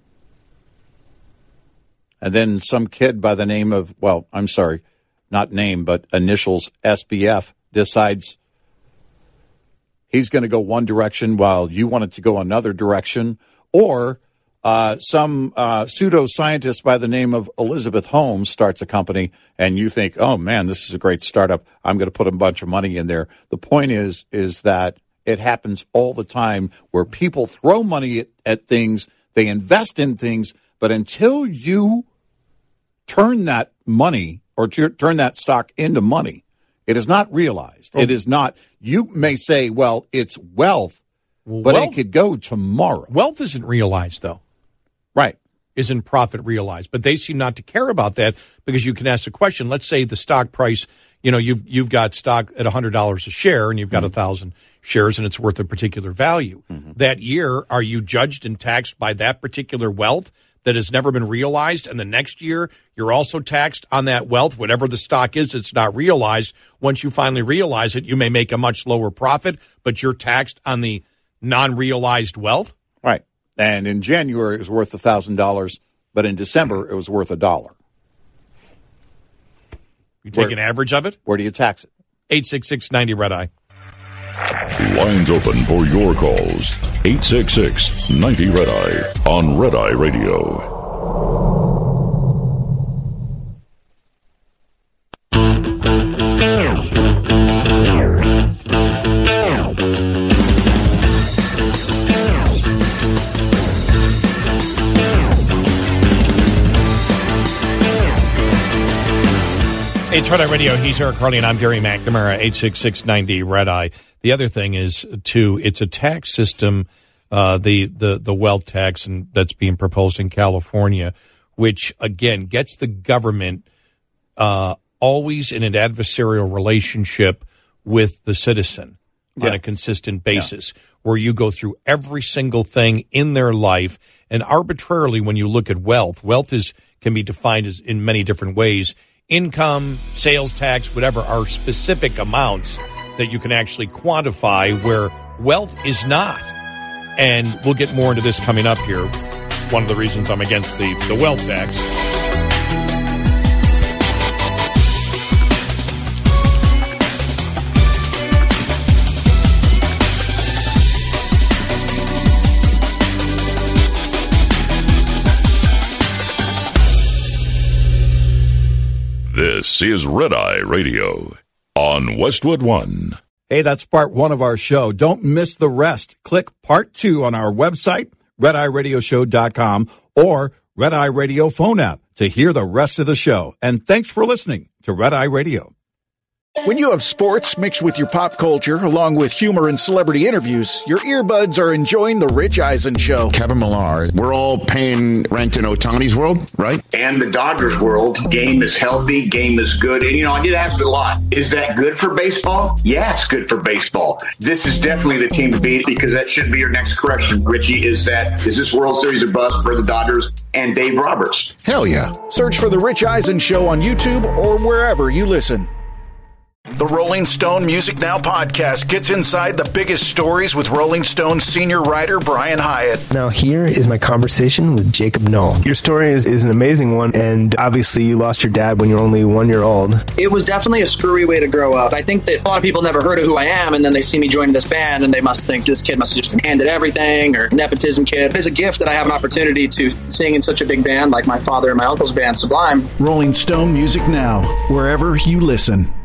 [SPEAKER 9] and then some kid by the name of, well, I'm sorry, not name, but initials S B F decides he's going to go one direction while you want it to go another direction, or uh, some uh, pseudo-scientist by the name of Elizabeth Holmes starts a company, and you think, oh, man, this is a great startup. I'm going to put a bunch of money in there. The point is, is that it happens all the time where people throw money at, at things, they invest in things, but until you turn that money or t- turn that stock into money, it is not realized. Oh. It is not. You may say, well, it's wealth, well, but wealth, it could go tomorrow.
[SPEAKER 4] Wealth isn't realized, though.
[SPEAKER 9] Right.
[SPEAKER 4] Isn't profit realized. But they seem not to care about that, because you can ask the question. Let's say the stock price, you know, you've, you've got stock at one hundred dollars a share, and you've got mm-hmm. one thousand shares, and it's worth a particular value. Mm-hmm. That year, are you judged and taxed by that particular wealth that has never been realized? And the next year, you're also taxed on that wealth. Whatever the stock is, it's not realized. Once you finally realize it, you may make a much lower profit, but you're taxed on the non-realized wealth.
[SPEAKER 9] Right. And in January, it was worth one thousand dollars, but in December, it was worth a dollar.
[SPEAKER 4] You take
[SPEAKER 9] where,
[SPEAKER 4] an average of it?
[SPEAKER 9] Where do you tax it?
[SPEAKER 4] eight six six, ninety, Red Eye.
[SPEAKER 3] Lines open for your calls. eight six six, ninety, Red Eye on Red Eye Radio.
[SPEAKER 4] It's Red Eye Radio. He's Eric Harley, and I'm Gary McNamara, eight six six, ninety, Red Eye. The other thing is, too, it's a tax system, uh, the, the, the wealth tax and that's being proposed in California, which, again, gets the government uh, always in an adversarial relationship with the citizen yeah. on a consistent basis, yeah. where you go through every single thing in their life. And arbitrarily, when you look at wealth, wealth is can be defined as in many different ways. Income, sales tax, whatever, are specific amounts that you can actually quantify, where wealth is not. And we'll get more into this coming up here. One of the reasons I'm against the, the wealth tax.
[SPEAKER 3] This is Red Eye Radio on Westwood One.
[SPEAKER 9] Hey, that's part one of our show. Don't miss the rest. Click part two on our website, red eye radio show dot com, or Red Eye Radio phone app to hear the rest of the show. And thanks for listening to Red Eye Radio.
[SPEAKER 13] When you have sports mixed with your pop culture, along with humor and celebrity interviews, your earbuds are enjoying The Rich Eisen Show.
[SPEAKER 14] Kevin Millar, we're all paying rent in Ohtani's world, right?
[SPEAKER 15] And the Dodgers world. Game is healthy, game is good. And, you know, I get asked a lot, is that good for baseball? Yeah, it's good for baseball. This is definitely the team to beat, because that should be your next correction, Richie, is that, is this World Series a bust for the Dodgers and Dave Roberts?
[SPEAKER 13] Hell yeah. Search for The Rich Eisen Show on YouTube or wherever you listen. The Rolling Stone Music Now podcast gets inside the biggest stories with Rolling Stone senior writer Brian Hyatt.
[SPEAKER 16] Now here is my conversation with Jacob Knoll. Your story is, is an amazing one, and obviously you lost your dad when you were only one year old.
[SPEAKER 17] It was definitely a screwy way to grow up. I think that a lot of people never heard of who I am, and then they see me joining this band, and they must think this kid must have just been handed everything, or nepotism kid. It's a gift that I have an opportunity to sing in such a big band like my father and my uncle's band, Sublime.
[SPEAKER 13] Rolling Stone Music Now, wherever you listen.